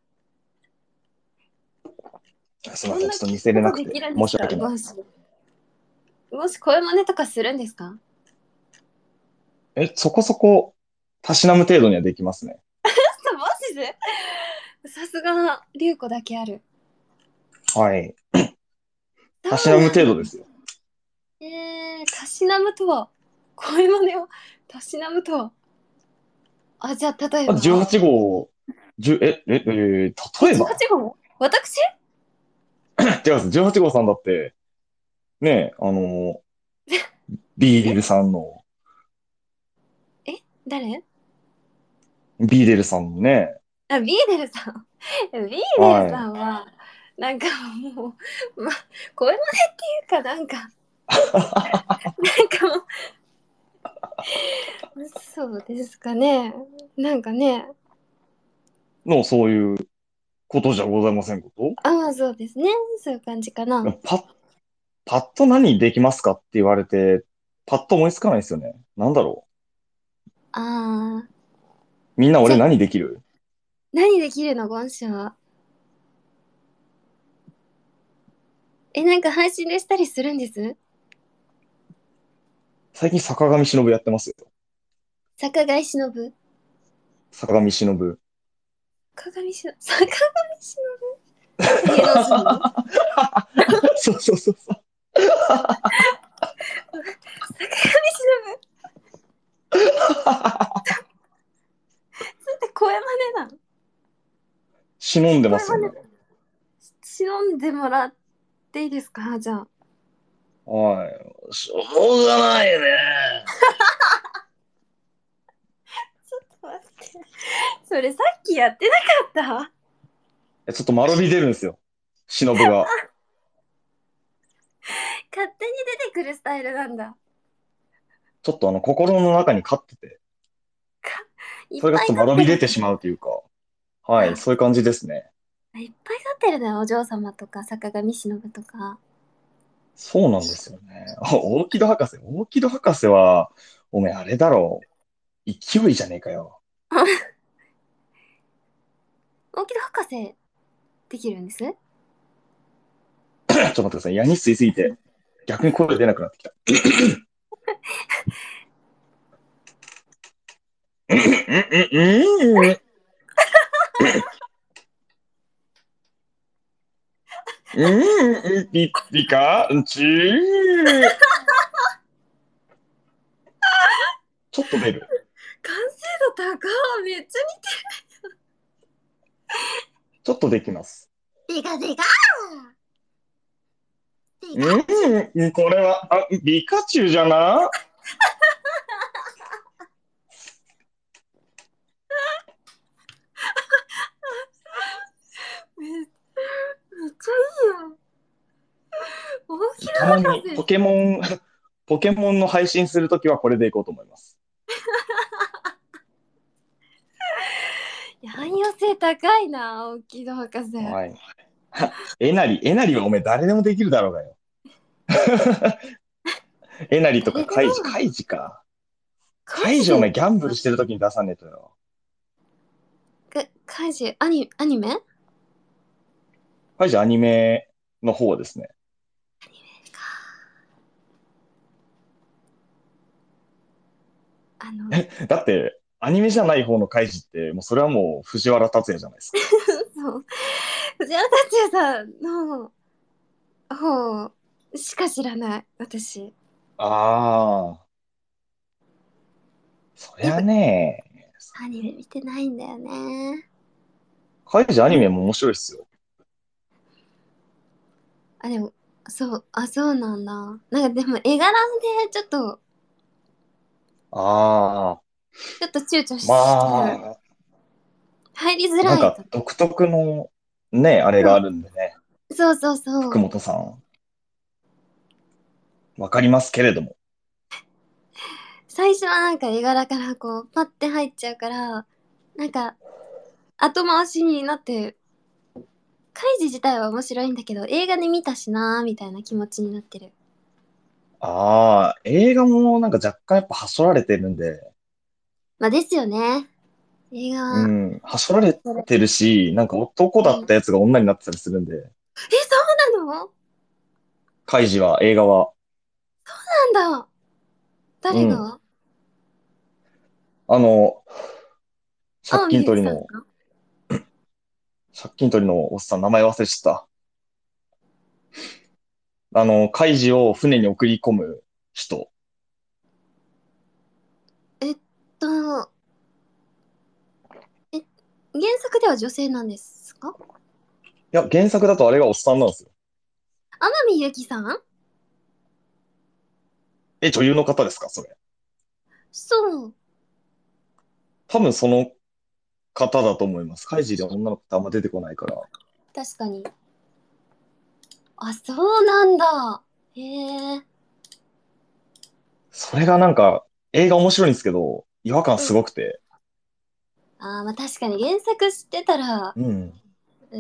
Speaker 2: ー。
Speaker 3: すいません。
Speaker 2: そんな聞
Speaker 3: ちょっと似
Speaker 2: くことで
Speaker 3: せれなくて。
Speaker 2: きるんです
Speaker 3: 申し訳ない。
Speaker 2: か？もし、もし声真似とかするんですか？
Speaker 3: え、そこそこ、たしなむ程度にはできますね。
Speaker 2: マジで？さすが、リュウコだけある。
Speaker 3: はい。
Speaker 2: そ
Speaker 3: たしなむ
Speaker 2: うなんだ。
Speaker 3: 程度ですよ。
Speaker 2: えー、たしなむとは、声真似をたしなむとは。あ、じゃあ、例え
Speaker 3: あと
Speaker 2: ば
Speaker 3: じゅうはち号、じゅう、え、え、えー
Speaker 2: え、
Speaker 3: 例えば
Speaker 2: じゅうはち号私
Speaker 3: 違います。じゅうはち号さんだって、ね、あの、ビーリルさんの、
Speaker 2: え誰？
Speaker 3: ビーデルさんのね。
Speaker 2: あ、ビーデルさん。ビーデルさ
Speaker 3: はい。
Speaker 2: んは、なんかもう、ま、声真似っていうか、なんか、なんかもう、そうですかね。なんかね、
Speaker 3: の、そういうことじゃございませんこと。
Speaker 2: ああ、そうですね。そういう感じかな。
Speaker 3: パッ、パッと何できますかって言われて、パッと思いつかないですよね。なんだろ
Speaker 2: ああ、
Speaker 3: う。みんな俺
Speaker 2: じゃあ、
Speaker 3: 何できる？
Speaker 2: 何できるの、ゴンシは。え、なんか配信でしたりするんです？
Speaker 3: 最近坂上忍やってますよ。
Speaker 2: 坂上忍。
Speaker 3: 坂上忍。
Speaker 2: 坂上忍、坂上忍。芸能人の
Speaker 3: そうそうそうそう。
Speaker 2: 坂上忍。それって声真似なの？
Speaker 3: 忍んでま
Speaker 2: 声真
Speaker 3: すよね。
Speaker 2: 似忍んでもらっていいですか、じゃあ。
Speaker 3: はい。しょうがないね。
Speaker 2: ちょっと待って。それさっきやってなかった？
Speaker 3: えちょっと間延び出るんですよ。忍が。
Speaker 2: 勝手に出てくるスタイルなんだ。
Speaker 3: ちょっとあの、心の中に勝ってて、
Speaker 2: いっ
Speaker 3: それがちょっと
Speaker 2: ぱい飼ってる
Speaker 3: 間延び出てしまうというか、はい、
Speaker 2: あ、
Speaker 3: そういう感じですね。
Speaker 2: いっぱい飼ってるね、お嬢様とか坂上忍とか。
Speaker 3: そうなんですよね。あ大木戸博士。大木戸博士は、おめえあれだろう。勢いじゃねえかよ。
Speaker 2: 大木戸博士できるんです？
Speaker 3: ちょっと待ってください。矢に吸いすぎて、逆に声出なくなってきた。うんうんうんうんうんピッピカチュー。ちょっと出る。
Speaker 2: 完成度高い。めっちゃ
Speaker 3: ちょっとできます。
Speaker 2: 似てる。でかでかでか
Speaker 3: うん、これは、あ、ピカチュウじゃな。
Speaker 2: め、めっちゃいいよ。大木戸
Speaker 3: たまに
Speaker 2: 博士。
Speaker 3: ポケモン、ポケモンの配信するときはこれでいこうと思います。
Speaker 2: 汎用性高いな、大木戸博士。
Speaker 3: はい。えなり、えなりはおめえ誰でもできるだろうがよ。えなりとか
Speaker 2: 誰で
Speaker 3: カイジ、
Speaker 2: もなの？
Speaker 3: カイジか。
Speaker 2: カ
Speaker 3: カイジお前
Speaker 2: イジ。
Speaker 3: ギャンブルしてるときに出さねえとよ。
Speaker 2: かカイジ、アニ、アニメ
Speaker 3: カイジアニメの方ですね。
Speaker 2: あの、
Speaker 3: だって、アニメじゃない方のカイジって、もうそれはもう藤原竜也じゃないですか。
Speaker 2: そう。藤原竜也さんの方しか知らない、私。
Speaker 3: ああ、そりゃ
Speaker 2: やっぱ
Speaker 3: ね、
Speaker 2: アニメ見てないんだよね。
Speaker 3: カイジアニ
Speaker 2: うん。
Speaker 3: メも面白いっすよ。
Speaker 2: あ、でも、そう、あ、そうなんだ。なんかでも絵柄でちょっと、
Speaker 3: ああ、
Speaker 2: ちょっと躊躇してる。
Speaker 3: まあ、
Speaker 2: 入りづ
Speaker 3: なん
Speaker 2: らいと。
Speaker 3: か独特のね、あれがあるんでね。
Speaker 2: そうそうそ
Speaker 3: 福
Speaker 2: う。
Speaker 3: 本さん、わかりますけれども。
Speaker 2: 最初はなんか絵柄からこう、パッて入っちゃうから、なんか、後回しになって、カイジ自体は面白いんだけど、映画で見たしなーみたいな気持ちになってる。
Speaker 3: ああ、映画もなんか若干やっぱはしょられてるんで、
Speaker 2: まあですよね。映画は、
Speaker 3: うん、はしょられ
Speaker 2: それ。
Speaker 3: てるし、なんか男だ
Speaker 2: うん。
Speaker 3: ったやつが女になってたりするんで、
Speaker 2: え、そうなの？
Speaker 3: カイジは、映画は、
Speaker 2: なんだ。
Speaker 3: うん。
Speaker 2: 誰が？
Speaker 3: あの、借
Speaker 2: 天海祐
Speaker 3: 金取りの、
Speaker 2: 希さんか？
Speaker 3: 借金取りのおっさん、名前忘れちゃった。あの、カイジを船に送り込む人。
Speaker 2: えっと、え、原作では女性なんですか？
Speaker 3: いや、原作だとあれがおっさんなんですよ。
Speaker 2: 天海祐希さん？
Speaker 3: え、女優の方ですかそれ？
Speaker 2: そう。
Speaker 3: 多分その方だと思います。カイジで女の子ってあんま出てこないから。
Speaker 2: 確かに。あ、そうなんだ。へえ。
Speaker 3: それがなんか、映画面白いんですけど、違和感
Speaker 2: うん。
Speaker 3: すごくて。
Speaker 2: あー、まあ確かに原作知ってたら、
Speaker 3: うん。
Speaker 2: うん。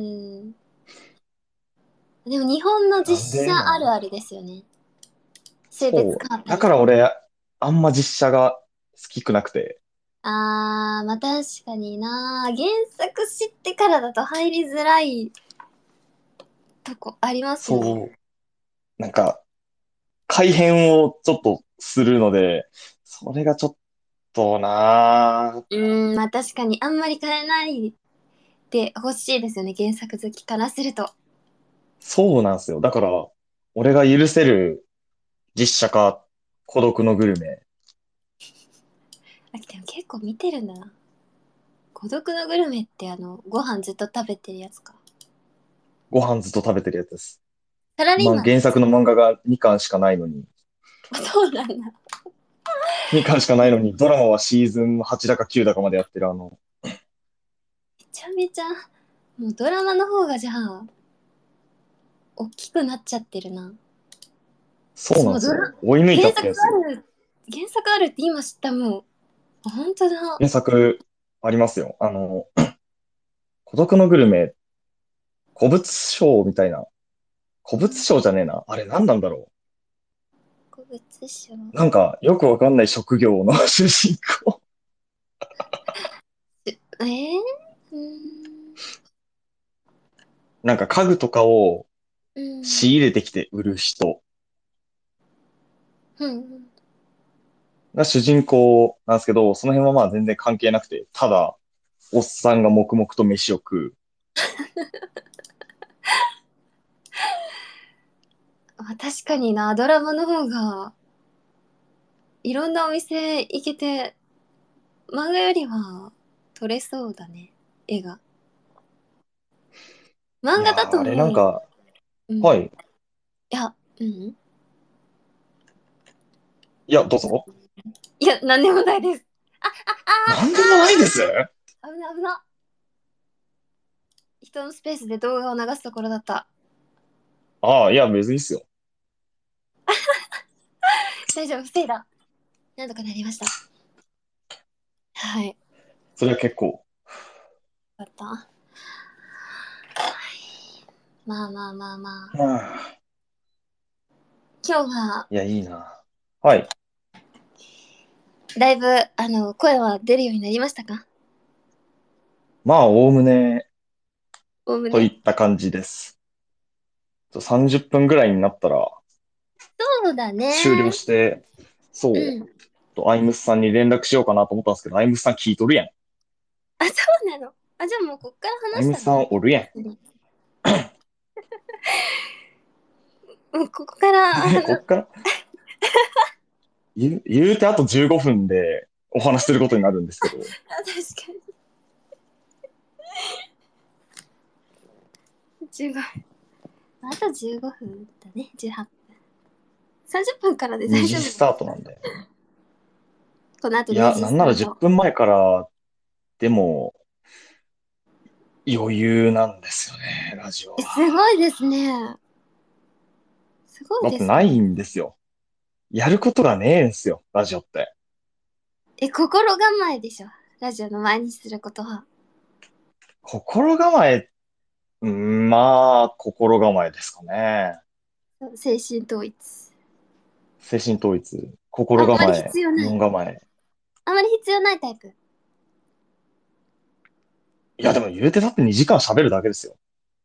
Speaker 2: でも日本の
Speaker 3: なん
Speaker 2: 実写
Speaker 3: でな。
Speaker 2: あるあるですよね。性別
Speaker 3: そう。だ
Speaker 2: 変わったりとか。
Speaker 3: から俺、あんま実写が好きくなくて。
Speaker 2: あー、まあ確かにな。原作知ってからだと入りづらいとこありますよね。
Speaker 3: そう。なんか、改変をちょっとするので、それがちょっとな。
Speaker 2: うーん、まあ確かにあんまり変えないでほしいですよね。原作好きからすると。
Speaker 3: そうなんですよ。だから、俺が許せる実写化、孤独のグルメ。
Speaker 2: あ、でも結構見てるんだな。孤独のグルメってあの、ご飯ずっと食べてるやつか。
Speaker 3: ご飯ずっと食べてるやつです。
Speaker 2: サラリー
Speaker 3: まあ、
Speaker 2: マンのやつ。
Speaker 3: 原作の漫画がにかんしかないのに、
Speaker 2: そうなんだ。め
Speaker 3: にかんしかないのに、ドラマはシーズンはちだかきゅうだかまでやってるあの、
Speaker 2: ちゃめちゃ、もうドラマの方がじゃあ、大きくなっちゃってるな。
Speaker 3: そう
Speaker 2: 私もうドラ、
Speaker 3: なんですよ。追い抜いちゃ
Speaker 2: 原作
Speaker 3: ってるんですよ。
Speaker 2: ある、原作あるって今知ったもん。あ、本当だ。
Speaker 3: 原作ありますよ。あの、孤独のグルメ、古物商みたいな。古物商じゃねえな。あれ何なんだろ
Speaker 2: 古物商。
Speaker 3: う。なんか、よくわかんない職業の主人公。
Speaker 2: えー、うーん。
Speaker 3: なんか家具とかを
Speaker 2: うん。
Speaker 3: 仕入れてきて売る人
Speaker 2: うん。
Speaker 3: が主人公なんですけど、その辺はまあ全然関係なくて、ただ、おっさんが黙々と飯を食う。
Speaker 2: まあ、確かにな、ドラマの方が、いろんなお店行けて、漫画よりは撮れそうだね、絵が。漫画だと
Speaker 3: いやー、あれなん
Speaker 2: も
Speaker 3: か、
Speaker 2: う、うん。い
Speaker 3: はい。
Speaker 2: や、うん。
Speaker 3: いや、どうぞ。
Speaker 2: いや、なんでもないです。
Speaker 3: なんでもないです。
Speaker 2: 危な危な。人のスペースで動画を流すところだった。
Speaker 3: ああ、いや、別にっすよ。
Speaker 2: 大丈夫、防いだ。なんとかなりました。はい。よ
Speaker 3: それは結構。
Speaker 2: かった。まあまあまあまあ。
Speaker 3: はあ、
Speaker 2: 今日は、
Speaker 3: いや、いいな。はい。
Speaker 2: だいぶ、あの、声は出るようになりましたか？
Speaker 3: まあ、おおむね、
Speaker 2: おおむね。
Speaker 3: といった感じです。さんじゅっぷんぐらいになったら、
Speaker 2: そうだ
Speaker 3: 終了
Speaker 2: ね。
Speaker 3: して、そう、
Speaker 2: うん。
Speaker 3: とアイムスさんに連絡しようかなと思ったんですけど、アイムスさん聞いとるやん。
Speaker 2: あ、そうなの。あ、じゃあもうこっから話したらいい。
Speaker 3: アイムスさんおるやん。
Speaker 2: もうここから話、
Speaker 3: こっから、言う、言うてあとじゅうごふんでお話しすることになるんですけど、
Speaker 2: あ、確かに。じゅうごふん。あとじゅうごふんだね。じゅうはっぷん。さんじゅっぷんからで
Speaker 3: 2
Speaker 2: 大丈夫
Speaker 3: 時スター
Speaker 2: ですか？
Speaker 3: トなんで。
Speaker 2: この後2
Speaker 3: いや、
Speaker 2: 時
Speaker 3: なんなら10
Speaker 2: スタート。
Speaker 3: 分前からでも余裕なんですよね、ラジオ
Speaker 2: え、
Speaker 3: は。
Speaker 2: すごいですね。すごい
Speaker 3: だっ
Speaker 2: ですね。
Speaker 3: てないんですよ。やることがねえんすよ、ラジオって。
Speaker 2: え、心構えでしょ。ラジオの前にすることは。
Speaker 3: 心構え、うん、まあ、心構えですかね。
Speaker 2: 精神統一。
Speaker 3: 精神統一、心
Speaker 2: あんまり
Speaker 3: 構え、
Speaker 2: 必要ない。
Speaker 3: 門構え。
Speaker 2: あまり必要ないタイプ。
Speaker 3: いや、でも言うてだってにじかん喋るだけですよ。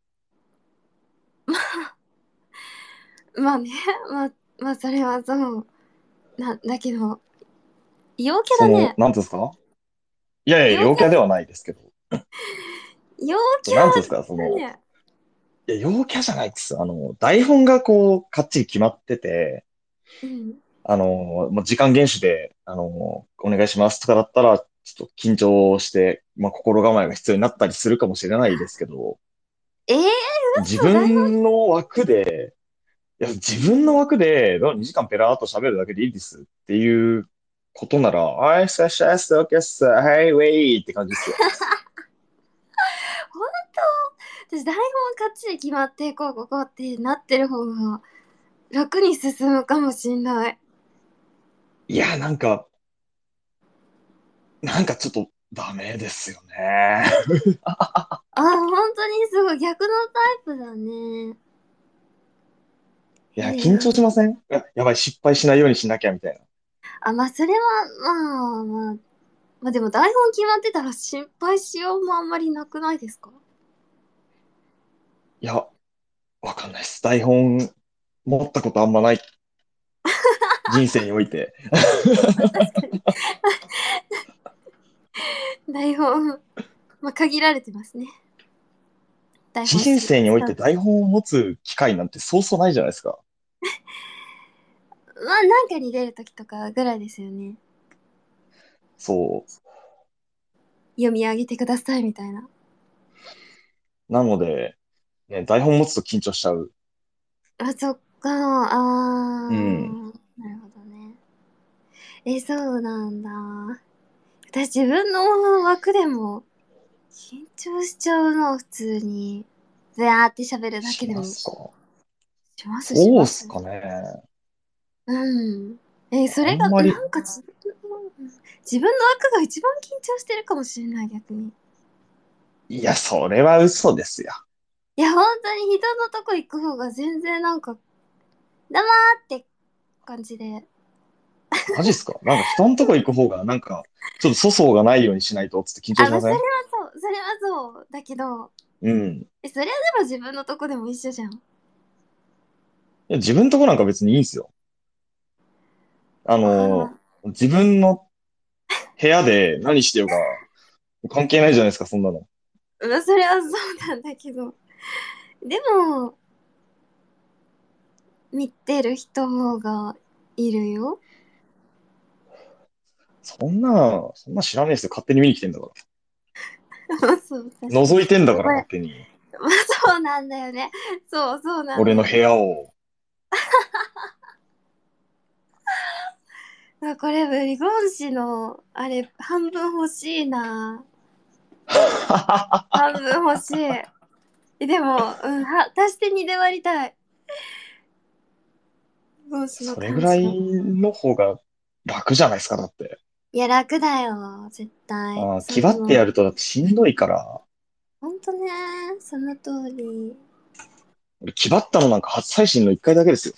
Speaker 2: まあね。まあ、まあ、それはそう。な、だけど、陽キャ
Speaker 3: その、
Speaker 2: だね。
Speaker 3: なんていうんですか。いやいや、
Speaker 2: 陽キャ、
Speaker 3: 陽キャではないですけど。
Speaker 2: 陽キ
Speaker 3: なんていうんですか、その、
Speaker 2: ャだね。
Speaker 3: いや、陽キャじゃないです。あの、台本がこう、かっちり決まってて、
Speaker 2: うん。
Speaker 3: あの、もう時間厳守で、あの、お願いしますとかだったら、ちょっと緊張して、まあ、心構えが必要になったりするかもしれないですけど、
Speaker 2: えー、
Speaker 3: 自
Speaker 2: 嘘、台本。
Speaker 3: 分の枠で、いや、自分の枠で、にじかんペラーっと喋るだけでいいですっていうことなら、はい、さっしゃす、オッケーっす、はい、ウェイって感じですよ。
Speaker 2: 本当私台本かっちり決まってこうこうこうってなってる方が楽に進むかもしんない。
Speaker 3: いや、なんか、なんかちょっとダメですよね。
Speaker 2: あ、本当にすごい逆のタイプだね。
Speaker 3: いや、
Speaker 2: え
Speaker 3: 緊張しま
Speaker 2: ー、
Speaker 3: せん？や、やばい、失敗しないようにしなきゃみたいな。
Speaker 2: あ、まあそれはまあまあ、まあでも台本決まってたら心配しようもあんまりなくないですか？
Speaker 3: いや、わかんないです。台本持ったことあんまない人生において。
Speaker 2: 確かに。台本、まあ限られてますね。台本
Speaker 3: 人
Speaker 2: し
Speaker 3: 生において
Speaker 2: 使う。
Speaker 3: 台本を持つ機会なんてそうそうないじゃないですか。
Speaker 2: まあなんかに出るときとかぐらいですよね。
Speaker 3: そ
Speaker 2: 読み上げてくださいみたいな。
Speaker 3: う。なので、ね、台本持つと緊張しちゃう。
Speaker 2: あ、そっか。あ
Speaker 3: うん。
Speaker 2: ー、なるほどね。え、そうなんだ。私自分の枠でも緊張しちゃうの、普通に。ブワーって喋るだけ
Speaker 3: し
Speaker 2: でも。
Speaker 3: ますか？
Speaker 2: しますし
Speaker 3: そうっ
Speaker 2: ます。
Speaker 3: すかね。
Speaker 2: うん。え、それが、
Speaker 3: あんまり、
Speaker 2: なんか自分の、自分の枠が一番緊張してるかもしれない、逆に。
Speaker 3: いや、それは嘘ですよ。
Speaker 2: いや、本当に人のとこ行く方が全然なんか、だまーって感じで。
Speaker 3: マジっすか？なんか人のとこ行く方が、なんか、ちょっと粗相がないようにしないと、つって緊張
Speaker 2: あ、まあ、それは
Speaker 3: しません？
Speaker 2: そう、それはそう。だけど、
Speaker 3: うん。
Speaker 2: え、それはでも自分のとこでも一緒じゃん。
Speaker 3: いや、自分とこなんか別にいいんすよ。あの、
Speaker 2: あ
Speaker 3: 自分の部屋で何してようが関係ないじゃないですか、そんなの。
Speaker 2: あ、まあ、それはそうなんだけど。でも、見てる人がいるよ。
Speaker 3: そんな、そんな知らねえですよ。勝手に見に来てんだか
Speaker 2: まあそう、確か
Speaker 3: ら。
Speaker 2: に。
Speaker 3: 覗いてんだから、
Speaker 2: やばい。
Speaker 3: 勝手に。
Speaker 2: まあそうなんだよね。そう、そうなん
Speaker 3: 俺の部
Speaker 2: だよね。
Speaker 3: 屋を。
Speaker 2: あ、これ、ブリゴン紙の、あれ、半分欲しいな。半分欲しい。えでも、うん、は、足してにで割りたい。ゴ子の
Speaker 3: それぐらい
Speaker 2: 漢字の。
Speaker 3: の方が楽じゃないですか、だって。
Speaker 2: いや、楽だよ、絶対。
Speaker 3: あー、気張って
Speaker 2: その、
Speaker 3: やるとだってしんどいから。
Speaker 2: ほんとね、その通り。
Speaker 3: 俺、気張ったのなんか初配信の一回だけですよ。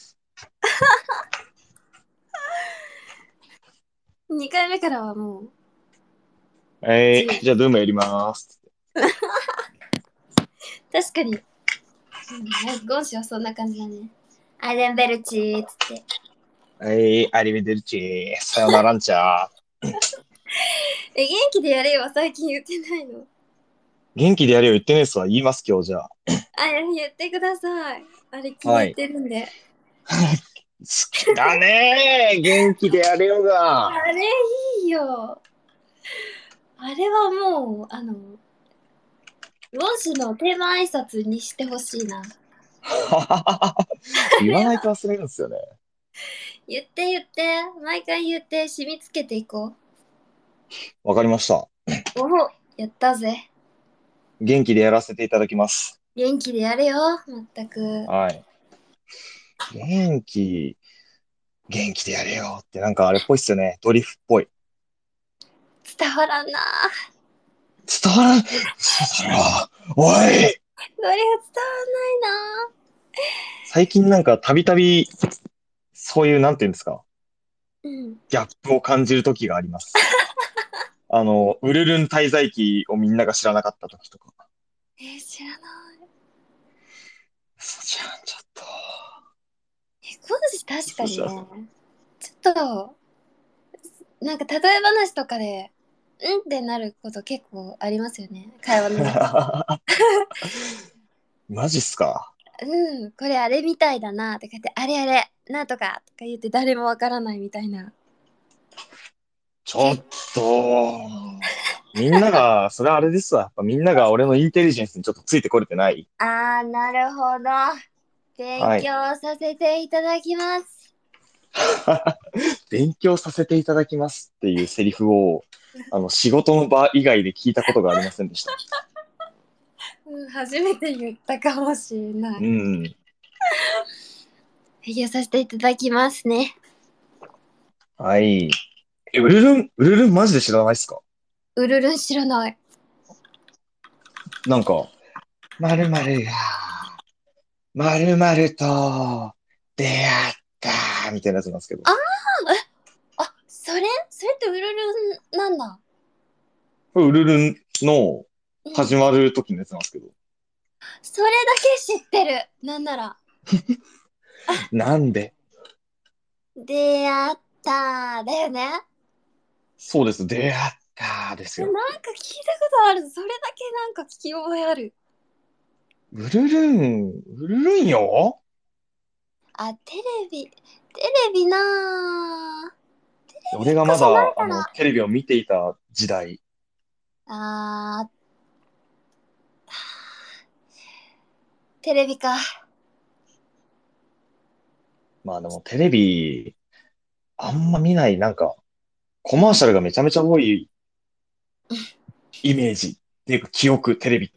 Speaker 2: にかいめからはもう、
Speaker 3: えー、
Speaker 2: 自由。
Speaker 3: じゃあ、ドゥームやります。
Speaker 2: 確かに。うんね、ゴン子はそんな感じだね。アイデンベルチーっつって。
Speaker 3: えー、アリベデルチー。さよならんちゃー。
Speaker 2: え、元気でやれよ、最近言ってないの。
Speaker 3: 元気でやれよ言ってねえっすわ。言います今日じゃあ。
Speaker 2: あ、言ってください。あれ気に入っ
Speaker 3: はい。
Speaker 2: てるんで。
Speaker 3: 好きだねー。元気でやれよが。
Speaker 2: あれいいよ。あれはもう、あの、ゴン子のテーマ挨拶にしてほしいな。あ
Speaker 3: 言わないと
Speaker 2: れは、
Speaker 3: 忘れるんですよね。
Speaker 2: 言って言って、毎回言って染みつけていこ
Speaker 3: わかりました。
Speaker 2: う。おお、やったぜ。
Speaker 3: 元気でやらせていただきます。
Speaker 2: 元気でやれよ、まったく。
Speaker 3: はい。元気、元気でやれよってなんかあれっぽいっすよね。ドリフっぽい。
Speaker 2: 伝わらんな。
Speaker 3: 伝わらん。それは、おい。
Speaker 2: どれが伝わらないな。
Speaker 3: 最近なんかたびたび、そういう、なんていうんですか、
Speaker 2: うん。
Speaker 3: ギャップを感じる時があります。あの、ウルルン滞在記をみんなが知らなかった時とか。
Speaker 2: えー、知らない。
Speaker 3: そうじゃん、ちょっと。
Speaker 2: え、ゴン子確か
Speaker 3: そうじゃん。
Speaker 2: にね、ちょっと、なんか例え話とかで、うんってなること結構ありますよね。会話の中で。
Speaker 3: マジっすか？
Speaker 2: うん、これあれみたいだなとか言って、あれあれ、なんとかとか言って誰もわからないみたいな。
Speaker 3: ちょっ
Speaker 2: け
Speaker 3: と、みんなが、それはあれですわ。やっぱみんなが俺のインテリジェンスにちょっとついてこれてない。
Speaker 2: あー、なるほど。勉
Speaker 3: はい。
Speaker 2: 強させていただきます。
Speaker 3: 勉強させていただきますっていうセリフを、あの、仕事の場以外で聞いたことがありませんでした。
Speaker 2: うん、初めて言ったかもしれな
Speaker 3: う
Speaker 2: い。
Speaker 3: ん。
Speaker 2: 勉強させていただきますね。
Speaker 3: はい。え、ウルルン、ウルルンマジで知らないっすか？
Speaker 2: うるるん知らない。
Speaker 3: なんか、〇〇が、〇〇と出会ったみたいなやつなんですけど。
Speaker 2: ああ、あ、それそれってうるるんなんだ。
Speaker 3: これウルルンの
Speaker 2: うん。
Speaker 3: 始まる時のやつなんですけど。
Speaker 2: それだけ知ってる。なんなら。
Speaker 3: なんで？
Speaker 2: 出会っただよね。
Speaker 3: そうです。出会ったですよ。
Speaker 2: なんか聞いたことある。それだけなんか聞き覚えある。
Speaker 3: ウルルン、ウルルンよ。
Speaker 2: あ、テレビ、テレビなぁ。テレビ
Speaker 3: 俺がまだ、
Speaker 2: っ子じゃない
Speaker 3: あの、
Speaker 2: から。
Speaker 3: テレビを見ていた時代。
Speaker 2: あー、テレビか。
Speaker 3: まあでもテレビ、あんま見ない、なんか、コマーシャルがめちゃめちゃ多いイメージっていうか記憶、テレビって。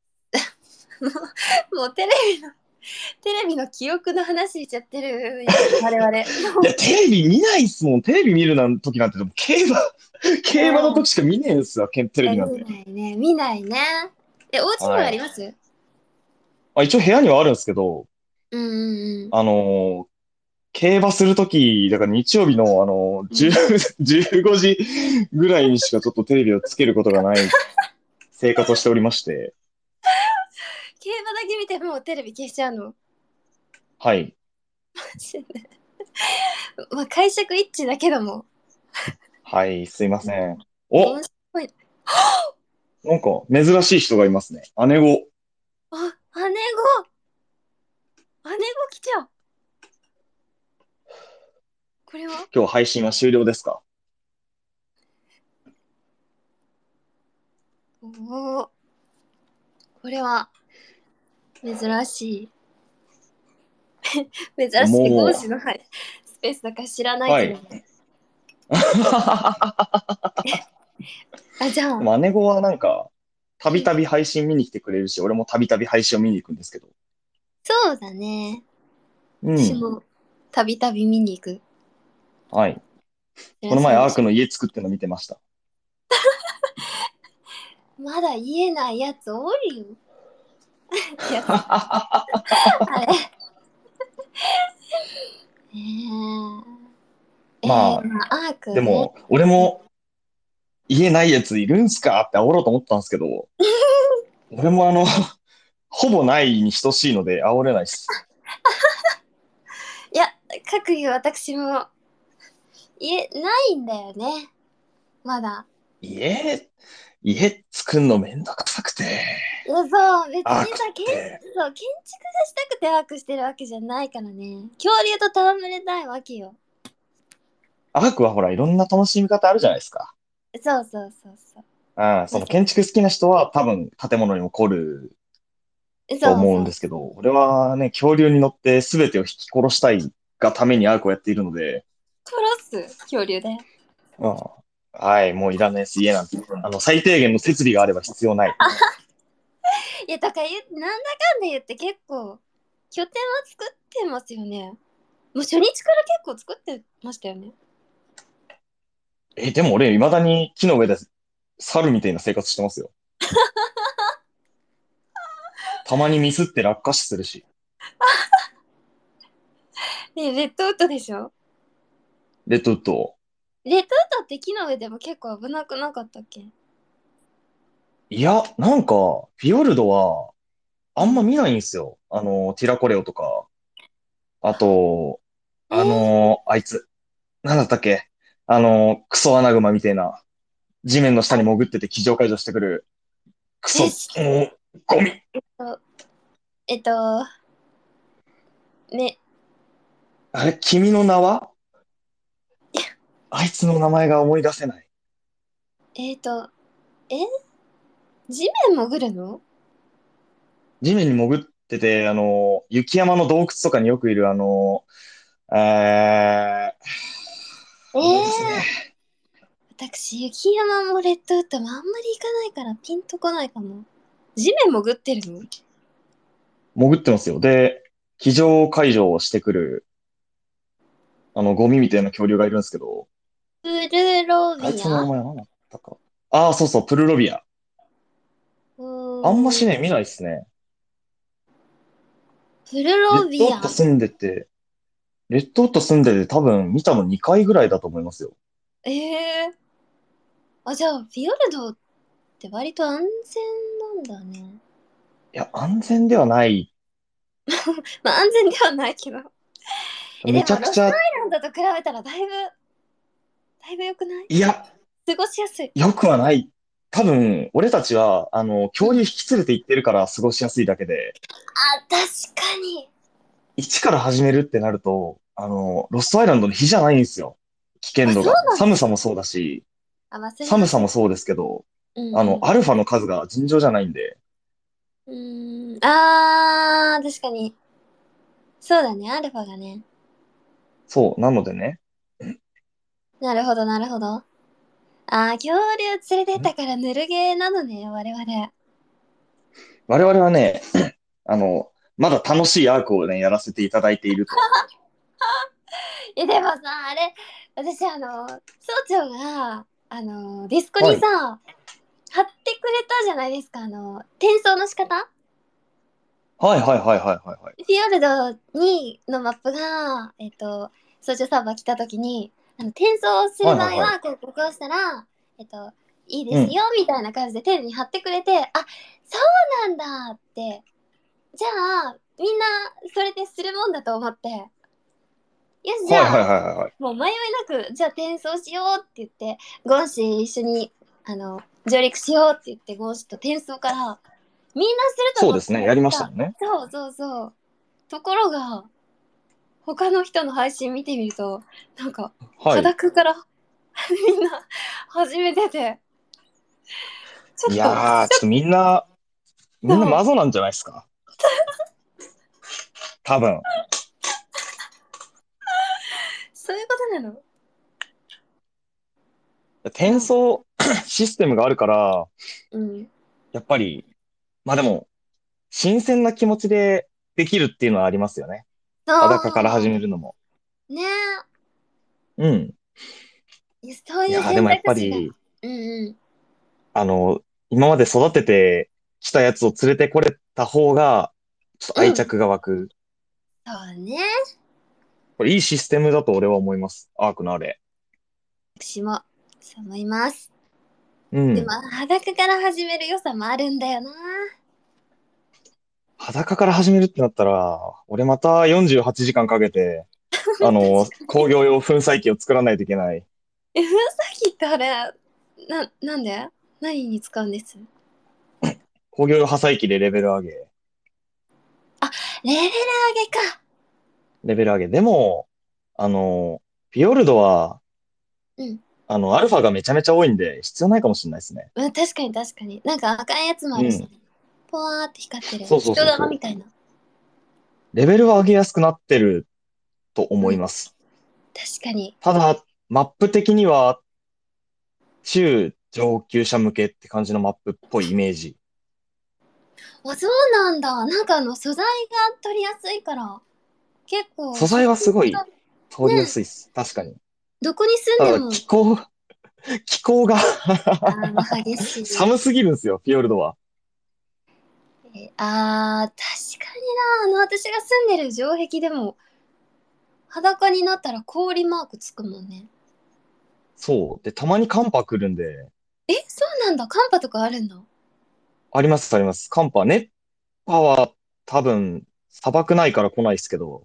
Speaker 2: もうテレビの、テレビの記憶の話しちゃってるよ。我々。
Speaker 3: いや、テレビ見ないっすもん。テレビ見るなん時なんて、でも競馬、競馬の
Speaker 2: うん。
Speaker 3: 時しか見ねえんすよ、けテレ
Speaker 2: え、見
Speaker 3: ビなんて。
Speaker 2: ないね。見ないね。え、お家に
Speaker 3: はい。
Speaker 2: はあります？
Speaker 3: あ、一応部屋にはあるんですけど、
Speaker 2: うんうん
Speaker 3: あのー競馬するとき、だから日曜日のあの、
Speaker 2: うん。う
Speaker 3: じゅう、
Speaker 2: ん。
Speaker 3: じゅうごじぐらいにしかちょっとテレビをつけることがない生活をしておりまして、
Speaker 2: 競馬だけ見てもうテレビ消しちゃうの？
Speaker 3: はい。
Speaker 2: まあ、解釈一致だけども。
Speaker 3: はい、すいません。
Speaker 2: 面
Speaker 3: お、
Speaker 2: 白い。
Speaker 3: なんか珍しい人がいますね。姉子。
Speaker 2: あ、姉子。姉子来ちゃう。これは？
Speaker 3: 今日配信は終了ですか？
Speaker 2: おお、これは珍しい。珍しいゴー
Speaker 3: も
Speaker 2: ジの、はい、スペースだから知らな
Speaker 3: う、
Speaker 2: いけど。
Speaker 3: はい。
Speaker 2: あ、じゃあ、
Speaker 3: でも姉子はなんか、たび
Speaker 2: うん、
Speaker 3: たび配信見に来てくれるし、俺もたびたび配信を見に行くんですけど。
Speaker 2: そうだね。
Speaker 3: うん。
Speaker 2: 私もたびたび見に行く。
Speaker 3: はい。こ
Speaker 2: 皆さん、
Speaker 3: の前アークの家作ってるの見てました。
Speaker 2: まだ言えないやつおるよ。やつ。あれ。えー、えー、
Speaker 3: まあ、
Speaker 2: まあ、アークね。
Speaker 3: でも、俺も家ないやついるんすかって煽ろうと思ったんですけど、俺もあの、ほぼないに等しいので煽れないっす。
Speaker 2: いや、各いう私も言えないんだよね。まだ。
Speaker 3: 家、家作んのめんどくさくて、
Speaker 2: いや、そう、別
Speaker 3: アークっ
Speaker 2: にさ、建、
Speaker 3: て。
Speaker 2: そう、建築がしたくてワークしてるわけじゃないからね。恐竜と戯れたいわけよ。
Speaker 3: アークはほら、いろんな楽しみ方あるじゃないですか。
Speaker 2: そうそうそうそう。
Speaker 3: ああ、そ
Speaker 2: まさ、
Speaker 3: の建築好きな人は多分建物にも来ると思うん
Speaker 2: そうそう。
Speaker 3: ですけど、俺はね、恐竜に乗って全てを引き殺したいがためにアークをやっているので、
Speaker 2: 殺す恐竜で。
Speaker 3: うん、はい、もういらないです、家なんて。あの、最低限の設備があれば必要ない。
Speaker 2: いや、だから言う、なんだかんだ言って結構、拠点は作ってますよね。もう初日から結構作ってましたよね。
Speaker 3: え、でも俺、未だに木の上で猿みたいな生活してますよ。たまにミスって落下死するし。
Speaker 2: ね、レッドウッドでしょ？
Speaker 3: レッドウッド。
Speaker 2: レッドウッドって木の上でも結構危なくなかったっけ？
Speaker 3: いや、なんか、フィヨルドは、あんま
Speaker 2: うん。
Speaker 3: 見ないんですよ。あの、ティラコレオとか。あと、あ
Speaker 2: えー、
Speaker 3: の、あいつ。なんだったっけ？あの、クソアナグマみたいな。地面の下に潜ってて気状解除してくる。クソ、
Speaker 2: え、
Speaker 3: も
Speaker 2: し
Speaker 3: う、ゴミ。
Speaker 2: えっと、ね、
Speaker 3: あれ、君の名は？あいつの名前が思い出せない。
Speaker 2: えっと、え地面潜るの？
Speaker 3: 地面に潜ってて、あの、雪山の洞窟とかによくいる、あの、え
Speaker 2: 私、雪山もレッドウッドもあんまり行かないからピンとこないかも。地面潜ってるの？
Speaker 3: 潜ってますよ。で、机上解除をしてくる、あの、ゴミみたいな恐竜がいるんですけど、
Speaker 2: プルロ
Speaker 3: あいつの名
Speaker 2: ビア。
Speaker 3: 前何だったか。ああ、そうそう、プルロビア。
Speaker 2: う
Speaker 3: あんま
Speaker 2: ーん、
Speaker 3: しね、見ないっすね。
Speaker 2: プル
Speaker 3: レッドウ
Speaker 2: ロビア。
Speaker 3: ッド住んでて、レッドウッド住んでて多分見たのにかいぐらいだと思いますよ。
Speaker 2: ええー、あ、じゃあ、フィヨルドって割と安全なんだね。
Speaker 3: いや、安全ではない。
Speaker 2: まあ、安全ではないけど。え、
Speaker 3: め
Speaker 2: でも、ロスア
Speaker 3: ちゃくちゃ、
Speaker 2: イランドと比べたらだいぶ、だいぶ良くない？
Speaker 3: いや、
Speaker 2: 過ごしやすい。
Speaker 3: 良くはない。多分、俺たちは、あの、
Speaker 2: うん。
Speaker 3: 恐竜引き連れて行ってるから過ごしやすいだけで、
Speaker 2: あ、確かに。
Speaker 3: 一から始めるってなると、あの、ロストアイランドの比じゃないんですよ。危
Speaker 2: あ、そう
Speaker 3: 険度が。
Speaker 2: なんですか。
Speaker 3: 寒さもそうだし、
Speaker 2: あ、まあ、それ
Speaker 3: 寒
Speaker 2: はそう。
Speaker 3: さもそうですけど、あの、
Speaker 2: うん
Speaker 3: アルファの数が尋常じゃないんで、
Speaker 2: うん。うーん。あー、確かに。そうだね、アルファがね。
Speaker 3: そう、なのでね、
Speaker 2: なるほど、なるほど。あー、恐竜連れてったからぬるゲーなのね、我々。
Speaker 3: 我々はね、あの、まだ楽しいアークをね、やらせていただいていると。
Speaker 2: え、でもさ、あれ、私、あの、総長が、あの、ディスコ
Speaker 3: はい。
Speaker 2: にさ、貼ってくれたじゃないですか、あの、転送の仕方。
Speaker 3: はいはいはいはいはいはい。
Speaker 2: フィヨルドにのマップが、えっと、総長サーバー来た時に、あの、転送する場合
Speaker 3: はいはいはい。
Speaker 2: は、こう、ここを押したら、えっと、いいで
Speaker 3: うん。
Speaker 2: すよ、みたいな感じで丁寧に貼ってくれて、あ、そうなんだって、じゃあ、みんな、それでするもんだと思って、よし、じ
Speaker 3: はいはい
Speaker 2: ゃあ、
Speaker 3: はいはいはい。
Speaker 2: もう迷いなく、じゃあ転送しようって言って、ゴンシ一緒に、あの、上陸しようって言って、ゴンシと転送から、みんなすると思って
Speaker 3: そうですね。やりました
Speaker 2: た。
Speaker 3: もんね。
Speaker 2: そうそうそう。ところが、他の人の配信見てみると、なんか、
Speaker 3: はい。
Speaker 2: 裸からみんな始めてて、ちょ
Speaker 3: い
Speaker 2: っと、ちょ
Speaker 3: やー、ちょっとみんな、みんな
Speaker 2: っと、
Speaker 3: マゾなんじゃないですか。多分。
Speaker 2: そういうことなの？
Speaker 3: 転送システムがあるから、
Speaker 2: うん。
Speaker 3: やっぱり、まあでも、新鮮な気持ちでできるっていうのはありますよね。裸から始
Speaker 2: そ
Speaker 3: めるのも。
Speaker 2: う。ねえ。
Speaker 3: うん。
Speaker 2: いやそういう
Speaker 3: いやー、でもやっ
Speaker 2: 選択肢が。
Speaker 3: ぱり、
Speaker 2: うんうん。
Speaker 3: あの、今まで育ててきたやつを連れてこれた方が、ちょっと愛
Speaker 2: うん。
Speaker 3: 着が湧く。
Speaker 2: そうね。
Speaker 3: これいいシステムだと俺は思います。アークのあれ。
Speaker 2: 私も、そう思います。でも、
Speaker 3: うん。
Speaker 2: 裸から始める良さもあるんだよな。
Speaker 3: 裸から始めるってなったら、俺またよんじゅうはちじかんかんかけて、あの、
Speaker 2: 確かに。
Speaker 3: 工業用粉砕機を作らないといけない。
Speaker 2: え、ふさぎってあれ、な、なんで何に使うんです？
Speaker 3: 工業用破砕機でレベル上げ。
Speaker 2: あ、レベル上げか。
Speaker 3: レベル上げ。でも、あの、フィヨルドは、
Speaker 2: うん。
Speaker 3: あの、アルファがめちゃめちゃ多いんで、必要ないかもしれないですね。
Speaker 2: うん、確かに確かに。なんか赤いやつもあるしね。
Speaker 3: うん。
Speaker 2: ポワーって光ってる。
Speaker 3: そうそう
Speaker 2: 人
Speaker 3: そうそ
Speaker 2: 玉みたいな。
Speaker 3: う。レベルは上げやすくなってると思
Speaker 2: うん。
Speaker 3: います。
Speaker 2: 確かに。
Speaker 3: ただ、マップ的には、中上級者向けって感じのマップっぽいイメージ。
Speaker 2: あ、そうなんだ。なんかあの、素材が取りやすいから、結構、
Speaker 3: 素材は
Speaker 2: 初心
Speaker 3: すごい
Speaker 2: 者、
Speaker 3: 通りや
Speaker 2: ね、
Speaker 3: すいっす。確かに。
Speaker 2: どこに住んで
Speaker 3: ただ、
Speaker 2: も、
Speaker 3: 気候、気候が
Speaker 2: あー、まあ、激しい。
Speaker 3: 寒すぎるんですよ、フィヨルドは。
Speaker 2: えあー、確かにな。あの、私が住んでる城壁でも、裸になったら氷マークつくもんね。
Speaker 3: そう。で、たまに寒波来るんで、
Speaker 2: え、そうなんだ。寒波とかあるんだ。
Speaker 3: あります、あります。寒波。熱波は多分、砂漠ないから来ないですけど、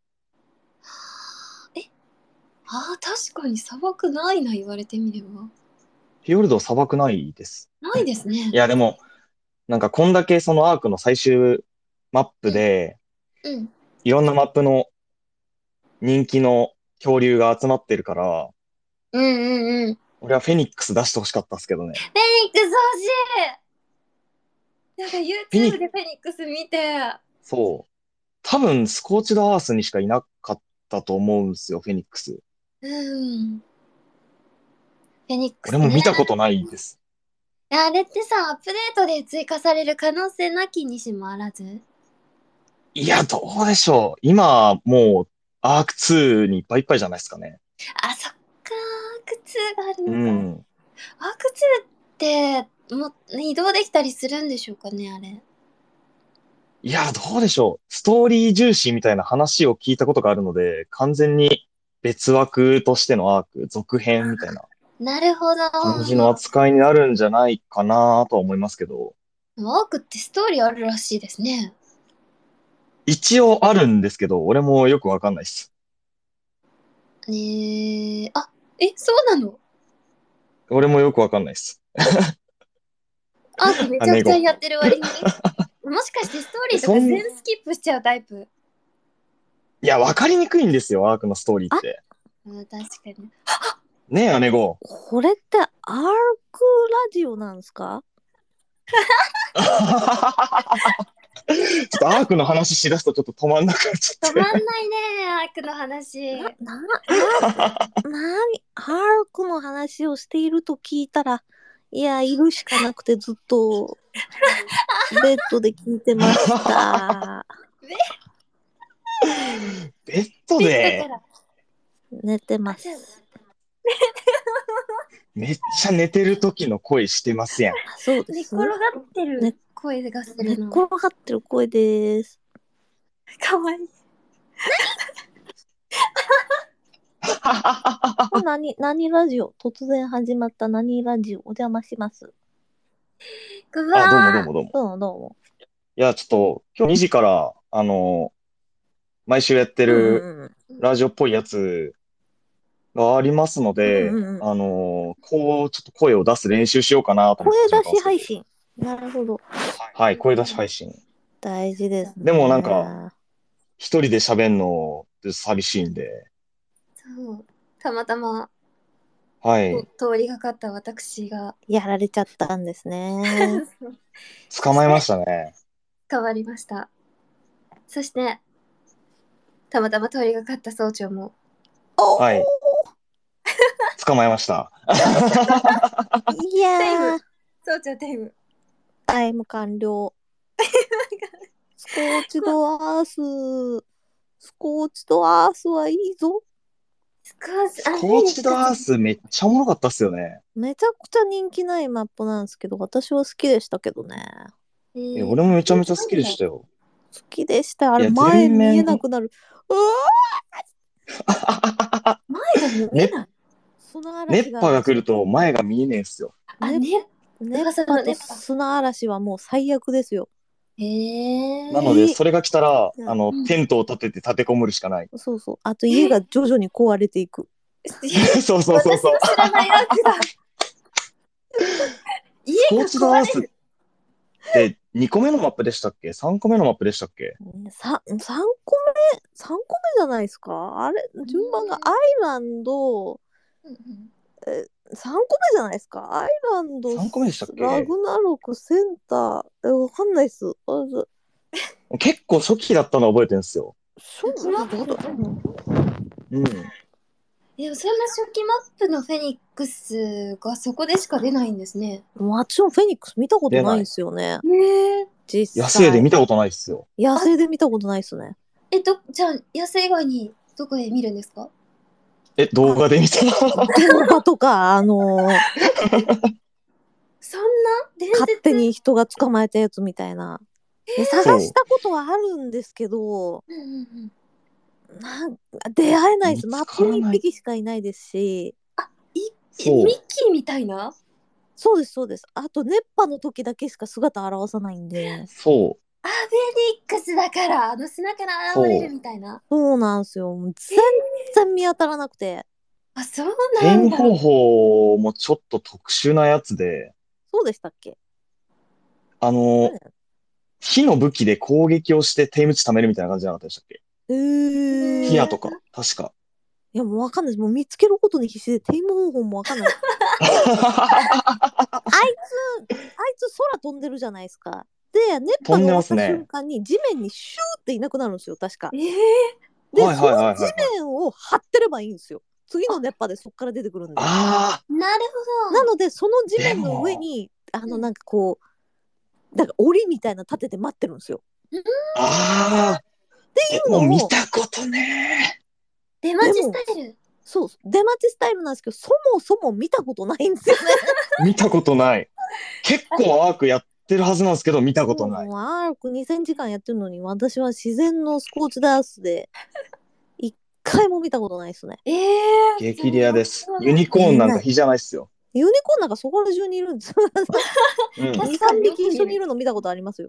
Speaker 2: え、あー、確かに砂漠ないな、言われてみれば。
Speaker 3: フィヨルド砂漠ないです。
Speaker 2: ないですね。
Speaker 3: いや、でも、なんかこんだけそのアークの最終マップ
Speaker 2: うん、
Speaker 3: で、
Speaker 2: うん。
Speaker 3: いろんなマップの人気の恐竜が集まってるから、
Speaker 2: うんうんうん。フ
Speaker 3: 俺はフェニックス出してほしかったですけどね。
Speaker 2: ェニックス欲しい。なんか
Speaker 3: フェニ
Speaker 2: YouTube
Speaker 3: ック
Speaker 2: でフェニックス見て、
Speaker 3: ス、そう。多分、スコーチドアースにしかいなかったと思うんですよ、フェニックス。
Speaker 2: うん。フフェニックス
Speaker 3: 俺も
Speaker 2: ね。
Speaker 3: 見たことないです。
Speaker 2: あれってさ、アップデートで追加される可能性なきにしもあらず。
Speaker 3: いや、どうでしょう。今、もう、アークツーにいっぱいいっぱいじゃないですかね。
Speaker 2: あ、そっか、アークツーがある
Speaker 3: う
Speaker 2: のか。
Speaker 3: ん。
Speaker 2: アークツーってもう移動できたりするんでしょうかね、あれ。
Speaker 3: いや、どうでしょう。ストーリー重視みたいな話を聞いたことがあるので、完全に別枠としてのアーク、続編みたいな
Speaker 2: なるほど。
Speaker 3: 感じの扱いになるんじゃないかなとは思いますけど、
Speaker 2: アークってストーリーあるらしいですね。
Speaker 3: 一応あるんですけど、俺もよくわかんないです。
Speaker 2: えー、あ、え、そうなの？
Speaker 3: 俺もよくわかんないです。
Speaker 2: アークめちゃくちゃやってる割に。もしかしてストーリーとか
Speaker 3: そん
Speaker 2: 全スキップしちゃうタイプ？
Speaker 3: いや、わかりにくいんですよ、アークのストーリーって。
Speaker 2: うん、確かに。
Speaker 3: ねえ、姉子。
Speaker 4: これってアークラジオなんですか？
Speaker 3: ちょっとアークの話しだすとちょっと止まんなくなっちゃって。
Speaker 2: 止まんないね、アークの話。
Speaker 4: な、な、なに、アークの話をしていると聞いたら、いや、いるしかなくてずっと、ベッドで聞いてました。
Speaker 3: ベッド
Speaker 2: ベッド
Speaker 3: で
Speaker 2: から。
Speaker 4: 寝てます。
Speaker 3: めっちゃ寝てる時の声してますやん。
Speaker 4: そうですね。
Speaker 2: 寝転がってる声がす
Speaker 4: 寝っ
Speaker 2: るの。
Speaker 4: 転がってる声です。
Speaker 2: かわいい。
Speaker 4: 何、何ラジオ？突然始まった何ラジオ？お邪魔します。
Speaker 2: うわ
Speaker 3: あ、どうも
Speaker 2: ー
Speaker 3: どうもどうも。
Speaker 4: どうもどうも。
Speaker 3: いや、ちょっと、今日にじから、あの、毎週やって
Speaker 4: うん
Speaker 3: る
Speaker 4: うん
Speaker 3: ラジオっぽいやつがありますので、
Speaker 4: うんうんうん
Speaker 3: あの、こう、ちょっと声を出す練習しようかなと思って
Speaker 4: 声出
Speaker 3: 始めたんですけど。
Speaker 4: し配信。なるほど。
Speaker 3: はい、声出し配信。
Speaker 4: 大事ですね。
Speaker 3: でもなんか、一人で喋んのって寂しいんで、
Speaker 2: そう。たまたま、
Speaker 3: はい、
Speaker 2: 通りがかった私が
Speaker 4: やられちゃったんですね。
Speaker 3: 捕まえましたね。
Speaker 2: 変わりました。そして、たまたま通りがかった総長も。
Speaker 3: はい。捕まえました。
Speaker 4: いやー、
Speaker 2: 総長テイム。
Speaker 4: タイム完了。スコーチドアース。スコーチドアースはいいぞ。
Speaker 2: スコー
Speaker 3: スコーチドアースめっちゃおもろかったっすよね。
Speaker 4: めちゃくちゃ人気ないマップなんですけど、私は好きでしたけどね。
Speaker 2: え
Speaker 3: え、俺もめちゃめちゃ好きでしたよ。
Speaker 4: 好きでした。あれ、
Speaker 3: いや
Speaker 4: 前
Speaker 3: 全面
Speaker 4: 見えなくなる。うわ
Speaker 2: 前が見えない。
Speaker 4: 砂
Speaker 3: 熱
Speaker 4: 嵐が。
Speaker 3: 波が来ると前が見えねえんすよ。
Speaker 2: あ、
Speaker 4: ね
Speaker 2: ね。
Speaker 4: 熱
Speaker 2: 噂の
Speaker 4: 波と
Speaker 2: 熱波
Speaker 4: 砂嵐はもう最悪ですよ。
Speaker 2: へえ。
Speaker 3: なので、それが来たら、
Speaker 4: うん
Speaker 3: あの、テントを立てて立てこもるしかない。
Speaker 4: そうそう。あと家が徐々に壊れていく。
Speaker 3: そうそうそうそう。
Speaker 2: 私の知らないアークだ。家
Speaker 3: スコ
Speaker 2: が
Speaker 3: ーチドアースっ
Speaker 2: 壊れる。
Speaker 3: てにこめのマップでしたっけ ?さん 個目のマップでしたっけ？
Speaker 4: さ三個目、三個目じゃないですか。あれ、順番がアイランド、
Speaker 2: うんうん
Speaker 4: え、三個目じゃないですか。アイランド、
Speaker 3: さんこめでしたっけ
Speaker 4: ラグナロク、センター、え、わかんないっす。あず
Speaker 3: 結構初期だったの覚えてるんですよ。
Speaker 4: そうなんだ。
Speaker 3: うん。
Speaker 2: でもそんな初期マップのフェニックスがそこでしか出ないんですね。
Speaker 4: 私もフェニックス見たことないんですよね。
Speaker 2: ねえ。
Speaker 4: 実
Speaker 3: 野
Speaker 4: 際。
Speaker 3: 生で見たことないっすよ。
Speaker 4: 野生で見たことないっすね。
Speaker 2: えっと、じゃあ、野生以外にどこで見るんですか？
Speaker 3: え、動画で見た
Speaker 4: 動画とか、あのー
Speaker 2: そんな伝説
Speaker 4: 勝手に人が捕まえたやつみたいな。で探したことはあるんですけど、
Speaker 2: うんうんうん。
Speaker 4: なん出会えないです。
Speaker 3: 見
Speaker 4: マッ
Speaker 3: つからない
Speaker 4: プにいっぴきしかいないですし。
Speaker 2: え
Speaker 3: そう
Speaker 2: ミッキーみたいな？
Speaker 4: そうです、そうです。あと、熱波の時だけしか姿を現さないんで。
Speaker 3: そ
Speaker 2: あ、フェニックスだから、あの砂から現れるみたいな。
Speaker 4: そうなんですよ。全然見当たらなくて。
Speaker 2: あ、そう
Speaker 3: う。テイ
Speaker 2: なんだ。
Speaker 3: ム方法もちょっと特殊なやつで、
Speaker 4: そうでしたっけ？
Speaker 3: あの、火の武器で攻撃をしてテイム値貯めるみたいな感じじゃなかったでしたっけ？
Speaker 4: へー。
Speaker 3: ティアとか、確か。
Speaker 4: いや、もうわかんないです。もう見つけることに必死で、テイム方法もわかんない。あいつ、あいつ空飛んでるじゃないですか。で、熱波が終わった瞬間に地面にシューっていなくなるんですよ、確か。
Speaker 2: えー、
Speaker 4: で、
Speaker 3: はいはいはいはい
Speaker 4: その地面を張ってればいいんですよ。 次の熱波でそこから出てくるんで。
Speaker 3: あ
Speaker 2: なるほど。
Speaker 4: なのでその地面の上にあのなんかこうなんか檻みたいなの立てて待ってるんですよ。
Speaker 3: あ、ああ、
Speaker 4: っていう
Speaker 3: もう見
Speaker 4: のを
Speaker 3: たことね
Speaker 2: 出待ちスタイル。
Speaker 4: そう出待ちスタイルなんですけど、そもそも見たことないんですよね。
Speaker 3: え。見たことない。結構アークやってるはずなんですけど、見たことない。
Speaker 4: もうアークにせんじかんやってるのに、私は自然のスコーチダースで一回も見たことないですね。
Speaker 2: ええー。
Speaker 3: 激レアです
Speaker 2: そう。
Speaker 3: ユニコーンなんか比じゃないっすよ。
Speaker 4: ユニコーンなんかそこら中にいるんですよ。
Speaker 3: うん。
Speaker 4: に、さんびき一緒にいるの見たことありますよ。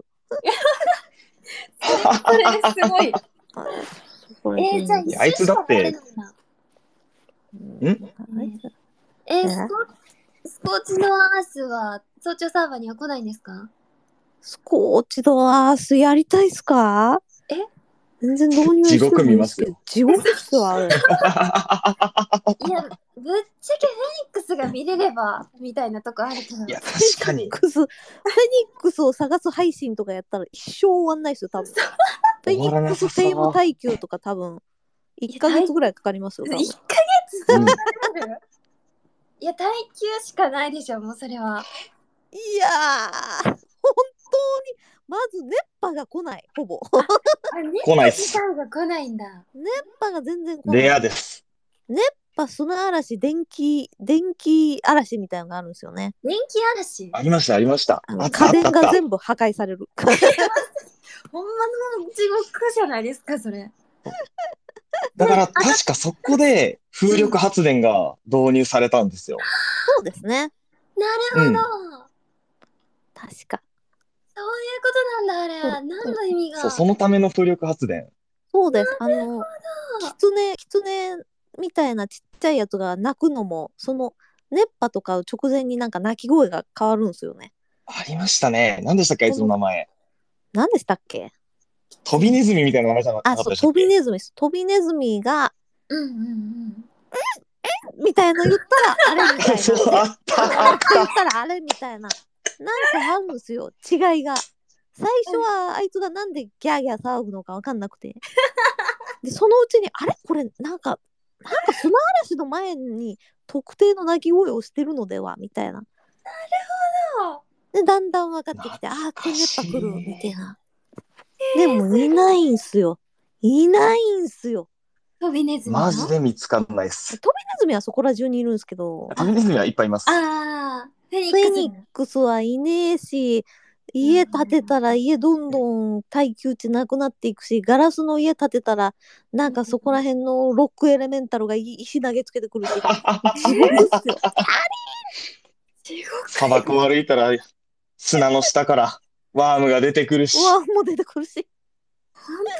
Speaker 2: それすごい。えー、じゃあ
Speaker 3: いやあいつだって
Speaker 2: 一緒しか回れないんだ。
Speaker 3: ん
Speaker 2: えー、スコスコーチのアースは早朝サーバーには来ないんですか？
Speaker 4: スコーチドアースやりたいっすか？
Speaker 2: え
Speaker 4: 全然導入してもいいですけど、地獄っすよ、あれ。
Speaker 2: いや、ぶっちゃけフェニックスが見れればみたいなとこあるけど。
Speaker 3: いや、確かに。
Speaker 4: フェニックス、フェニックスを探す配信とかやったら一生終わんないですよ、多分。フェニックステーム耐久とか多分、いっかげつぐらいかかりますよ、多分。
Speaker 2: いっかげつ
Speaker 3: うん
Speaker 2: いや、耐久しかないでしょ、もうそれは。
Speaker 4: いやー、本当に、まず熱波が来ない、ほぼ。
Speaker 2: あ、熱
Speaker 3: 来ないっす。
Speaker 2: 時間が来ないんだ。
Speaker 4: 熱波が全然来ない。
Speaker 3: レアです。
Speaker 4: 熱波、砂嵐、電気、電気嵐みたいなのがあるんですよね。
Speaker 2: 電気嵐
Speaker 3: ありました、ありました。
Speaker 4: あの
Speaker 3: あった、あ
Speaker 4: 家
Speaker 3: った、あった。
Speaker 4: 電が全部破壊される。
Speaker 2: ほんまの地獄じゃないですか、それ。
Speaker 3: だから、確かそこで風力発電が導入されたんですよ。
Speaker 4: そうですね。
Speaker 2: なるほど。
Speaker 3: うん。
Speaker 4: 確か。
Speaker 2: そういうことなんだ、あれ。
Speaker 4: そう
Speaker 2: 何の意味が。
Speaker 3: そう、そのための風力発電。
Speaker 4: そうです。あの、キツネ、キツネみたいなちっちゃいやつが鳴くのも、その熱波とか直前になんか鳴き声が変わるんですよね。
Speaker 3: ありましたね。何でしたっけ、あいつの名前。
Speaker 4: 何でしたっけ？
Speaker 3: 飛びネズミみたいな名前じゃなか
Speaker 4: あ、そう、
Speaker 3: ったでしたっけ？
Speaker 4: 飛びネズミです。飛びネズミが、
Speaker 2: うんうんうん。
Speaker 4: みたいな言ったらあれみたいな。
Speaker 3: そう、あった、あっ
Speaker 4: って言
Speaker 3: た。
Speaker 4: ったらあれみたいな。なんかあるんですよ。違いが。最初はあいつがなんでギャーギャー騒ぐのかわかんなくて。で、そのうちに、あれこれ、なんか、なんか砂嵐の前に特定の鳴き声をしてるのではみたいな。で、だんだん分かってきて、ああ、これ熱波来る、みたいな。でも、いないんすよ。いないんすよ。
Speaker 2: 飛びネズミが
Speaker 3: マジで見つかんないっす。
Speaker 4: 飛びネズミはそこら中にいるんですけど、
Speaker 3: 飛びネズミはいっぱいいます。
Speaker 2: ああ、フェニッ
Speaker 4: フェ
Speaker 2: クス。
Speaker 4: ニックスはいねえし、家建てたら家どんどん耐久値なくなっていくし、ガラスの家建てたら、なんかそこら辺のロックエレメンタルが石投げつけてくるし、地獄っすよ。
Speaker 2: 地獄。
Speaker 3: 砂漠を歩いたら砂の下からワームが出てくるし。
Speaker 4: うわ、もう出てくるし。
Speaker 2: 本当に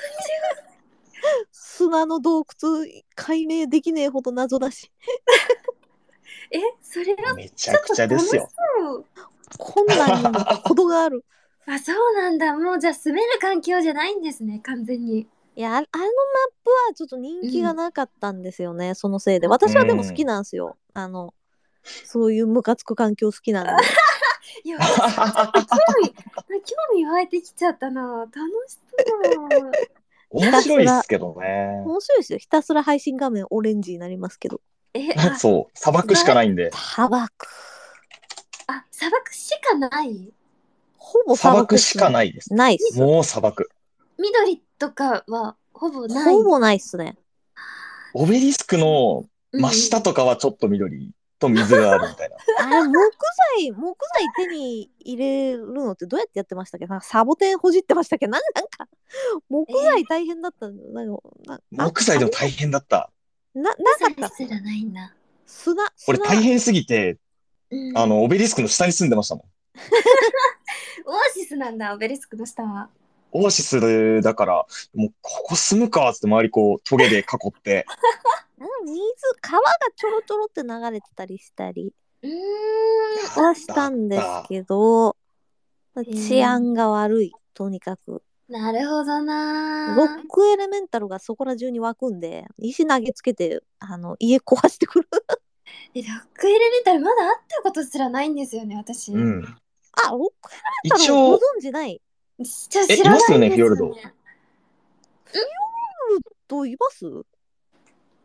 Speaker 4: 砂の洞窟解明できねえほど謎だし。
Speaker 2: え、それは
Speaker 3: めちゃくちゃですよ。
Speaker 2: そう。
Speaker 4: 困難にも程がある。
Speaker 2: あ、そうなんだ。もうじゃあ住める環境じゃないんですね、完全に。
Speaker 4: いや、ああのマップはちょっと人気がなかったんですよね、うん、そのせいで。私はでも好きなんですよ。うん、あの、そういうムカつく環境好きなんで。
Speaker 2: いや、私ちょっと興味、興味湧いてきちゃったな。楽しそう。
Speaker 3: 面白いっすけどね。
Speaker 4: 面白いですよ。ひたすら配信画面オレンジになりますけど。
Speaker 2: え、あ、
Speaker 3: そう、砂漠しかないんで。
Speaker 4: 砂漠。
Speaker 2: あ、砂漠しかない
Speaker 4: ほぼ
Speaker 3: 砂漠しかないです。
Speaker 4: ないっす。
Speaker 3: もう砂漠。
Speaker 2: 緑とかはほぼない。
Speaker 4: ほぼないっすね。
Speaker 3: オベリスクの真下とかはちょっと緑と水があるみたいな。
Speaker 4: あれ、木材、木材手に入れるのってどうやってやってましたっけ？なんかサボテンほじってましたっけ？なんなんか、木材大変だったんだよ。なんかな
Speaker 3: 木材でも大変だった。
Speaker 2: な、なかったすらないんだ。
Speaker 4: 砂、
Speaker 3: 俺大変すぎて、うん、あの、オベリスクの下に住んでましたもん。
Speaker 2: オアシスなんだ、オベリスクの下は。
Speaker 3: オアシスだから、もうここ住むかって周りこう、トゲで囲って。
Speaker 4: 水、川がちょろちょろって流れてたりしたり
Speaker 2: うーん
Speaker 4: はしたんですけど、治安が悪い、とにかく。
Speaker 2: なるほどな。
Speaker 4: ロックエレメンタルがそこら中に湧くんで、石投げつけて、あの、家壊してくる。
Speaker 2: え、ロックエレメンタルまだ会ったことすらないんですよね、私。
Speaker 3: うん。
Speaker 4: あ、ロックエレメンタルご存知ない？
Speaker 2: じゃ知らないんですよね。
Speaker 3: え、いますよね、フィヨルド。
Speaker 4: フィヨルドいます？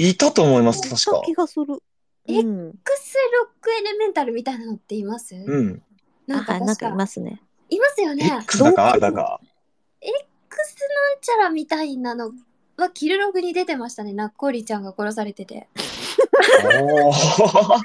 Speaker 3: いたと思います、
Speaker 4: そん
Speaker 3: 確か。
Speaker 4: な気がする。
Speaker 2: え
Speaker 4: うん。
Speaker 2: X ロックエレメンタルみたいなのっています？
Speaker 3: うん。
Speaker 2: なんか
Speaker 4: あ、なんかい
Speaker 2: 確か
Speaker 4: ますね。
Speaker 2: いますよね。
Speaker 3: X だか
Speaker 4: 洞窟
Speaker 3: R だか。
Speaker 2: X なんちゃらみたいなのはキルログに出てましたね。ナッコーリちゃんが殺されてて。
Speaker 3: おー。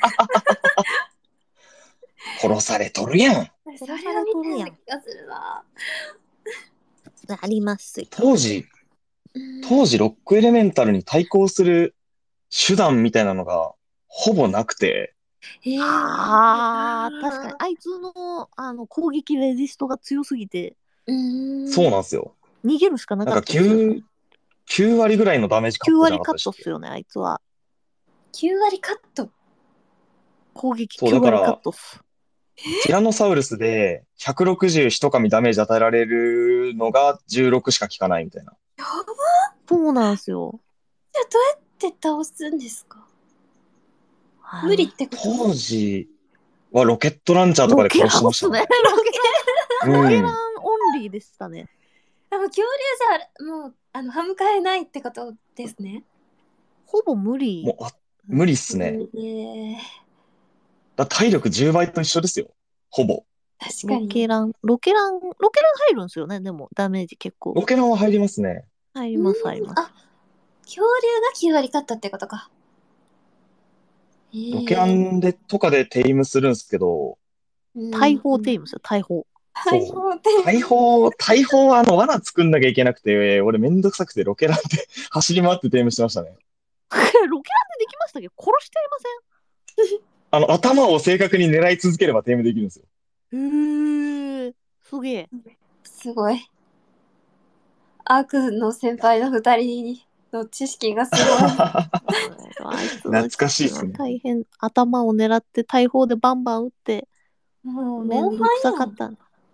Speaker 3: 殺されとるやん。
Speaker 2: それは見たような気がするな。
Speaker 4: ありますよ。
Speaker 3: 当時、
Speaker 2: うん
Speaker 3: 当時ロックエレメンタルに対抗する手段みたいなのがほぼなくて、
Speaker 2: へー
Speaker 4: あー、確かに。あいつの、あの攻撃レジストが強すぎて、
Speaker 2: うーん
Speaker 3: そうなんですよ。
Speaker 4: 逃げるしかな
Speaker 3: なんか
Speaker 4: かったですよね。
Speaker 3: きゅう、きゅう割ぐらいのダメージカ
Speaker 4: きゅう
Speaker 3: ットじゃ
Speaker 4: 割カッ
Speaker 3: なかったでしたっけ？
Speaker 4: トっすよね、あいつは。
Speaker 2: きゅう割カット。
Speaker 4: 攻撃
Speaker 3: そう
Speaker 4: きゅう割
Speaker 3: だから
Speaker 4: カットっす。
Speaker 3: ティラノサウルスでひゃくろくじゅう一噛みダメージ与えられるのがじゅうろくしか効かないみたいな。
Speaker 2: やば。
Speaker 4: そうなんですよ。
Speaker 2: じゃあどうやって倒すんですか？無理ってこと？
Speaker 3: 当時はロケットランチャーとかで殺してましたね。
Speaker 4: ロケランっすね。ロケラン
Speaker 3: うん。
Speaker 4: オンリーでしたね。
Speaker 2: でも恐竜じゃもうあの歯向かえないってことですね。
Speaker 4: ほぼ無理。
Speaker 3: もうあ無理っすね。
Speaker 2: えー、
Speaker 3: だ体力じゅうばいと一緒ですよ。ほぼ。
Speaker 4: ロ
Speaker 2: 確かに。
Speaker 4: ケラン、ロケラン、ロケラン入るんですよね、でもダメージ結構。
Speaker 3: ロケランは入りますね。
Speaker 4: 入ります、入ります。
Speaker 2: あ、恐竜がきゅう割カットってことか。えー
Speaker 3: ロケランでとかでテイムするんですけど、
Speaker 4: 大砲テイムですよ、大砲。
Speaker 3: そう
Speaker 2: 大砲テイム。
Speaker 3: 大砲、大砲はあの罠作んなきゃいけなくて、俺めんどくさくてロケランで走り回ってテイムしてましたね。
Speaker 4: ロケランでできましたけど、殺しちゃいま
Speaker 3: あの頭を正確に狙い続ければテイムできるんですよ。
Speaker 4: せん？へー、すげえ。
Speaker 2: すごい。アークの先輩の二人の知識がすごい。
Speaker 4: あいつ
Speaker 3: 懐かしいっすね
Speaker 4: 大変、頭を狙って大砲でバンバン撃って、
Speaker 2: もう
Speaker 4: めんどくさかった。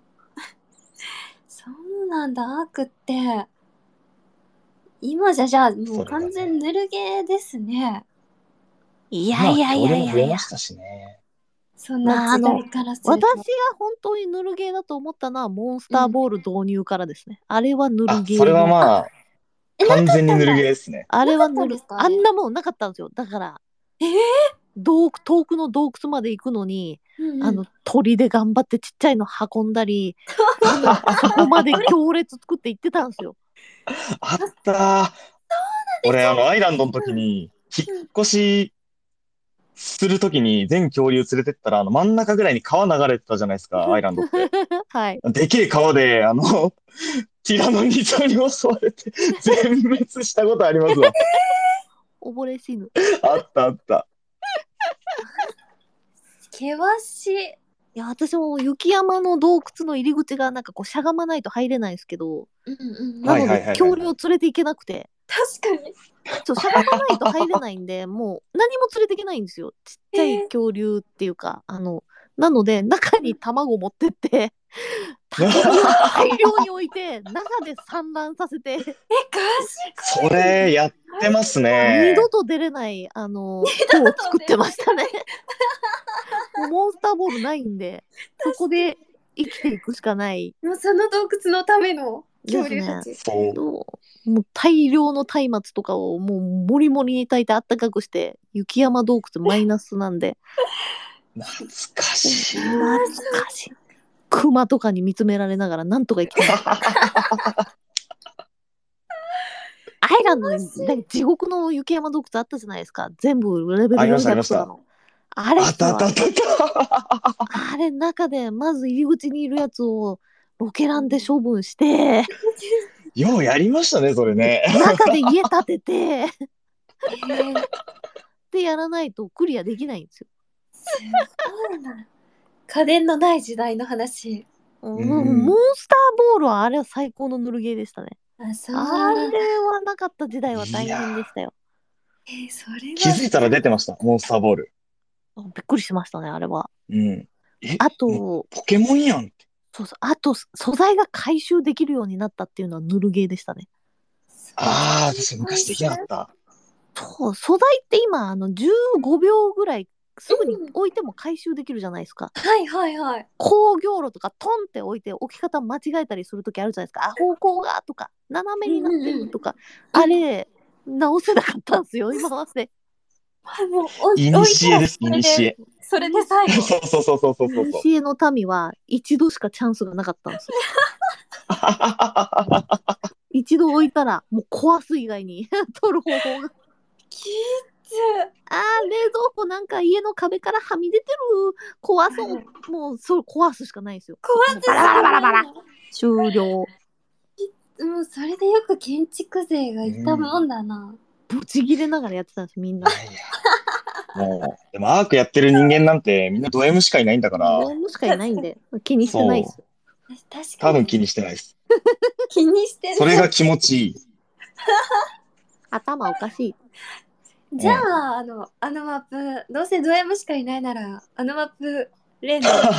Speaker 2: そうなんだ、アークって。今じゃじゃあもう
Speaker 3: それがね
Speaker 2: 完全ぬるゲーですね。
Speaker 4: いやいやいやいやいや。
Speaker 3: したしね。
Speaker 2: そんな時代からすると。
Speaker 4: 私が本当にぬるゲーだと思ったのはモンスターボール導入からですね。あれはぬる
Speaker 3: あ、
Speaker 4: ゲー。
Speaker 3: それはまあ、
Speaker 2: え
Speaker 3: 完全にぬるゲーですね。
Speaker 4: あれはぬる
Speaker 2: なかったんですか
Speaker 4: あんなもんなかったんですよ。だから、
Speaker 2: えー
Speaker 4: 洞遠くの洞窟まで行くのに、
Speaker 2: うんうん
Speaker 4: あの鳥で頑張ってちっちゃいの運んだり、あのそこまで行列作って行ってたんですよ。
Speaker 3: あったー。俺、あの、アイランドの時に、引っ越しする時に全恐竜連れてったら、あの、真ん中ぐらいに川流れてたじゃないですか、アイランドって。
Speaker 4: はい。
Speaker 3: でけえ川で、あの、ティラノニゾに襲われて、全滅したことありますわ。
Speaker 4: 溺れ死ぬ。
Speaker 3: あったあった。
Speaker 2: 険しい。
Speaker 4: いや、私も雪山の洞窟の入り口がなんかこうしゃがまないと入れないんですけど、
Speaker 2: うんうん
Speaker 4: なので
Speaker 3: はいはいはいはい
Speaker 4: 恐竜を連れて行けなくて、
Speaker 2: 確かに。
Speaker 4: ちょしゃがまないと入れないんで、もう何も連れていけないんですよ。ちっちゃい恐竜っていうか、あの、なので中に卵持ってって、焚き火を大量に置いて、中で産卵させて、
Speaker 2: え、賢い。
Speaker 3: それ、やってますね
Speaker 4: 二。度と出れない、あの、子を作ってましたね。もうモンスターボールないんで、そこで生きていくしかない。
Speaker 2: もうその洞窟のための恐竜たち。
Speaker 3: そう。
Speaker 4: もう大量の松明とかをもうモリモリに炊いてあったかくして雪山洞窟マイナスなんで
Speaker 3: 懐かしい。
Speaker 4: 懐かしい。熊とかに見つめられながらなんとか生きてましたアイランドになんか地獄の雪山洞窟あったじゃないですか。全部レベル
Speaker 3: ありました
Speaker 4: よんひゃくとかのあれ
Speaker 3: あったあったあったあった。
Speaker 4: あれ中でまず入り口にいるやつをロケランで処分して
Speaker 3: ようやりましたね、それね。
Speaker 4: 中で家建てて
Speaker 2: えー、
Speaker 4: でやらないとクリアできないんですよ。
Speaker 2: すごいな。家電のない時代の話。
Speaker 4: うん
Speaker 3: うん
Speaker 4: モンスターボールはあれは最高のぬるゲーでしたね。
Speaker 2: あ、そう。
Speaker 4: あれはなかった時代は大変でしたよ。
Speaker 2: えー、それは。
Speaker 3: 気づいたら出てました、モンスターボール。
Speaker 4: びっくりしましたね、あれは。
Speaker 3: うん。え、
Speaker 4: あ
Speaker 3: もう
Speaker 4: と、
Speaker 3: ポケモンやんって。
Speaker 4: そうそう、あと、素材が回収できるようになったっていうのはぬるゲーでしたね。
Speaker 3: ああ、私昔できなかった。
Speaker 4: そう、素材って今、あの、じゅうごびょうぐらいすぐに置いても回収できるじゃないですか。
Speaker 2: はいはいはい。
Speaker 4: 工業路とかトンって置いて置き方間違えたりするときあるじゃないですか。あ、方向がとか、斜めになってるとか。
Speaker 2: うん
Speaker 4: あれ、 直せなかったんですよ、今まで。
Speaker 2: もうお
Speaker 3: いにしえです、い
Speaker 2: 置いたらそれで
Speaker 3: にしえ。
Speaker 2: それで最後。
Speaker 3: そうそうそうそうそうそう。
Speaker 4: 西江の民は一度しかチャンスがなかったんですよ。一度置いたらもう壊す以外に取る方法が。
Speaker 2: きつ。
Speaker 4: あー、冷蔵庫なんか家の壁からはみ出てる。壊そう。もうそう壊すしかないんですよ。
Speaker 2: 壊す
Speaker 4: バラバラバラバラ。終了。
Speaker 2: もうそれでよく建築勢がいたもんだな。
Speaker 4: ブチギレながらやってたんです、みんな。
Speaker 3: いやいやもう、でもアークやってる人間なんてみんなド M しかいないんだから、
Speaker 4: ド M しかいないんで、気にしてないですよ。
Speaker 2: 確かに。
Speaker 3: 多分気にしてないです。
Speaker 2: 気にしてる。
Speaker 3: それが気持ちいい。
Speaker 4: 頭おかしい。
Speaker 2: じゃあ、あの、あのマップ、どうせド M しかいないなら、あのマップ、例の砂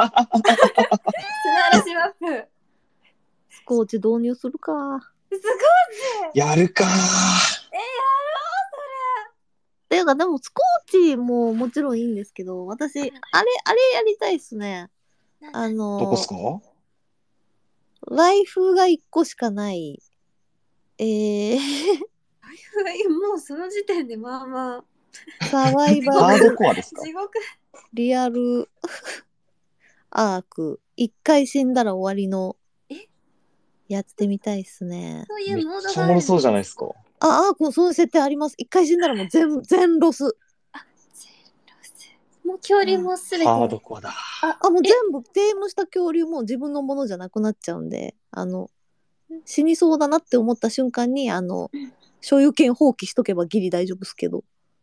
Speaker 2: 嵐マップ。
Speaker 4: スコーチ導入するか。
Speaker 2: すごい。
Speaker 3: やるか
Speaker 2: え、やろう、
Speaker 4: ていうか、でもスコーチももちろんいいんですけど、私、あれ、あれやりたいっすね。あ
Speaker 3: ー。
Speaker 4: の、
Speaker 3: どこっすか？
Speaker 4: ライフがいっこしかない。えー、
Speaker 2: それ。もうその時点でまあま
Speaker 4: サバイバ
Speaker 3: ハード
Speaker 4: ル
Speaker 3: コアですか？
Speaker 2: あ、地獄。
Speaker 4: リアルアーク。一回死んだら終わりの
Speaker 2: え
Speaker 4: やってみたいっすね。
Speaker 2: そうい
Speaker 3: めっ
Speaker 2: うモードがある
Speaker 3: ちゃおもろそうじゃないですか。
Speaker 4: あ、アーク、そういう設定あります。一回死んだらもう全、全ロス。
Speaker 2: もう恐竜もすべて。
Speaker 3: ハードコアだ。
Speaker 4: あ、もう全部、テームした恐竜も自分のものじゃなくなっちゃうんで、あの、死にそうだなって思った瞬間に、あの、所有権放棄しとけばギリ大丈夫ですけど。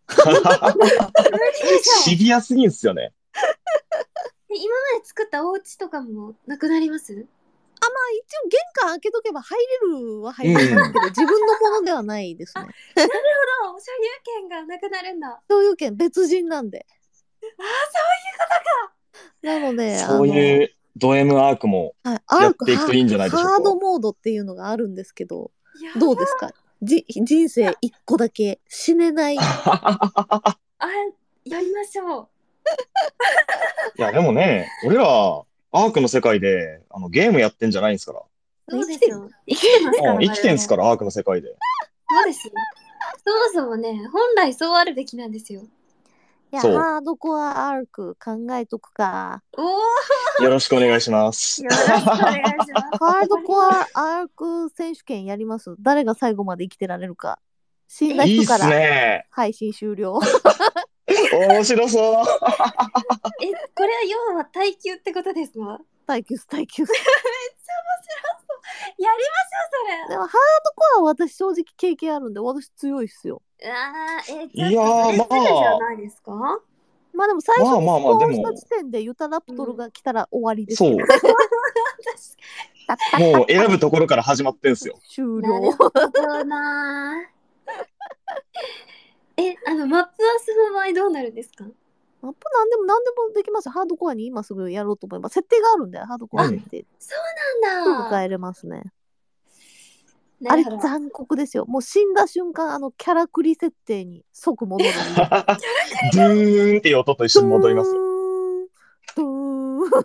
Speaker 3: シビアすぎんすよね。
Speaker 2: え今まで作ったお家とかもなくなります？
Speaker 4: 一応玄関開けとけば入れるは入れますけど、自分のものではないですね。
Speaker 2: そう、所有権がなくなるんだ。
Speaker 4: 所有権別人なんで。
Speaker 2: ああ、
Speaker 4: なので、
Speaker 3: そういうド M アークも
Speaker 4: あの、はい、アーク
Speaker 3: やっていくといいんじゃないでしょうか。
Speaker 4: ハードモードっていうのがあるんですけど、
Speaker 2: そういうことか。
Speaker 4: どうですか？じ人生一個だけ死ねない。
Speaker 2: あ、やりましょう。
Speaker 3: いや、でもね、俺ら、アークの世界で、あの、ゲームやってんじゃないんですから。
Speaker 2: そうですよ。生きてますから。
Speaker 3: うん、生きてんす
Speaker 2: か
Speaker 3: から、アークの世界で。
Speaker 2: そうですよ。そもそもね、本来そうあるべきなんですよ。
Speaker 4: いや、
Speaker 3: そう
Speaker 4: ハードコアアーク考えとくか。
Speaker 2: おお、
Speaker 3: よろしくお願いします。
Speaker 2: よろしくお願いします。
Speaker 4: ハードコアアーク選手権やります。誰が最後まで生きてられるか。死んだ
Speaker 3: いいっす
Speaker 4: 人から
Speaker 3: ね。
Speaker 4: 配信終了。
Speaker 3: 面白そう。
Speaker 2: え、これは要は耐久ってことですか？
Speaker 4: 耐久ス耐久ス。
Speaker 2: やりましょう、それ。
Speaker 4: でもハードコアは私正直経験あるんで、私強いっすよ。
Speaker 2: あー、え、
Speaker 3: いやー
Speaker 2: ちょっとそれ
Speaker 3: まあ
Speaker 2: ずるじゃないですか？
Speaker 4: まあでも最初に
Speaker 3: まあまあまあ
Speaker 4: スポーン
Speaker 3: でも
Speaker 4: した時点でユタラプトルが来たら終わりです
Speaker 3: そう
Speaker 4: けど。。タッタッタッ
Speaker 3: もう選ぶところから始まってんすよ。
Speaker 4: 終
Speaker 2: なる
Speaker 4: 了。
Speaker 2: ほどなー。え、あの、マップはその場合どうなるんですか？
Speaker 4: マップなんでも何でもできます。ハードコアに今すぐやろうと思えば。設定があるんで、ハードコア設定。
Speaker 2: そうなんだ。
Speaker 4: すぐ変えれますね。あれ
Speaker 2: なるほど。
Speaker 4: 残酷ですよ。もう死んだ瞬間、あのキャラクリ設定に即戻るんで。
Speaker 3: ドゥーンっていう音と一緒に戻りますよ。
Speaker 4: ドゥーン。ドゥーン。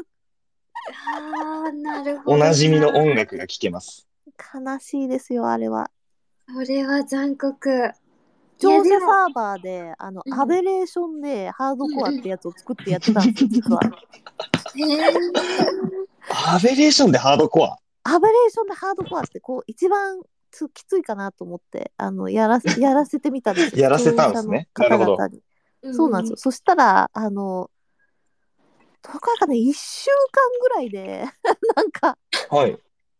Speaker 2: あー、なるほどな。
Speaker 3: おなじみの音楽が聴けます。
Speaker 4: 悲しいですよ、あれは。
Speaker 2: それは残酷。
Speaker 4: 調査
Speaker 2: いやでも
Speaker 4: サーバーで、あの、
Speaker 2: うん
Speaker 4: アベレーションでハードコアってやつを作ってやってたんですよ、実は。
Speaker 2: へー。
Speaker 3: アベレーションでハードコア。
Speaker 4: アベレーションでハードコアって、こう、一番つきついかなと思って、あの、やらせ、やらせてみたんですよ。
Speaker 3: やらせたんですね
Speaker 4: 視聴者の方々に。そうなんですよ。そしたら、あの、どこかね、いっしゅうかんぐらいで、なんか、
Speaker 3: はい。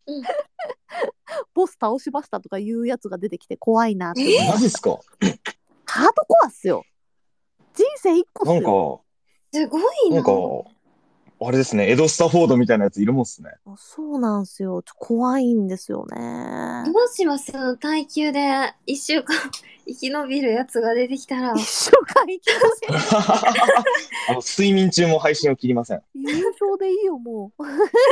Speaker 4: ボス倒しましたとかいうやつが出てきて怖いなって思いました。
Speaker 3: マジっすか？
Speaker 4: ハードコアっすよ。人生一個っ
Speaker 3: なんか、
Speaker 4: すよ。
Speaker 2: すごいな。
Speaker 3: なんか、あれですね、エド・スタフォードみたいなやついるもんっすね。
Speaker 4: そうなんですよ。ちょ怖いんですよね。
Speaker 2: どうします？その耐久で一週間生き延びるやつが出てきたら。
Speaker 4: 一週間生きません。
Speaker 3: あの、睡眠中も配信を切りません。
Speaker 4: 優勝でいいよ、もう。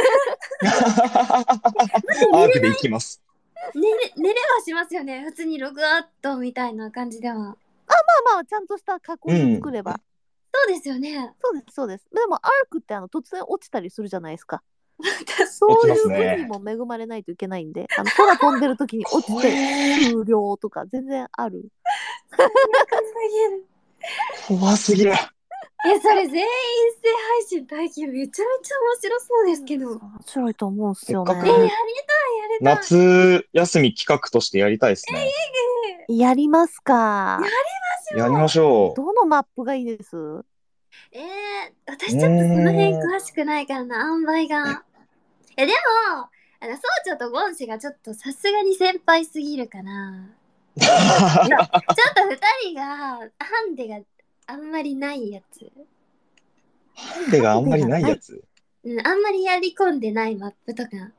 Speaker 3: アークで行きます。
Speaker 2: 寝れ、寝れはしますよね。普通にログアウトみたいな感じでは。
Speaker 4: まあまあ、ちゃんとした加工を作れば。
Speaker 2: そうですよね。
Speaker 4: そうです、そうです。でも、アークってあの突然落ちたりするじゃないですか。 そういう
Speaker 3: 落ちますね
Speaker 4: 運にも恵まれないといけないんで、あの空飛んでる時に落ち
Speaker 3: 怖
Speaker 4: て
Speaker 3: え
Speaker 4: 終了とか全然ある。
Speaker 3: 怖すぎる。
Speaker 2: え、それ全員一斉配信体験めちゃめちゃ面白そうですけど。
Speaker 4: 面白いと思うんすよ
Speaker 3: せっかく
Speaker 2: え、やりたい、
Speaker 4: ね。
Speaker 2: やりたい。
Speaker 3: 夏休み企画としてやりたいですね。
Speaker 4: やりますか。
Speaker 3: やりましょ
Speaker 4: どのマップがいいです？
Speaker 2: えー、私ちょっとその辺詳しくないからな、塩梅が。え、でも、あの、総長とゴン氏がちょっとさすがに先輩すぎるかな。
Speaker 3: う。
Speaker 2: ちょっと二人が、ハンデがあんまりないやつ。
Speaker 3: ハンデがあんまりないやつ。
Speaker 2: うん、あんまりやり込んでないマップとか。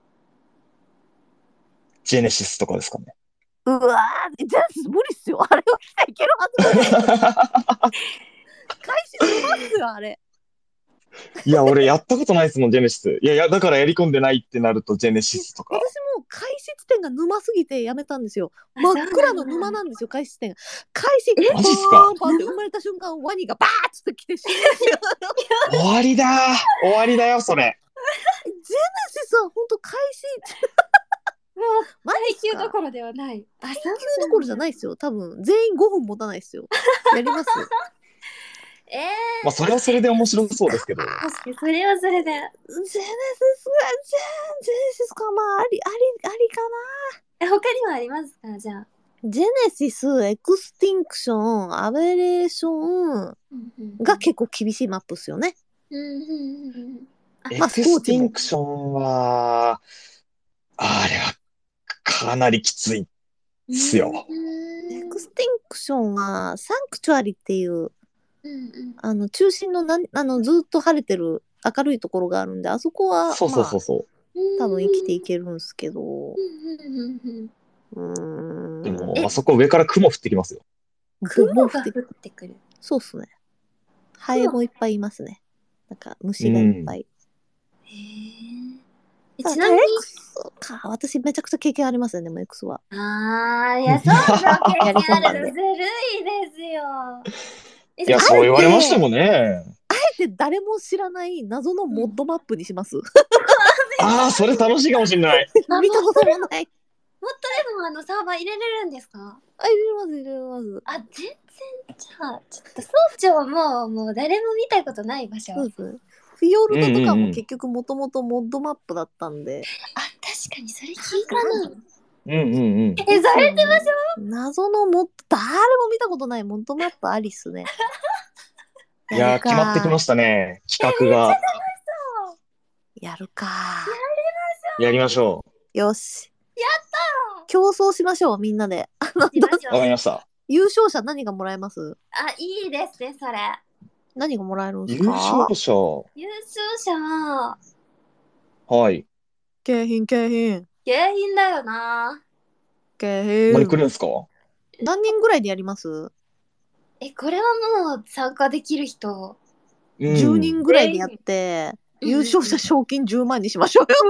Speaker 3: ジェネシスとかですかね。
Speaker 4: うわー、じゃあ無理っすよ。あれを来たらいけるはず。開始しますよ、あれ。
Speaker 3: いや、俺やったことないですもん、ジェネシス。いやいや、だからやり込んでないってなるとジェネシスとか。
Speaker 4: 私も開始地点が沼すぎてやめたんですよ。
Speaker 2: あ
Speaker 4: 真っ暗の沼なんですよ、開始地点が。開始、
Speaker 3: マジっすか
Speaker 4: パーンパーンって生まれた瞬間、ワニがバーッつって来て死ぬんですよ。
Speaker 3: 終わりだー終わりだよ、それ。
Speaker 4: ジェネシスは本当開始、
Speaker 2: もう、
Speaker 4: マジっすか
Speaker 2: 耐久どころではない。あ、
Speaker 4: 耐久どころじゃないですよ。多分、全員ごふん持たないですよ。やりますよ。
Speaker 2: えー、
Speaker 3: まあ、それはそれで面白そうですけど。
Speaker 2: 確かにそれはそれで。
Speaker 4: ジェネシスは、ジェジェネシスか、まあ、あり、あり、ありか
Speaker 2: え、他にもありますか、じゃあ。
Speaker 4: な。ジェネシス、エクスティンクション、アベレーションが結構厳しいマップっすよね。
Speaker 2: うんうんうん
Speaker 3: エ
Speaker 4: まあ
Speaker 3: クスティンクションは、あれはかなりきついっ
Speaker 2: うん。
Speaker 3: すよ。
Speaker 2: うん
Speaker 4: エクスティンクションは、サンクチュアリっていう、
Speaker 2: うんうん
Speaker 4: あの、中心のなんあのずっと晴れてる明るいところがあるんで、あそこは、
Speaker 3: そうそうそうそう。
Speaker 4: まあ、多分生きていけるんすけど、
Speaker 2: うんうんうん
Speaker 4: うーん。
Speaker 3: でも、
Speaker 2: え
Speaker 3: あそこ上から雲降ってきますよ。
Speaker 2: 雲が降ってくる。
Speaker 4: そうっすね。ハエもいっぱいいますね。なんか虫がいっぱい。
Speaker 2: へーえ
Speaker 4: ただ
Speaker 2: ちなみに、
Speaker 4: X か、私めちゃくちゃ経験ありますね、でも X は。
Speaker 2: あー、いや、そうそう、経験あるのずるいですよ。え
Speaker 3: いや、そう言われましてもね。
Speaker 4: あえて誰も知らない謎のモッドマップにします。
Speaker 3: ああ、それ楽しいかもしれない。
Speaker 2: あ
Speaker 4: 見たこともない。
Speaker 2: もっとでもあのサーバー入れれるんですか？
Speaker 4: あ、入れます、入れます。
Speaker 2: あ、全然じゃあ、ちょっと総長ももう誰も見たことない場所。
Speaker 4: そうです。フィヨルドとか
Speaker 3: うんうんうん
Speaker 4: も結局もともとモッドマップだったんで。
Speaker 2: あ、確かにそれ聞いたな。
Speaker 3: うんうんうん。
Speaker 2: え、されてまし
Speaker 4: 謎のモッド、誰も見たことないモッドマップありっすね。
Speaker 3: いやー、決まってきましたね。企画が。
Speaker 4: やるか。
Speaker 3: やりましょ
Speaker 4: よし。やったー競争しましょう、みんなで。あの
Speaker 2: しまし
Speaker 3: う。わかり
Speaker 2: ょう。
Speaker 3: ました。
Speaker 4: 優勝者何がもらえます？
Speaker 2: あ、いいですね、それ。
Speaker 4: 何がもらえるんです
Speaker 3: 優
Speaker 4: か？
Speaker 3: 勝者。
Speaker 2: 優勝者は、
Speaker 3: はい。
Speaker 4: 景品、景品。
Speaker 2: 景品だよな。
Speaker 4: 景品。
Speaker 3: 何来るんですか？
Speaker 4: 何人ぐらいでやります？
Speaker 2: え、これはもう参加できる人。
Speaker 3: うん
Speaker 4: じゅうにんぐらいでやって、
Speaker 2: うん
Speaker 4: 優勝者賞金じゅうまんにしましょうよ。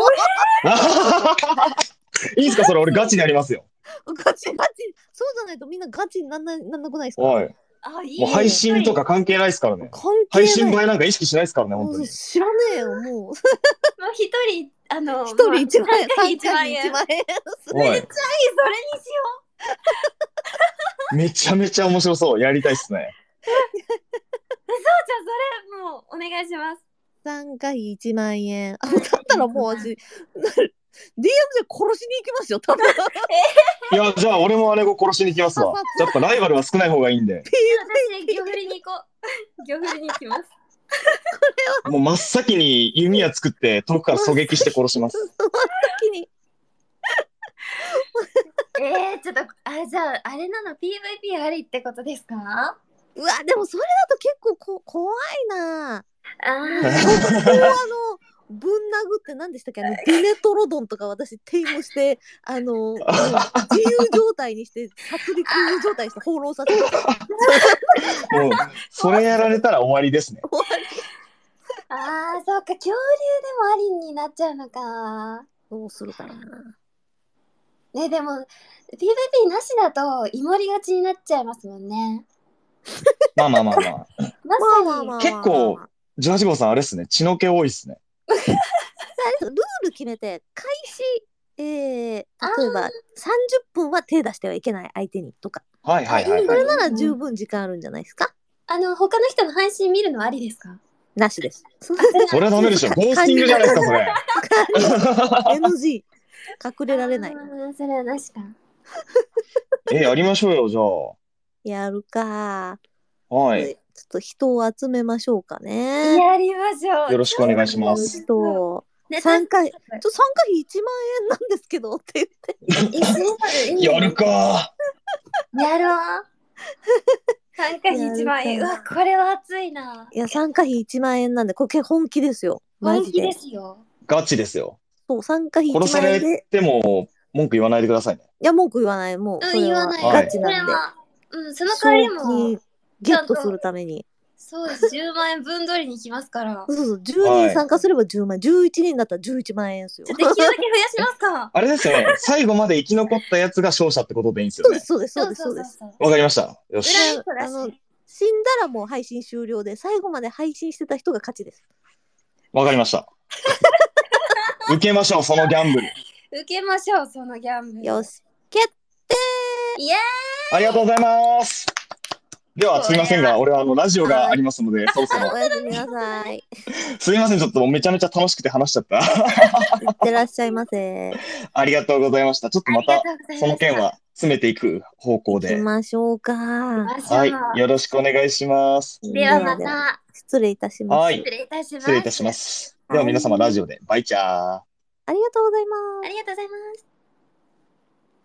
Speaker 3: いいですか？それ俺ガチでやりますよ。
Speaker 4: ガチガチ。そうじゃないとみんなガチになんななんなくないですか？
Speaker 3: はい。
Speaker 2: あ、いい。
Speaker 3: もう配信とか関係ないですからね。
Speaker 4: 関
Speaker 3: 配
Speaker 4: 係ない。
Speaker 3: 信映えなんか意識しないですからね、本当
Speaker 4: うん
Speaker 3: に。
Speaker 4: 知らねえよ、もう。
Speaker 2: もう一人、あの、
Speaker 4: 一人一万円、
Speaker 2: まあ一万円。
Speaker 4: 一万円。
Speaker 3: はい。
Speaker 2: それにしよ
Speaker 3: めちゃめちゃ面白そう。やりたいっすね。
Speaker 2: う。そうじゃん、それ、もう、お願いします。
Speaker 4: 参加費いちまん円。あ、だったらもう私、ディーエム で殺しに行きますよ、多分。
Speaker 3: いや、じゃあ俺も姉子殺しに行きますわ。やっぱライバルは少ない方がいいんで。
Speaker 2: 私、魚振りに行こう。魚振りに行きます。
Speaker 3: もう真っ先に弓矢作って遠くから狙撃して殺します。
Speaker 4: 先に。
Speaker 2: えー、ちょっと、あ、じゃあ、あれなの、ピーブイピー ありってことですか？あ
Speaker 4: うわ、でもそれだと結構こ怖いな。
Speaker 2: あ
Speaker 4: こうあの、ぶん殴って何でしたっけ、あのディメトロドンとか私テイムしてあのもう自由状態にして殺戮状態にして放浪させて
Speaker 3: もう、それやられたら終わりですね。
Speaker 2: あー、そうか、恐竜でもありになっちゃうのか。
Speaker 4: どうするかな。
Speaker 2: ね、でも、ピーブイピー なしだと、イモリがちになっちゃいますもんね。
Speaker 3: まあまあまあまあ。
Speaker 2: まさに、
Speaker 4: まあまあまあ
Speaker 3: 結構、じゅうはち号さんあれっすね。血の気多いっすね。
Speaker 4: あれルール決めて、開始、えー、例えばさんじゅっぷんは手出してはいけない相手にとか。
Speaker 3: はいはいはいはい。
Speaker 4: それなら十分時間あるんじゃないですか？
Speaker 2: あの、他の人の配信見るのはありですか？
Speaker 4: なしです。
Speaker 3: それはダメでしょ。ゴースティングじゃないですか、それ。
Speaker 4: エヌジー。隠れられない。
Speaker 2: あーそれはなしか。
Speaker 3: え、やりましょうよ、じゃ
Speaker 4: やるか。
Speaker 3: あ。は
Speaker 4: ちょ
Speaker 3: い。
Speaker 4: っと人を集めましょうかね。
Speaker 2: やりましょう。
Speaker 3: よろしくお願いします。
Speaker 4: 人。
Speaker 2: ね
Speaker 4: 参加、ち
Speaker 2: 確
Speaker 4: ょ、参加費いちまん円なんですけどって言って。
Speaker 2: えそういい
Speaker 3: やるか。
Speaker 2: やろう。参加費いちまん円。う
Speaker 4: やる
Speaker 2: わ、これは熱いな。
Speaker 4: いや、参加費いちまん円なんで、これ本気ですよ。マジで。
Speaker 2: 本気ですよ。
Speaker 3: ガチですよ。
Speaker 4: そう、参加費
Speaker 3: 殺
Speaker 4: 1
Speaker 3: され
Speaker 4: 万円で。
Speaker 3: ても文句言わないでくださいね。
Speaker 4: いや、文句言わない。もう、
Speaker 2: うん、
Speaker 4: それは
Speaker 2: 言わない。
Speaker 3: はい
Speaker 4: ガチなんで。
Speaker 2: それは、うん、その代わり
Speaker 4: 賞
Speaker 2: も
Speaker 4: 金、ゲットするために。
Speaker 2: そうです。じゅうまん円分取りに行きますから。
Speaker 4: そうそう、じゅうにん参加すればじゅうまん、じゅういちにんだったらじゅういちまん円ですよ。
Speaker 2: できるだけ増やしますか。
Speaker 3: あれですよね。最後まで生き残ったやつが勝者ってことでいいんですよね
Speaker 4: そうです、。そうです、そうです、そうです。
Speaker 2: そう。
Speaker 3: わかりました。よし。
Speaker 2: 裏に
Speaker 4: あの
Speaker 2: そらし、
Speaker 4: 死んだらもう配信終了で、最後まで配信してた人が勝ちです。
Speaker 3: わかりました。受けましょう、そのギャンブル。
Speaker 2: 受けましょう、そのギャンブル。
Speaker 4: よし、決定。
Speaker 2: イエ
Speaker 3: ありがとうございます。では、すいませんが、俺はあのラジオがありますので、そろそろ
Speaker 4: お。やすみなさい。
Speaker 3: すいません、ちょっとめちゃめちゃ楽しくて話しちゃった。
Speaker 4: いってらっしゃいませ。
Speaker 3: ありがとうございました。ちょっとまた
Speaker 2: ありがとうございました
Speaker 3: その件は詰めていく方向
Speaker 4: 行き
Speaker 3: で。
Speaker 4: ましょうか。
Speaker 3: はい。よろしくお願いします。
Speaker 2: ではまた。
Speaker 4: 失礼いたします。
Speaker 3: はい
Speaker 2: 失礼いたします。
Speaker 3: 失礼いたします。では皆様ラジオで。バイチャー。
Speaker 4: ありがとうございます。
Speaker 2: ありがとうございます。